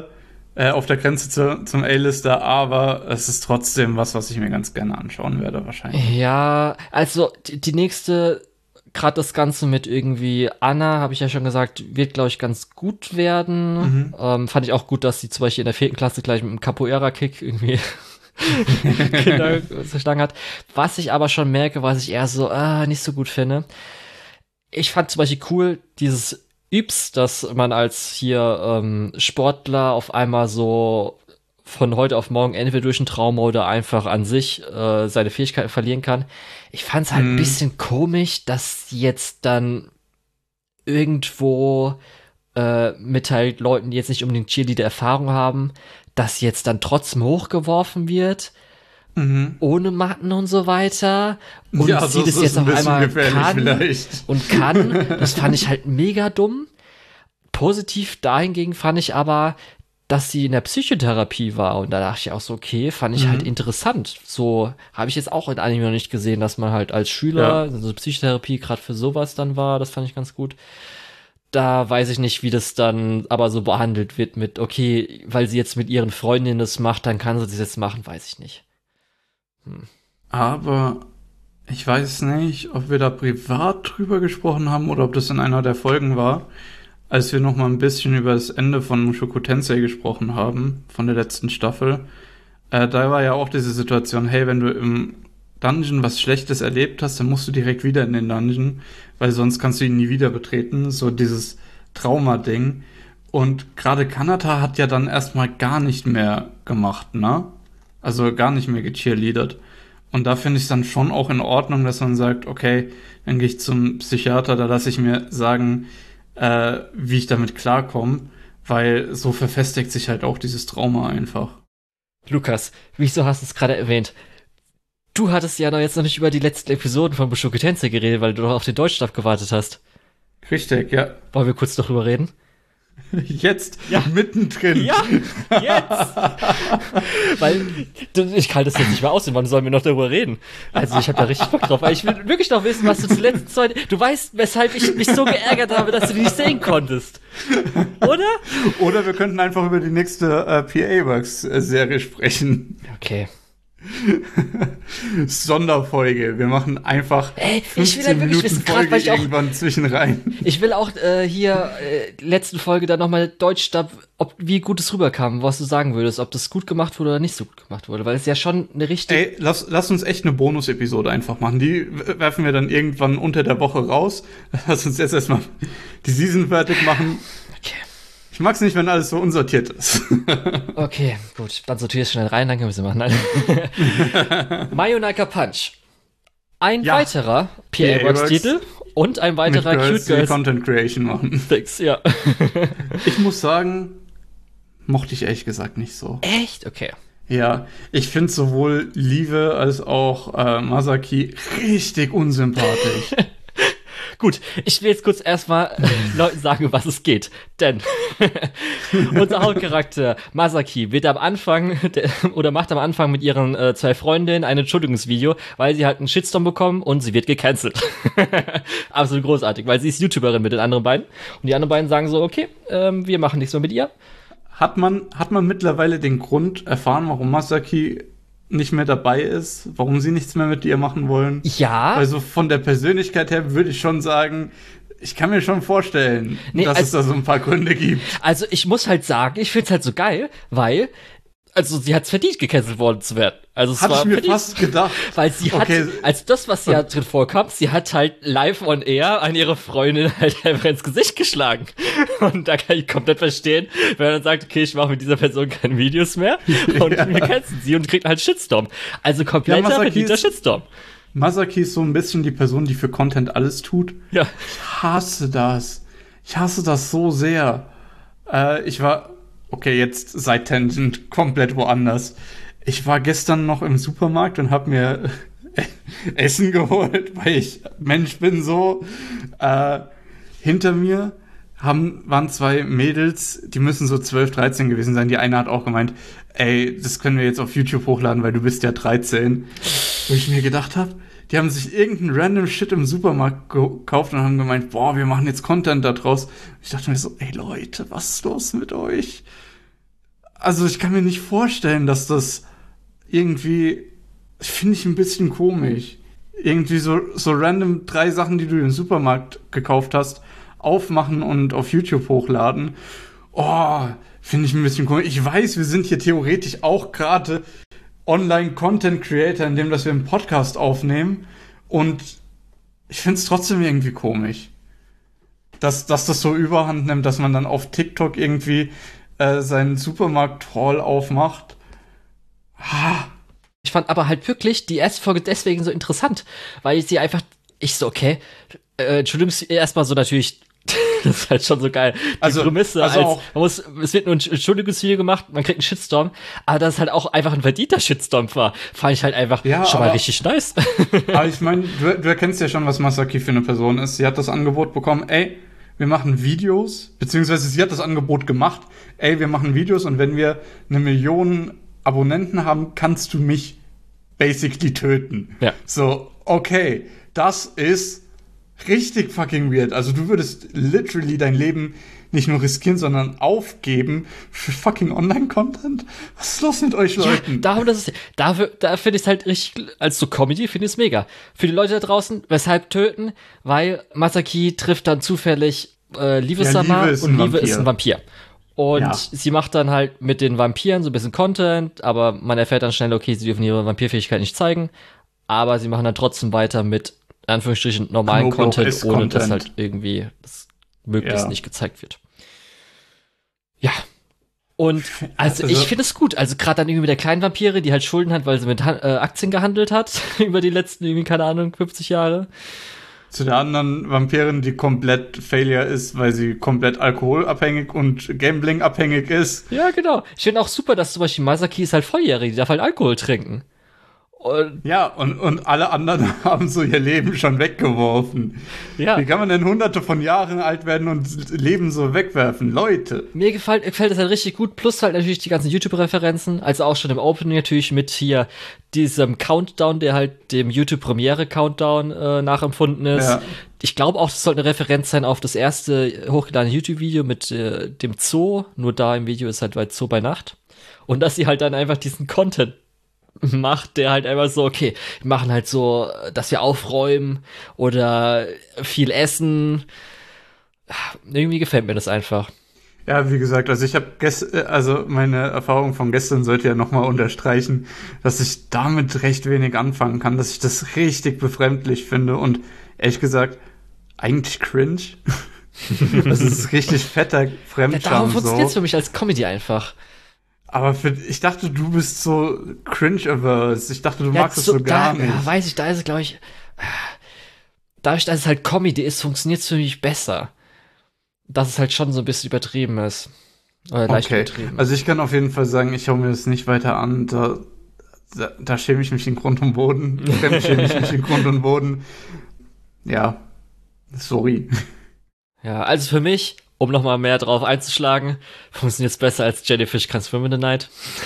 auf der Grenze zum A-Lister, aber es ist trotzdem was ich mir ganz gerne anschauen werde, wahrscheinlich. Ja, also die nächste, gerade das Ganze mit irgendwie Anna, habe ich ja schon gesagt, wird, glaube ich, ganz gut werden. Fand ich auch gut, dass sie zum Beispiel in der 4. Klasse gleich mit einem Capoeira-Kick irgendwie Kinder zerschlagen hat. Was ich aber schon merke, was ich eher so nicht so gut finde. Ich fand zum Beispiel cool, dieses Übs, dass man als hier Sportler auf einmal so von heute auf morgen entweder durch ein Trauma oder einfach an sich seine Fähigkeiten verlieren kann. Ich fand es halt ein bisschen komisch, dass jetzt dann irgendwo mit halt Leuten, die jetzt nicht unbedingt Cheerleader-Erfahrung haben, dass jetzt dann trotzdem hochgeworfen wird, ohne Matten und so weiter. Und ja, sie das jetzt auf einmal kann. Das fand ich halt mega dumm. Positiv dahingegen fand ich aber, dass sie in der Psychotherapie war. Und da dachte ich auch so, okay, fand ich halt interessant. So habe ich jetzt auch in Anime noch nicht gesehen, dass man halt als Schüler, also Psychotherapie gerade für sowas dann war. Das fand ich ganz gut. Da weiß ich nicht, wie das dann aber so behandelt wird mit, okay, weil sie jetzt mit ihren Freundinnen das macht, dann kann sie das jetzt machen, weiß ich nicht. Aber ich weiß nicht, ob wir da privat drüber gesprochen haben oder ob das in einer der Folgen war, als wir noch mal ein bisschen über das Ende von Mushoku Tensei gesprochen haben, von der letzten Staffel. Da war ja auch diese Situation, hey, wenn du im Dungeon was Schlechtes erlebt hast, dann musst du direkt wieder in den Dungeon, weil sonst kannst du ihn nie wieder betreten, so dieses Trauma-Ding. Und gerade Kanata hat ja dann erstmal gar nicht mehr gemacht, ne? Also gar nicht mehr gecheerleadert. Und da finde ich es dann schon auch in Ordnung, dass man sagt, okay, dann gehe ich zum Psychiater, da lasse ich mir sagen, wie ich damit klarkomme, weil so verfestigt sich halt auch dieses Trauma einfach. Lukas, wieso hast du es gerade erwähnt? Du hattest ja jetzt noch nicht über die letzten Episoden von Mushoku Tensei geredet, weil du noch auf den Deutschstab gewartet hast. Richtig, ja. Wollen wir kurz darüber reden? Jetzt, mittendrin. Ja, jetzt. Weil ich kann das jetzt nicht mehr aussehen, wann sollen wir noch darüber reden? Also ich habe da richtig Bock drauf, weil ich will wirklich noch wissen, was du zuletzt heute... Du weißt, weshalb ich mich so geärgert habe, dass du die nicht sehen konntest. Oder? Oder wir könnten einfach über die nächste PA-Works-Serie sprechen. Okay. Sonderfolge. Wir machen einfach 15 Minuten wissen, Folge irgendwann zwischen rein. Ich will auch letzten Folge dann nochmal Deutschstab, wie gut es rüberkam, was du sagen würdest, ob das gut gemacht wurde oder nicht so gut gemacht wurde, weil es ja schon eine richtige... Ey, lass uns echt eine Bonus-Episode einfach machen. Die werfen wir dann irgendwann unter der Woche raus. Lass uns jetzt erstmal die Season fertig machen. Okay. Ich mag's nicht, wenn alles so unsortiert ist. Okay, gut. Dann sortiere ich schnell rein, dann können wir sie machen. Mayonaka Punch. Ein weiterer PA-Works-Titel und ein weiterer Cute Girls Content Creation machen. Fix, ja. Ich muss sagen, mochte ich ehrlich gesagt nicht so. Echt? Okay. Ja, ich finde sowohl Liebe als auch Masaki richtig unsympathisch. Gut, ich will jetzt kurz erstmal Leuten sagen, was es geht. Denn unser Hauptcharakter Masaki wird am Anfang macht am Anfang mit ihren 2 Freundinnen ein Entschuldigungsvideo, weil sie halt einen Shitstorm bekommen und sie wird gecancelt. Absolut großartig, weil sie ist YouTuberin mit den anderen beiden. Und die anderen beiden sagen so, okay, wir machen nichts mehr mit ihr. Hat man mittlerweile den Grund erfahren, warum Masaki nicht mehr dabei ist, warum sie nichts mehr mit ihr machen wollen? Ja. Also von der Persönlichkeit her würde ich schon sagen, ich kann mir schon vorstellen, dass es da so ein paar Gründe gibt. Also ich muss halt sagen, ich find's halt so geil, weil sie hat's verdient, gecancelt worden zu werden. Also es Hatte war ich mir verdient, fast gedacht. Weil sie hat, als das, was ja drin vorkam, sie hat halt live on air an ihre Freundin halt einfach ins Gesicht geschlagen. Und da kann ich komplett verstehen, wenn man dann sagt, okay, ich mache mit dieser Person keine Videos mehr und wir canceln sie und kriegt halt Shitstorm. Also kompletter verdienter Shitstorm. Masaki ist so ein bisschen die Person, die für Content alles tut. Ja. Ich hasse das. Ich hasse das so sehr. Okay, jetzt seit Tangent komplett woanders. Ich war gestern noch im Supermarkt und habe mir Essen geholt, weil ich Mensch bin so. Hinter mir waren 2 Mädels, die müssen so 12, 13 gewesen sein. Die eine hat auch gemeint, ey, das können wir jetzt auf YouTube hochladen, weil du bist ja 13. Wo ich mir gedacht habe, die haben sich irgendeinen random Shit im Supermarkt gekauft und haben gemeint, boah, wir machen jetzt Content da draus. Ich dachte mir so, ey Leute, was ist los mit euch? Also ich kann mir nicht vorstellen, dass das irgendwie, finde ich ein bisschen komisch. Irgendwie so random 3 Sachen, die du im Supermarkt gekauft hast, aufmachen und auf YouTube hochladen. Oh, finde ich ein bisschen komisch. Ich weiß, wir sind hier theoretisch auch gerade Online-Content-Creator, indem dass wir einen Podcast aufnehmen. Und ich finde es trotzdem irgendwie komisch, dass das so überhand nimmt, dass man dann auf TikTok irgendwie seinen Supermarkt-Haul aufmacht. Ich fand aber halt wirklich die erste Folge deswegen so interessant, weil ich sie einfach, okay, Entschuldigung, erstmal so natürlich, das ist halt schon so geil, die Prämisse, es wird nur ein Entschuldigungsvideo gemacht, man kriegt einen Shitstorm, aber dass es halt auch einfach ein verdienter Shitstorm war, fand ich halt einfach schon mal richtig nice. Aber ich meine, du erkennst ja schon, was Masaki für eine Person ist. Sie hat das Angebot bekommen, ey, wir machen Videos, beziehungsweise sie hat das Angebot gemacht, ey, wir machen Videos und wenn wir 1 Million Abonnenten haben, kannst du mich basically töten. Ja. So, okay, das ist richtig fucking weird. Also du würdest literally dein Leben nicht nur riskieren, sondern aufgeben für fucking Online-Content? Was ist los mit euch Leuten? Ja, da finde ich es halt richtig, als so Comedy finde ich es mega. Für die Leute da draußen, weshalb töten? Weil Masaki trifft dann zufällig Liebe-sama und Liebe ist ein Vampir. Und sie macht dann halt mit den Vampiren so ein bisschen Content, aber man erfährt dann schnell, okay, sie dürfen ihre Vampirfähigkeit nicht zeigen, aber sie machen dann trotzdem weiter mit, in Anführungsstrichen, normalen Content, ohne dass halt irgendwie das möglichst nicht gezeigt wird. Ja. Und also ich finde es gut. Also gerade dann irgendwie mit der kleinen Vampire, die halt Schulden hat, weil sie mit Aktien gehandelt hat über die letzten, irgendwie, keine Ahnung, 50 Jahre. Zu der anderen Vampirin, die komplett Failure ist, weil sie komplett alkoholabhängig und Gambling-abhängig ist. Ja, genau. Ich finde auch super, dass zum Beispiel Masaki ist halt volljährig, die darf halt Alkohol trinken. Und alle anderen haben so ihr Leben schon weggeworfen. Ja. Wie kann man denn hunderte von Jahren alt werden und Leben so wegwerfen? Leute. Mir gefällt das halt richtig gut. Plus halt natürlich die ganzen YouTube-Referenzen. Also auch schon im Opening natürlich mit hier diesem Countdown, der halt dem YouTube-Premiere-Countdown nachempfunden ist. Ja. Ich glaube auch, das sollte eine Referenz sein auf das erste hochgeladene YouTube-Video mit dem Zoo. Nur da im Video ist halt bei Zoo bei Nacht. Und dass sie halt dann einfach diesen Content macht, der halt einfach so, okay, wir machen halt so, dass wir aufräumen oder viel essen. Irgendwie gefällt mir das einfach. Ja, wie gesagt, also ich habe also meine Erfahrung von gestern sollte ja nochmal unterstreichen, dass ich damit recht wenig anfangen kann, dass ich das richtig befremdlich finde und ehrlich gesagt eigentlich cringe. Das ist richtig fetter Fremdscham. Darum funktioniert's für mich als Comedy einfach. Aber ich dachte, du bist so cringe-averse. Ich dachte, du magst es so gar nicht. Ja, weiß ich, da ist es, glaube ich, dadurch, dass es halt Comedy ist, funktioniert es für mich besser. Dass es halt schon so ein bisschen übertrieben ist. Oder leicht übertrieben. Also ich kann auf jeden Fall sagen, ich hau mir das nicht weiter an. Da schäme ich mich in Grund und Boden. Ja, sorry. Ja, also für mich, um noch mal mehr drauf einzuschlagen, funktioniert es besser als Jellyfish Can't Swim in the Night.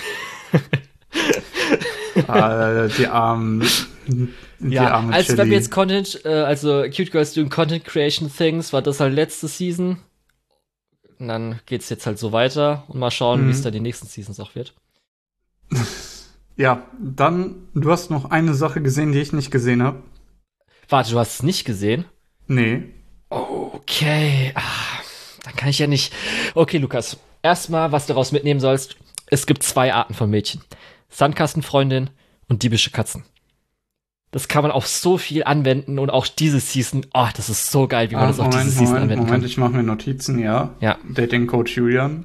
Die armen als wenn wir jetzt Cute Girls Doing Content Creation Things, war das halt letzte Season. Und dann geht's jetzt halt so weiter und mal schauen, wie es dann die nächsten Seasons auch wird. Ja, dann, du hast noch eine Sache gesehen, die ich nicht gesehen habe. Warte, du hast es nicht gesehen? Nee. Okay, dann kann ich ja nicht. Okay, Lukas, erstmal, was du daraus mitnehmen sollst, es gibt 2 Arten von Mädchen. Sandkastenfreundin und diebische Katzen. Das kann man auf so viel anwenden und auch diese Season, das ist so geil, wie man das auf diese Season anwenden kann. Moment, ich mache mir Notizen, ja. Dating Coach Julian.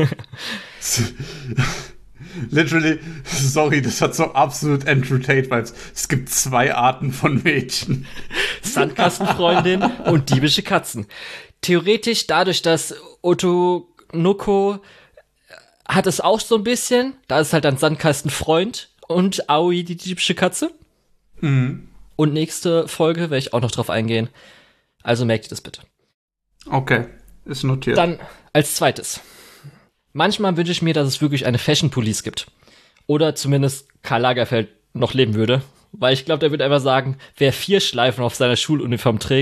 Literally, sorry, das hat so absolut Andrew Tate-Vibes. Es gibt 2 Arten von Mädchen. Sandkastenfreundin und diebische Katzen. Theoretisch, dadurch, dass Otonoko hat es auch so ein bisschen, da ist halt ein Sandkastenfreund und Aoi die diebische Katze. Mhm. Und nächste Folge werde ich auch noch drauf eingehen. Also merkt ihr das bitte. Okay, ist notiert. Dann als zweites. Manchmal wünsche ich mir, dass es wirklich eine Fashion Police gibt. Oder zumindest Karl Lagerfeld noch leben würde. Weil ich glaube, der würde einfach sagen, wer 4 Schleifen auf seiner Schuluniform trägt,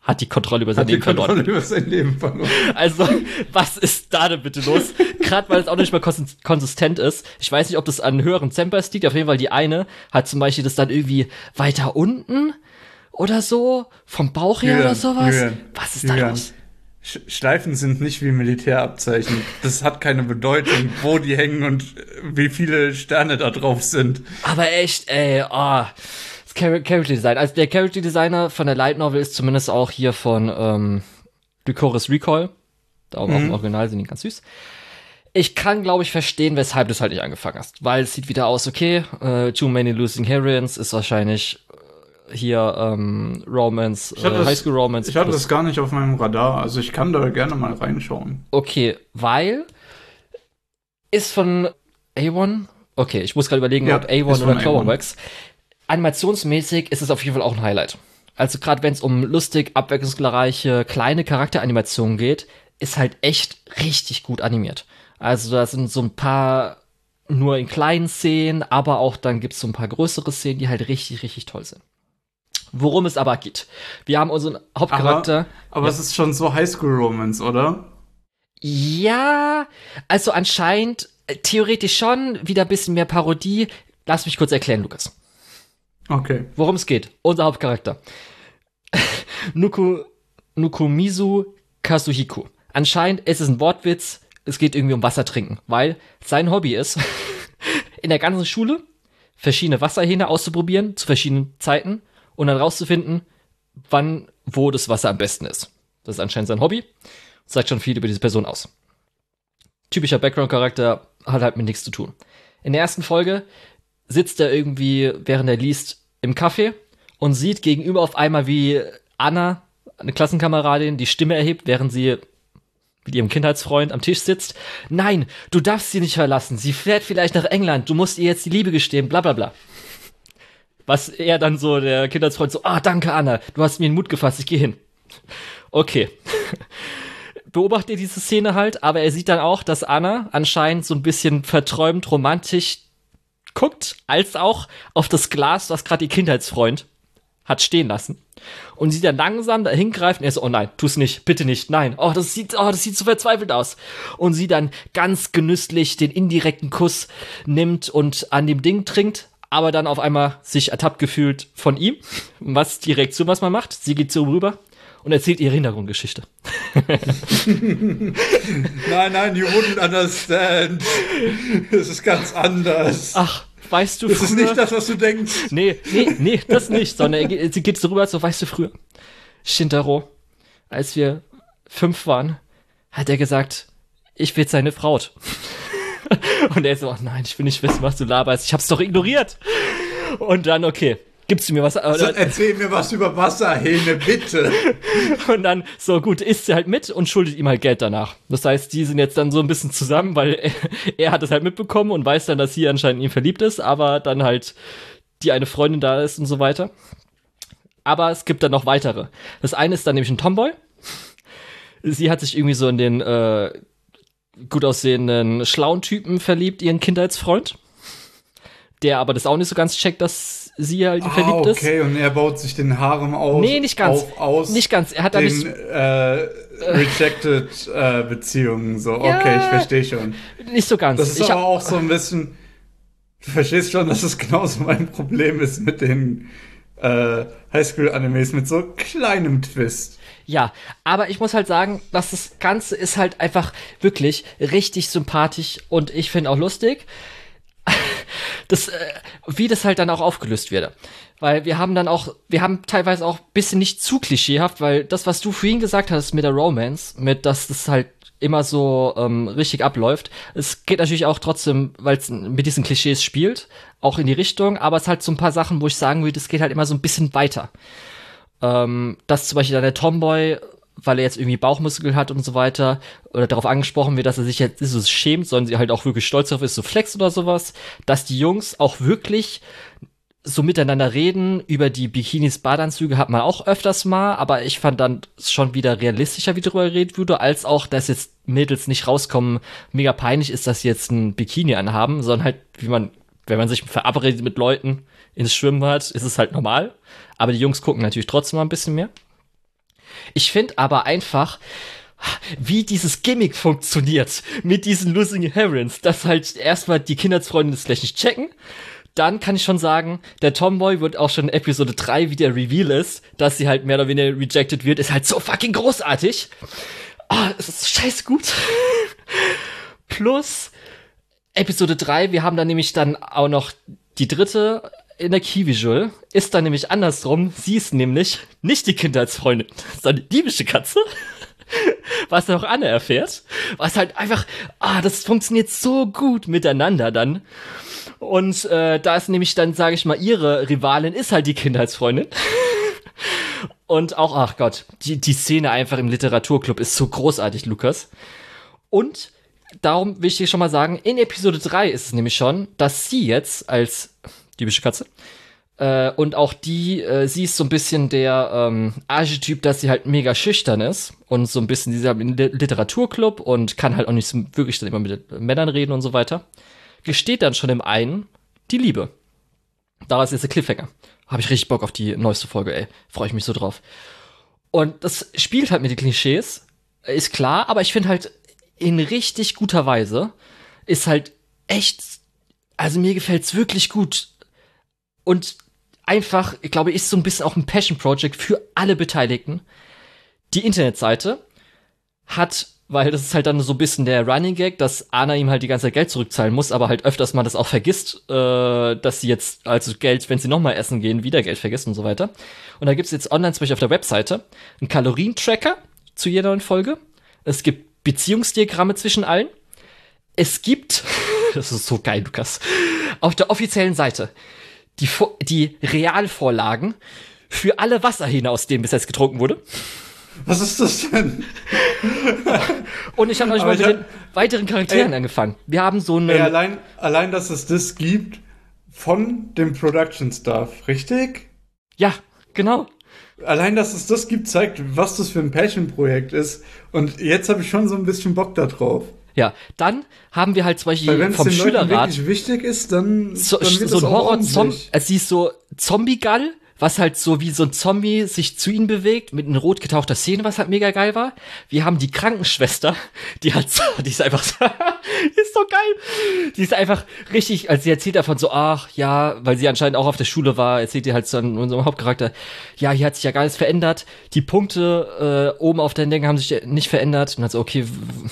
hat die Kontrolle über sein Leben verloren. Über sein Leben verloren. Also, was ist da denn bitte los? Gerade weil es auch nicht mal konsistent ist. Ich weiß nicht, ob das an höheren Tempers liegt. Auf jeden Fall die eine hat zum Beispiel das dann irgendwie weiter unten oder so, vom Bauch her oder sowas. Was ist da los? Schleifen sind nicht wie Militärabzeichen. Das hat keine Bedeutung, wo die hängen und wie viele Sterne da drauf sind. Aber echt, ey, das Character Design. Also der Character Designer von der Light Novel ist zumindest auch hier von Lycoris Recall. Da auch im Original sind die ganz süß. Ich kann, glaube ich, verstehen, weshalb du es halt nicht angefangen hast. Weil es sieht wieder aus, okay, Too Many Losing Heroines ist wahrscheinlich hier Romance, High School Romance. Ich hatte das gar nicht auf meinem Radar, also ich kann da gerne mal reinschauen. Okay, weil ist von A1? Okay, ich muss gerade überlegen, ob A1 oder Cloverworks. Animationsmäßig ist es auf jeden Fall auch ein Highlight. Also gerade wenn es um lustig, abwechslungsreiche, kleine Charakteranimationen geht, ist halt echt richtig gut animiert. Also da sind so ein paar nur in kleinen Szenen, aber auch dann gibt's so ein paar größere Szenen, die halt richtig, richtig toll sind. Worum es aber geht. Wir haben unseren Hauptcharakter. Aber es ist schon so Highschool-Romance, oder? Ja, also anscheinend theoretisch schon, wieder ein bisschen mehr Parodie. Lass mich kurz erklären, Lukas. Okay. Worum es geht. Unser Hauptcharakter. Nukumizu Kazuhiko. Anscheinend ist es ein Wortwitz. Es geht irgendwie um Wasser trinken, weil sein Hobby ist, in der ganzen Schule verschiedene Wasserhähne auszuprobieren, zu verschiedenen Zeiten und dann rauszufinden, wo das Wasser am besten ist. Das ist anscheinend sein Hobby. Sagt schon viel über diese Person aus. Typischer Background-Charakter, hat halt mit nichts zu tun. In der ersten Folge sitzt er irgendwie, während er liest, im Café und sieht gegenüber auf einmal, wie Anna, eine Klassenkameradin, die Stimme erhebt, während sie mit ihrem Kindheitsfreund am Tisch sitzt. Nein, du darfst sie nicht verlassen. Sie fährt vielleicht nach England. Du musst ihr jetzt die Liebe gestehen, bla bla bla. Was er dann so, der Kindheitsfreund so, danke Anna, du hast mir den Mut gefasst, ich gehe hin. Okay. Beobachtet ihr diese Szene halt, aber er sieht dann auch, dass Anna anscheinend so ein bisschen verträumt, romantisch guckt, als auch auf das Glas, was gerade ihr Kindheitsfreund hat stehen lassen. Und sie dann langsam dahin greift und er so, oh nein, tu's nicht, bitte nicht, nein. Das sieht so verzweifelt aus. Und sie dann ganz genüsslich den indirekten Kuss nimmt und an dem Ding trinkt, aber dann auf einmal sich ertappt gefühlt von ihm. Was die Reaktion, was man macht. Sie geht so rüber und erzählt ihre Hintergrundgeschichte. Nein, you wouldn't understand. Es ist ganz anders. Ach, weißt du, das ist nicht das, was du denkst. Nee, das nicht, sondern sie geht so rüber, so, weißt du, früher, Shintaro, als wir 5 waren, hat er gesagt, ich will seine Braut. Und er so, oh nein, ich will nicht wissen, was du laberst, ich hab's doch ignoriert. Und dann, okay, gibst du mir was? Also, erzähl mir was über Wasserhähne, bitte. Und dann, so gut, isst sie halt mit und schuldet ihm halt Geld danach. Das heißt, die sind jetzt dann so ein bisschen zusammen, weil er hat es halt mitbekommen und weiß dann, dass sie anscheinend in ihn verliebt ist, aber dann halt die eine Freundin da ist und so weiter. Aber es gibt dann noch weitere. Das eine ist dann nämlich ein Tomboy. Sie hat sich irgendwie so in den gut aussehenden, schlauen Typen verliebt, ihren Kindheitsfreund. Der aber das auch nicht so ganz checkt, dass sie halt verliebt ist. Okay, und er baut sich den Harem aus. Nee, nicht ganz. Nicht ganz. Er hat da nicht. Rejected Beziehungen, so. Ja, okay, ich verstehe schon. Nicht so ganz. Das ist aber auch so ein bisschen. Du verstehst schon, dass es genauso mein Problem ist mit den Highschool-Animes, mit so kleinem Twist. Ja, aber ich muss halt sagen, dass das Ganze ist halt einfach wirklich richtig sympathisch und ich finde auch lustig. Wie das halt dann auch aufgelöst wird. Weil wir haben teilweise auch ein bisschen nicht zu klischeehaft, weil das, was du vorhin gesagt hast mit der Romance, mit dass das halt immer so richtig abläuft, es geht natürlich auch trotzdem, weil es mit diesen Klischees spielt, auch in die Richtung, aber es ist halt so ein paar Sachen, wo ich sagen würde, es geht halt immer so ein bisschen weiter. Dass zum Beispiel dann der Tomboy, weil er jetzt irgendwie Bauchmuskel hat und so weiter, oder darauf angesprochen wird, dass er sich jetzt nicht so schämt, sondern sie halt auch wirklich stolz darauf ist, so flex oder sowas, dass die Jungs auch wirklich so miteinander reden. Über die Bikinis, Badeanzüge hat man auch öfters mal, aber ich fand dann schon wieder realistischer, wie darüber geredet wurde, als auch, dass jetzt Mädels nicht rauskommen, mega peinlich ist, dass sie jetzt ein Bikini anhaben, sondern halt, wenn man sich verabredet mit Leuten ins Schwimmbad, ist es halt normal. Aber die Jungs gucken natürlich trotzdem mal ein bisschen mehr. Ich finde aber einfach, wie dieses Gimmick funktioniert mit diesen Losing Herons, dass halt erstmal die Kindheitsfreunde das vielleicht nicht checken. Dann kann ich schon sagen, der Tomboy wird auch schon in Episode 3, wie der Reveal ist, dass sie halt mehr oder weniger rejected wird, ist halt so fucking großartig. Es ist scheiß gut. Plus Episode 3, wir haben dann nämlich dann auch noch die dritte in der Key-Visual, ist dann nämlich andersrum. Sie ist nämlich nicht die Kindheitsfreundin, sondern die diebische Katze. Was auch Anne erfährt. Was halt einfach, das funktioniert so gut miteinander dann. Und da ist nämlich dann, sage ich mal, ihre Rivalin ist halt die Kindheitsfreundin. Und auch, ach Gott, die Szene einfach im Literaturclub ist so großartig, Lukas. Und darum will ich dir schon mal sagen, in Episode 3 ist es nämlich schon, dass sie jetzt als diebische Katze und auch sie ist so ein bisschen der Archetyp, dass sie halt mega schüchtern ist und so ein bisschen dieser Literaturclub und kann halt auch nicht so wirklich dann immer mit Männern reden und so weiter. Gesteht dann schon im einen die Liebe. Daraus ist der Cliffhanger. Habe ich richtig Bock auf die neueste Folge, ey. Freue ich mich so drauf. Und das spielt halt mit den Klischees, ist klar, aber ich finde halt in richtig guter Weise ist halt echt, also mir gefällt's wirklich gut. Und einfach, ich glaube, ist so ein bisschen auch ein Passion-Project für alle Beteiligten. Die Internetseite hat, weil das ist halt dann so ein bisschen der Running Gag, dass Anna ihm halt die ganze Zeit Geld zurückzahlen muss, aber halt öfters mal das auch vergisst, dass sie jetzt also Geld, wenn sie nochmal essen gehen, wieder Geld vergisst und so weiter. Und da gibt's jetzt online zum Beispiel auf der Webseite einen Kalorientracker zu jeder neuen Folge. Es gibt Beziehungsdiagramme zwischen allen. Es gibt, das ist so geil, Lukas, auf der offiziellen Seite die Realvorlagen für alle Wasserhähne, aus denen bis jetzt getrunken wurde. Was ist das denn? Und ich habe noch nicht mal mit den weiteren Charakteren angefangen. Wir haben so eine... Allein, dass es das gibt von dem Production Staff, richtig? Ja, genau. Allein, dass es das gibt, zeigt, was das für ein Passion-Projekt ist. Und jetzt habe ich schon so ein bisschen Bock da drauf. Ja, dann haben wir halt zum Beispiel weil vom Schülerrat... Wenn es den Leuten wirklich wichtig ist, dann wird so das ein auch ordentlich. Sie ist so Zombie-Gull, was halt so wie so ein Zombie sich zu ihnen bewegt, mit einer rot getauchter Szene, was halt mega geil war. Wir haben die Krankenschwester, die halt so, die ist einfach so, ist so geil. Die ist einfach richtig, also sie erzählt davon so, ach ja, weil sie anscheinend auch auf der Schule war, erzählt ihr halt so an unserem Hauptcharakter, ja, hier hat sich ja gar nichts verändert. Die Punkte oben auf der Ding haben sich nicht verändert. Und dann so, okay,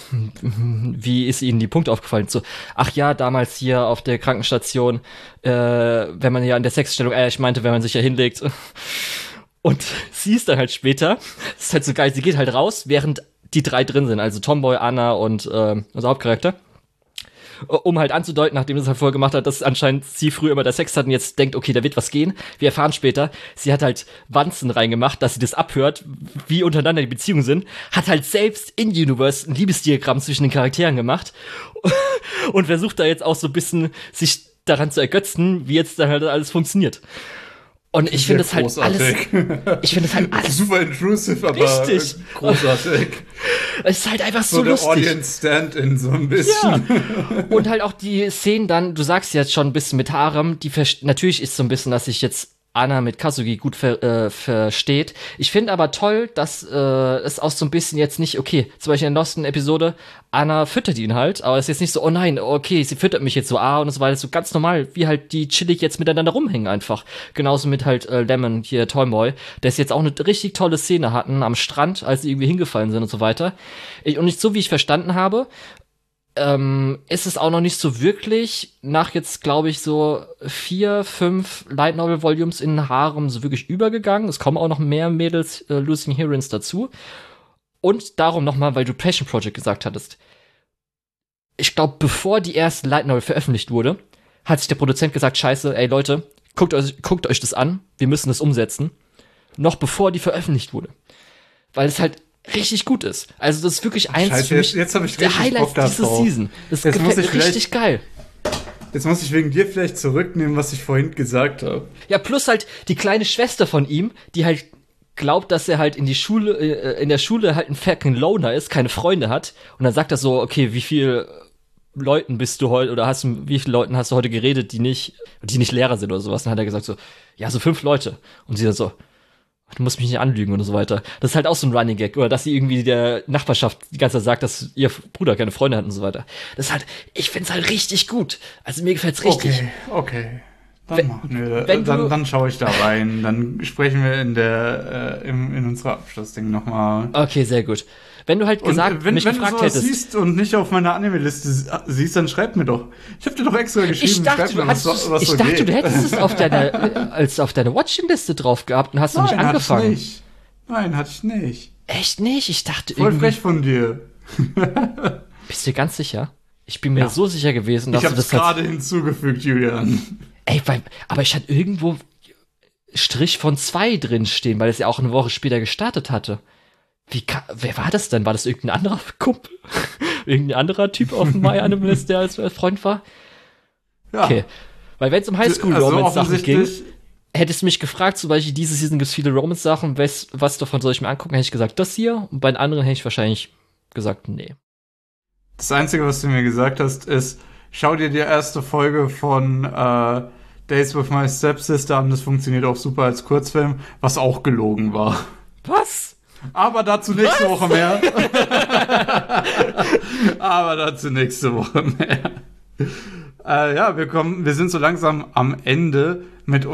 wie ist ihnen die Punkte aufgefallen? So, ach ja, damals hier auf der Krankenstation, wenn man ja in der Sexstellung, ich meinte, wenn man sich ja hinlegt. Und sie ist dann halt später, das ist halt so geil, sie geht halt raus, während die drei drin sind, also Tomboy, Anna und unser Hauptcharakter, um halt anzudeuten, nachdem sie es halt vorher gemacht hat, dass anscheinend sie früher immer der Sex hat und jetzt denkt, okay, da wird was gehen. Wir erfahren später, sie hat halt Wanzen reingemacht, dass sie das abhört, wie untereinander die Beziehungen sind, hat halt selbst in Universe ein Liebesdiagramm zwischen den Charakteren gemacht und versucht da jetzt auch so ein bisschen sich daran zu ergötzen, wie jetzt dann halt alles funktioniert. Und ich finde das halt alles. Ich finde das halt alles. Super intrusive, aber richtig großartig. Es ist halt einfach so der lustig. Audience Stand-in so ein bisschen. Ja. Und halt auch die Szenen dann, du sagst jetzt schon ein bisschen mit Harem, natürlich ist so ein bisschen, dass ich jetzt Anna mit Kazuki gut versteht. Ich finde aber toll, dass es auch so ein bisschen jetzt nicht, okay, zum Beispiel in der letzten Episode, Anna füttert ihn halt, aber es ist jetzt nicht so, oh nein, okay, sie füttert mich jetzt so, und so weiter, so ganz normal, wie halt die chillig jetzt miteinander rumhängen einfach. Genauso mit halt Lemon, hier Toyboy, der ist jetzt auch eine richtig tolle Szene hatten am Strand, als sie irgendwie hingefallen sind und so weiter. Und nicht so, wie ich verstanden habe, ist es auch noch nicht so wirklich nach jetzt, glaube ich, so 4, 5 Light Novel Volumes in Harem so wirklich übergegangen. Es kommen auch noch mehr Mädels Losing Heroines dazu. Und darum nochmal, weil du Passion Project gesagt hattest. Ich glaube, bevor die erste Light Novel veröffentlicht wurde, hat sich der Produzent gesagt, scheiße, ey Leute, guckt euch das an, wir müssen das umsetzen. Noch bevor die veröffentlicht wurde. Weil es halt richtig gut ist. Also das ist wirklich eins jetzt hab ich der Highlights dieser Season. Das gefällt mir richtig geil. Jetzt muss ich wegen dir vielleicht zurücknehmen, was ich vorhin gesagt habe. Ja, plus halt die kleine Schwester von ihm, die halt glaubt, dass er halt in der Schule halt ein fucking Loner ist, keine Freunde hat. Und dann sagt er so, okay, wie viel Leuten bist du heute, oder wie viele Leuten hast du heute geredet, die nicht Lehrer sind oder sowas? Dann hat er gesagt so, ja, so 5 Leute. Und sie dann so, du musst mich nicht anlügen und so weiter. Das ist halt auch so ein Running Gag. Oder dass sie irgendwie der Nachbarschaft die ganze Zeit sagt, dass ihr Bruder keine Freunde hat und so weiter. Das ist halt, ich find's halt richtig gut. Also mir gefällt's richtig. Okay. Dann schaue ich da rein. Dann sprechen wir in unserer Abschlussding nochmal. Okay, sehr gut. Wenn du halt gesagt, wenn mich gefragt du sowas hättest. siehst und nicht auf meiner Anime-Liste siehst, dann schreib mir doch. Ich habe dir doch extra geschrieben. Ich dachte, du hättest es auf deine Watching-Liste drauf gehabt und hast noch nicht angefangen. Nein, hatte ich nicht. Echt nicht? Ich dachte voll frech von dir. Bist du dir ganz sicher? Ich bin mir so sicher gewesen, dass du das gerade hinzugefügt, Julian. Ey, aber ich hatte irgendwo Strich von 2 drin stehen, weil es ja auch eine Woche später gestartet hatte. Wer war das denn? War das irgendein anderer Kumpel? Irgendein anderer Typ auf dem MyAnimeList, der als Freund war? Ja. Okay. Weil wenn es um Highschool-Romance-Sachen ging, hättest du mich gefragt, zum Beispiel, diese Season gibt es viele Romance-Sachen, was davon soll ich mir angucken? Hätte ich gesagt, das hier. Und bei den anderen hätte ich wahrscheinlich gesagt, nee. Das Einzige, was du mir gesagt hast, ist, schau dir die erste Folge von Days with My Stepsister an. Das funktioniert auch super als Kurzfilm, was auch gelogen war. Was? Aber dazu nächste Woche mehr. Wir sind so langsam am Ende mit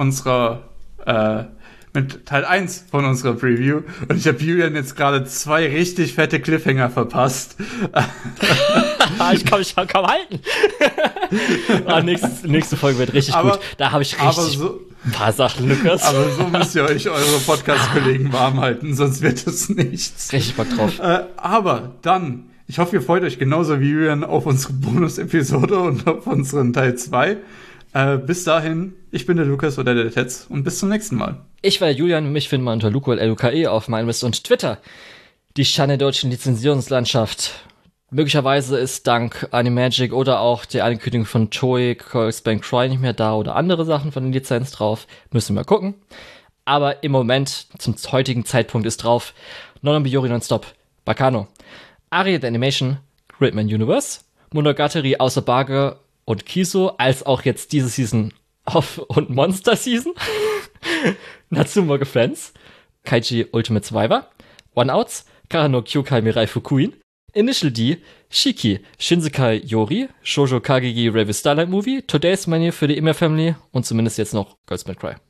mit Teil 1 von unserer Preview. Und ich habe Julian jetzt gerade 2 richtig fette Cliffhanger verpasst. Ich kann mich kaum halten. Nächste Folge wird richtig gut. Da habe ich richtig ein paar Sachen, Lukas. Aber so müsst ihr euch eure Podcast-Kollegen warm halten, sonst wird es nichts. Richtig Bock drauf. Aber dann, ich hoffe, ihr freut euch genauso wie Julian auf unsere Bonus-Episode und auf unseren Teil 2. Bis dahin, ich bin der Lukas oder der Tetz und bis zum nächsten Mal. Ich war der Julian, mich findet man unter LukeL auf MyAnimeList und Twitter. Die Schande der deutschen Lizenzierungslandschaft. Möglicherweise ist dank Animagic oder auch der Ankündigung von Toei Curse Bank Cry nicht mehr da oder andere Sachen von den Lizenz drauf. Müssen wir mal gucken. Aber im Moment, zum heutigen Zeitpunkt, ist drauf Nonobiyori Nonstop, Bakano, Ari the Animation, Gridman Universe, Monogatari außer Bage und Kiso, als auch jetzt diese Season und Monster Season, Natsumoge Friends, Kaiji Ultimate Survivor, One Outs, Karano Kyokai Mirai Fukuin, Initial D, Shiki, Shinsekai Yori, Shoujo Kagegi Rave Starlight Movie, Today's Menu für die Immer Family und zumindest jetzt noch Girls Band Cry.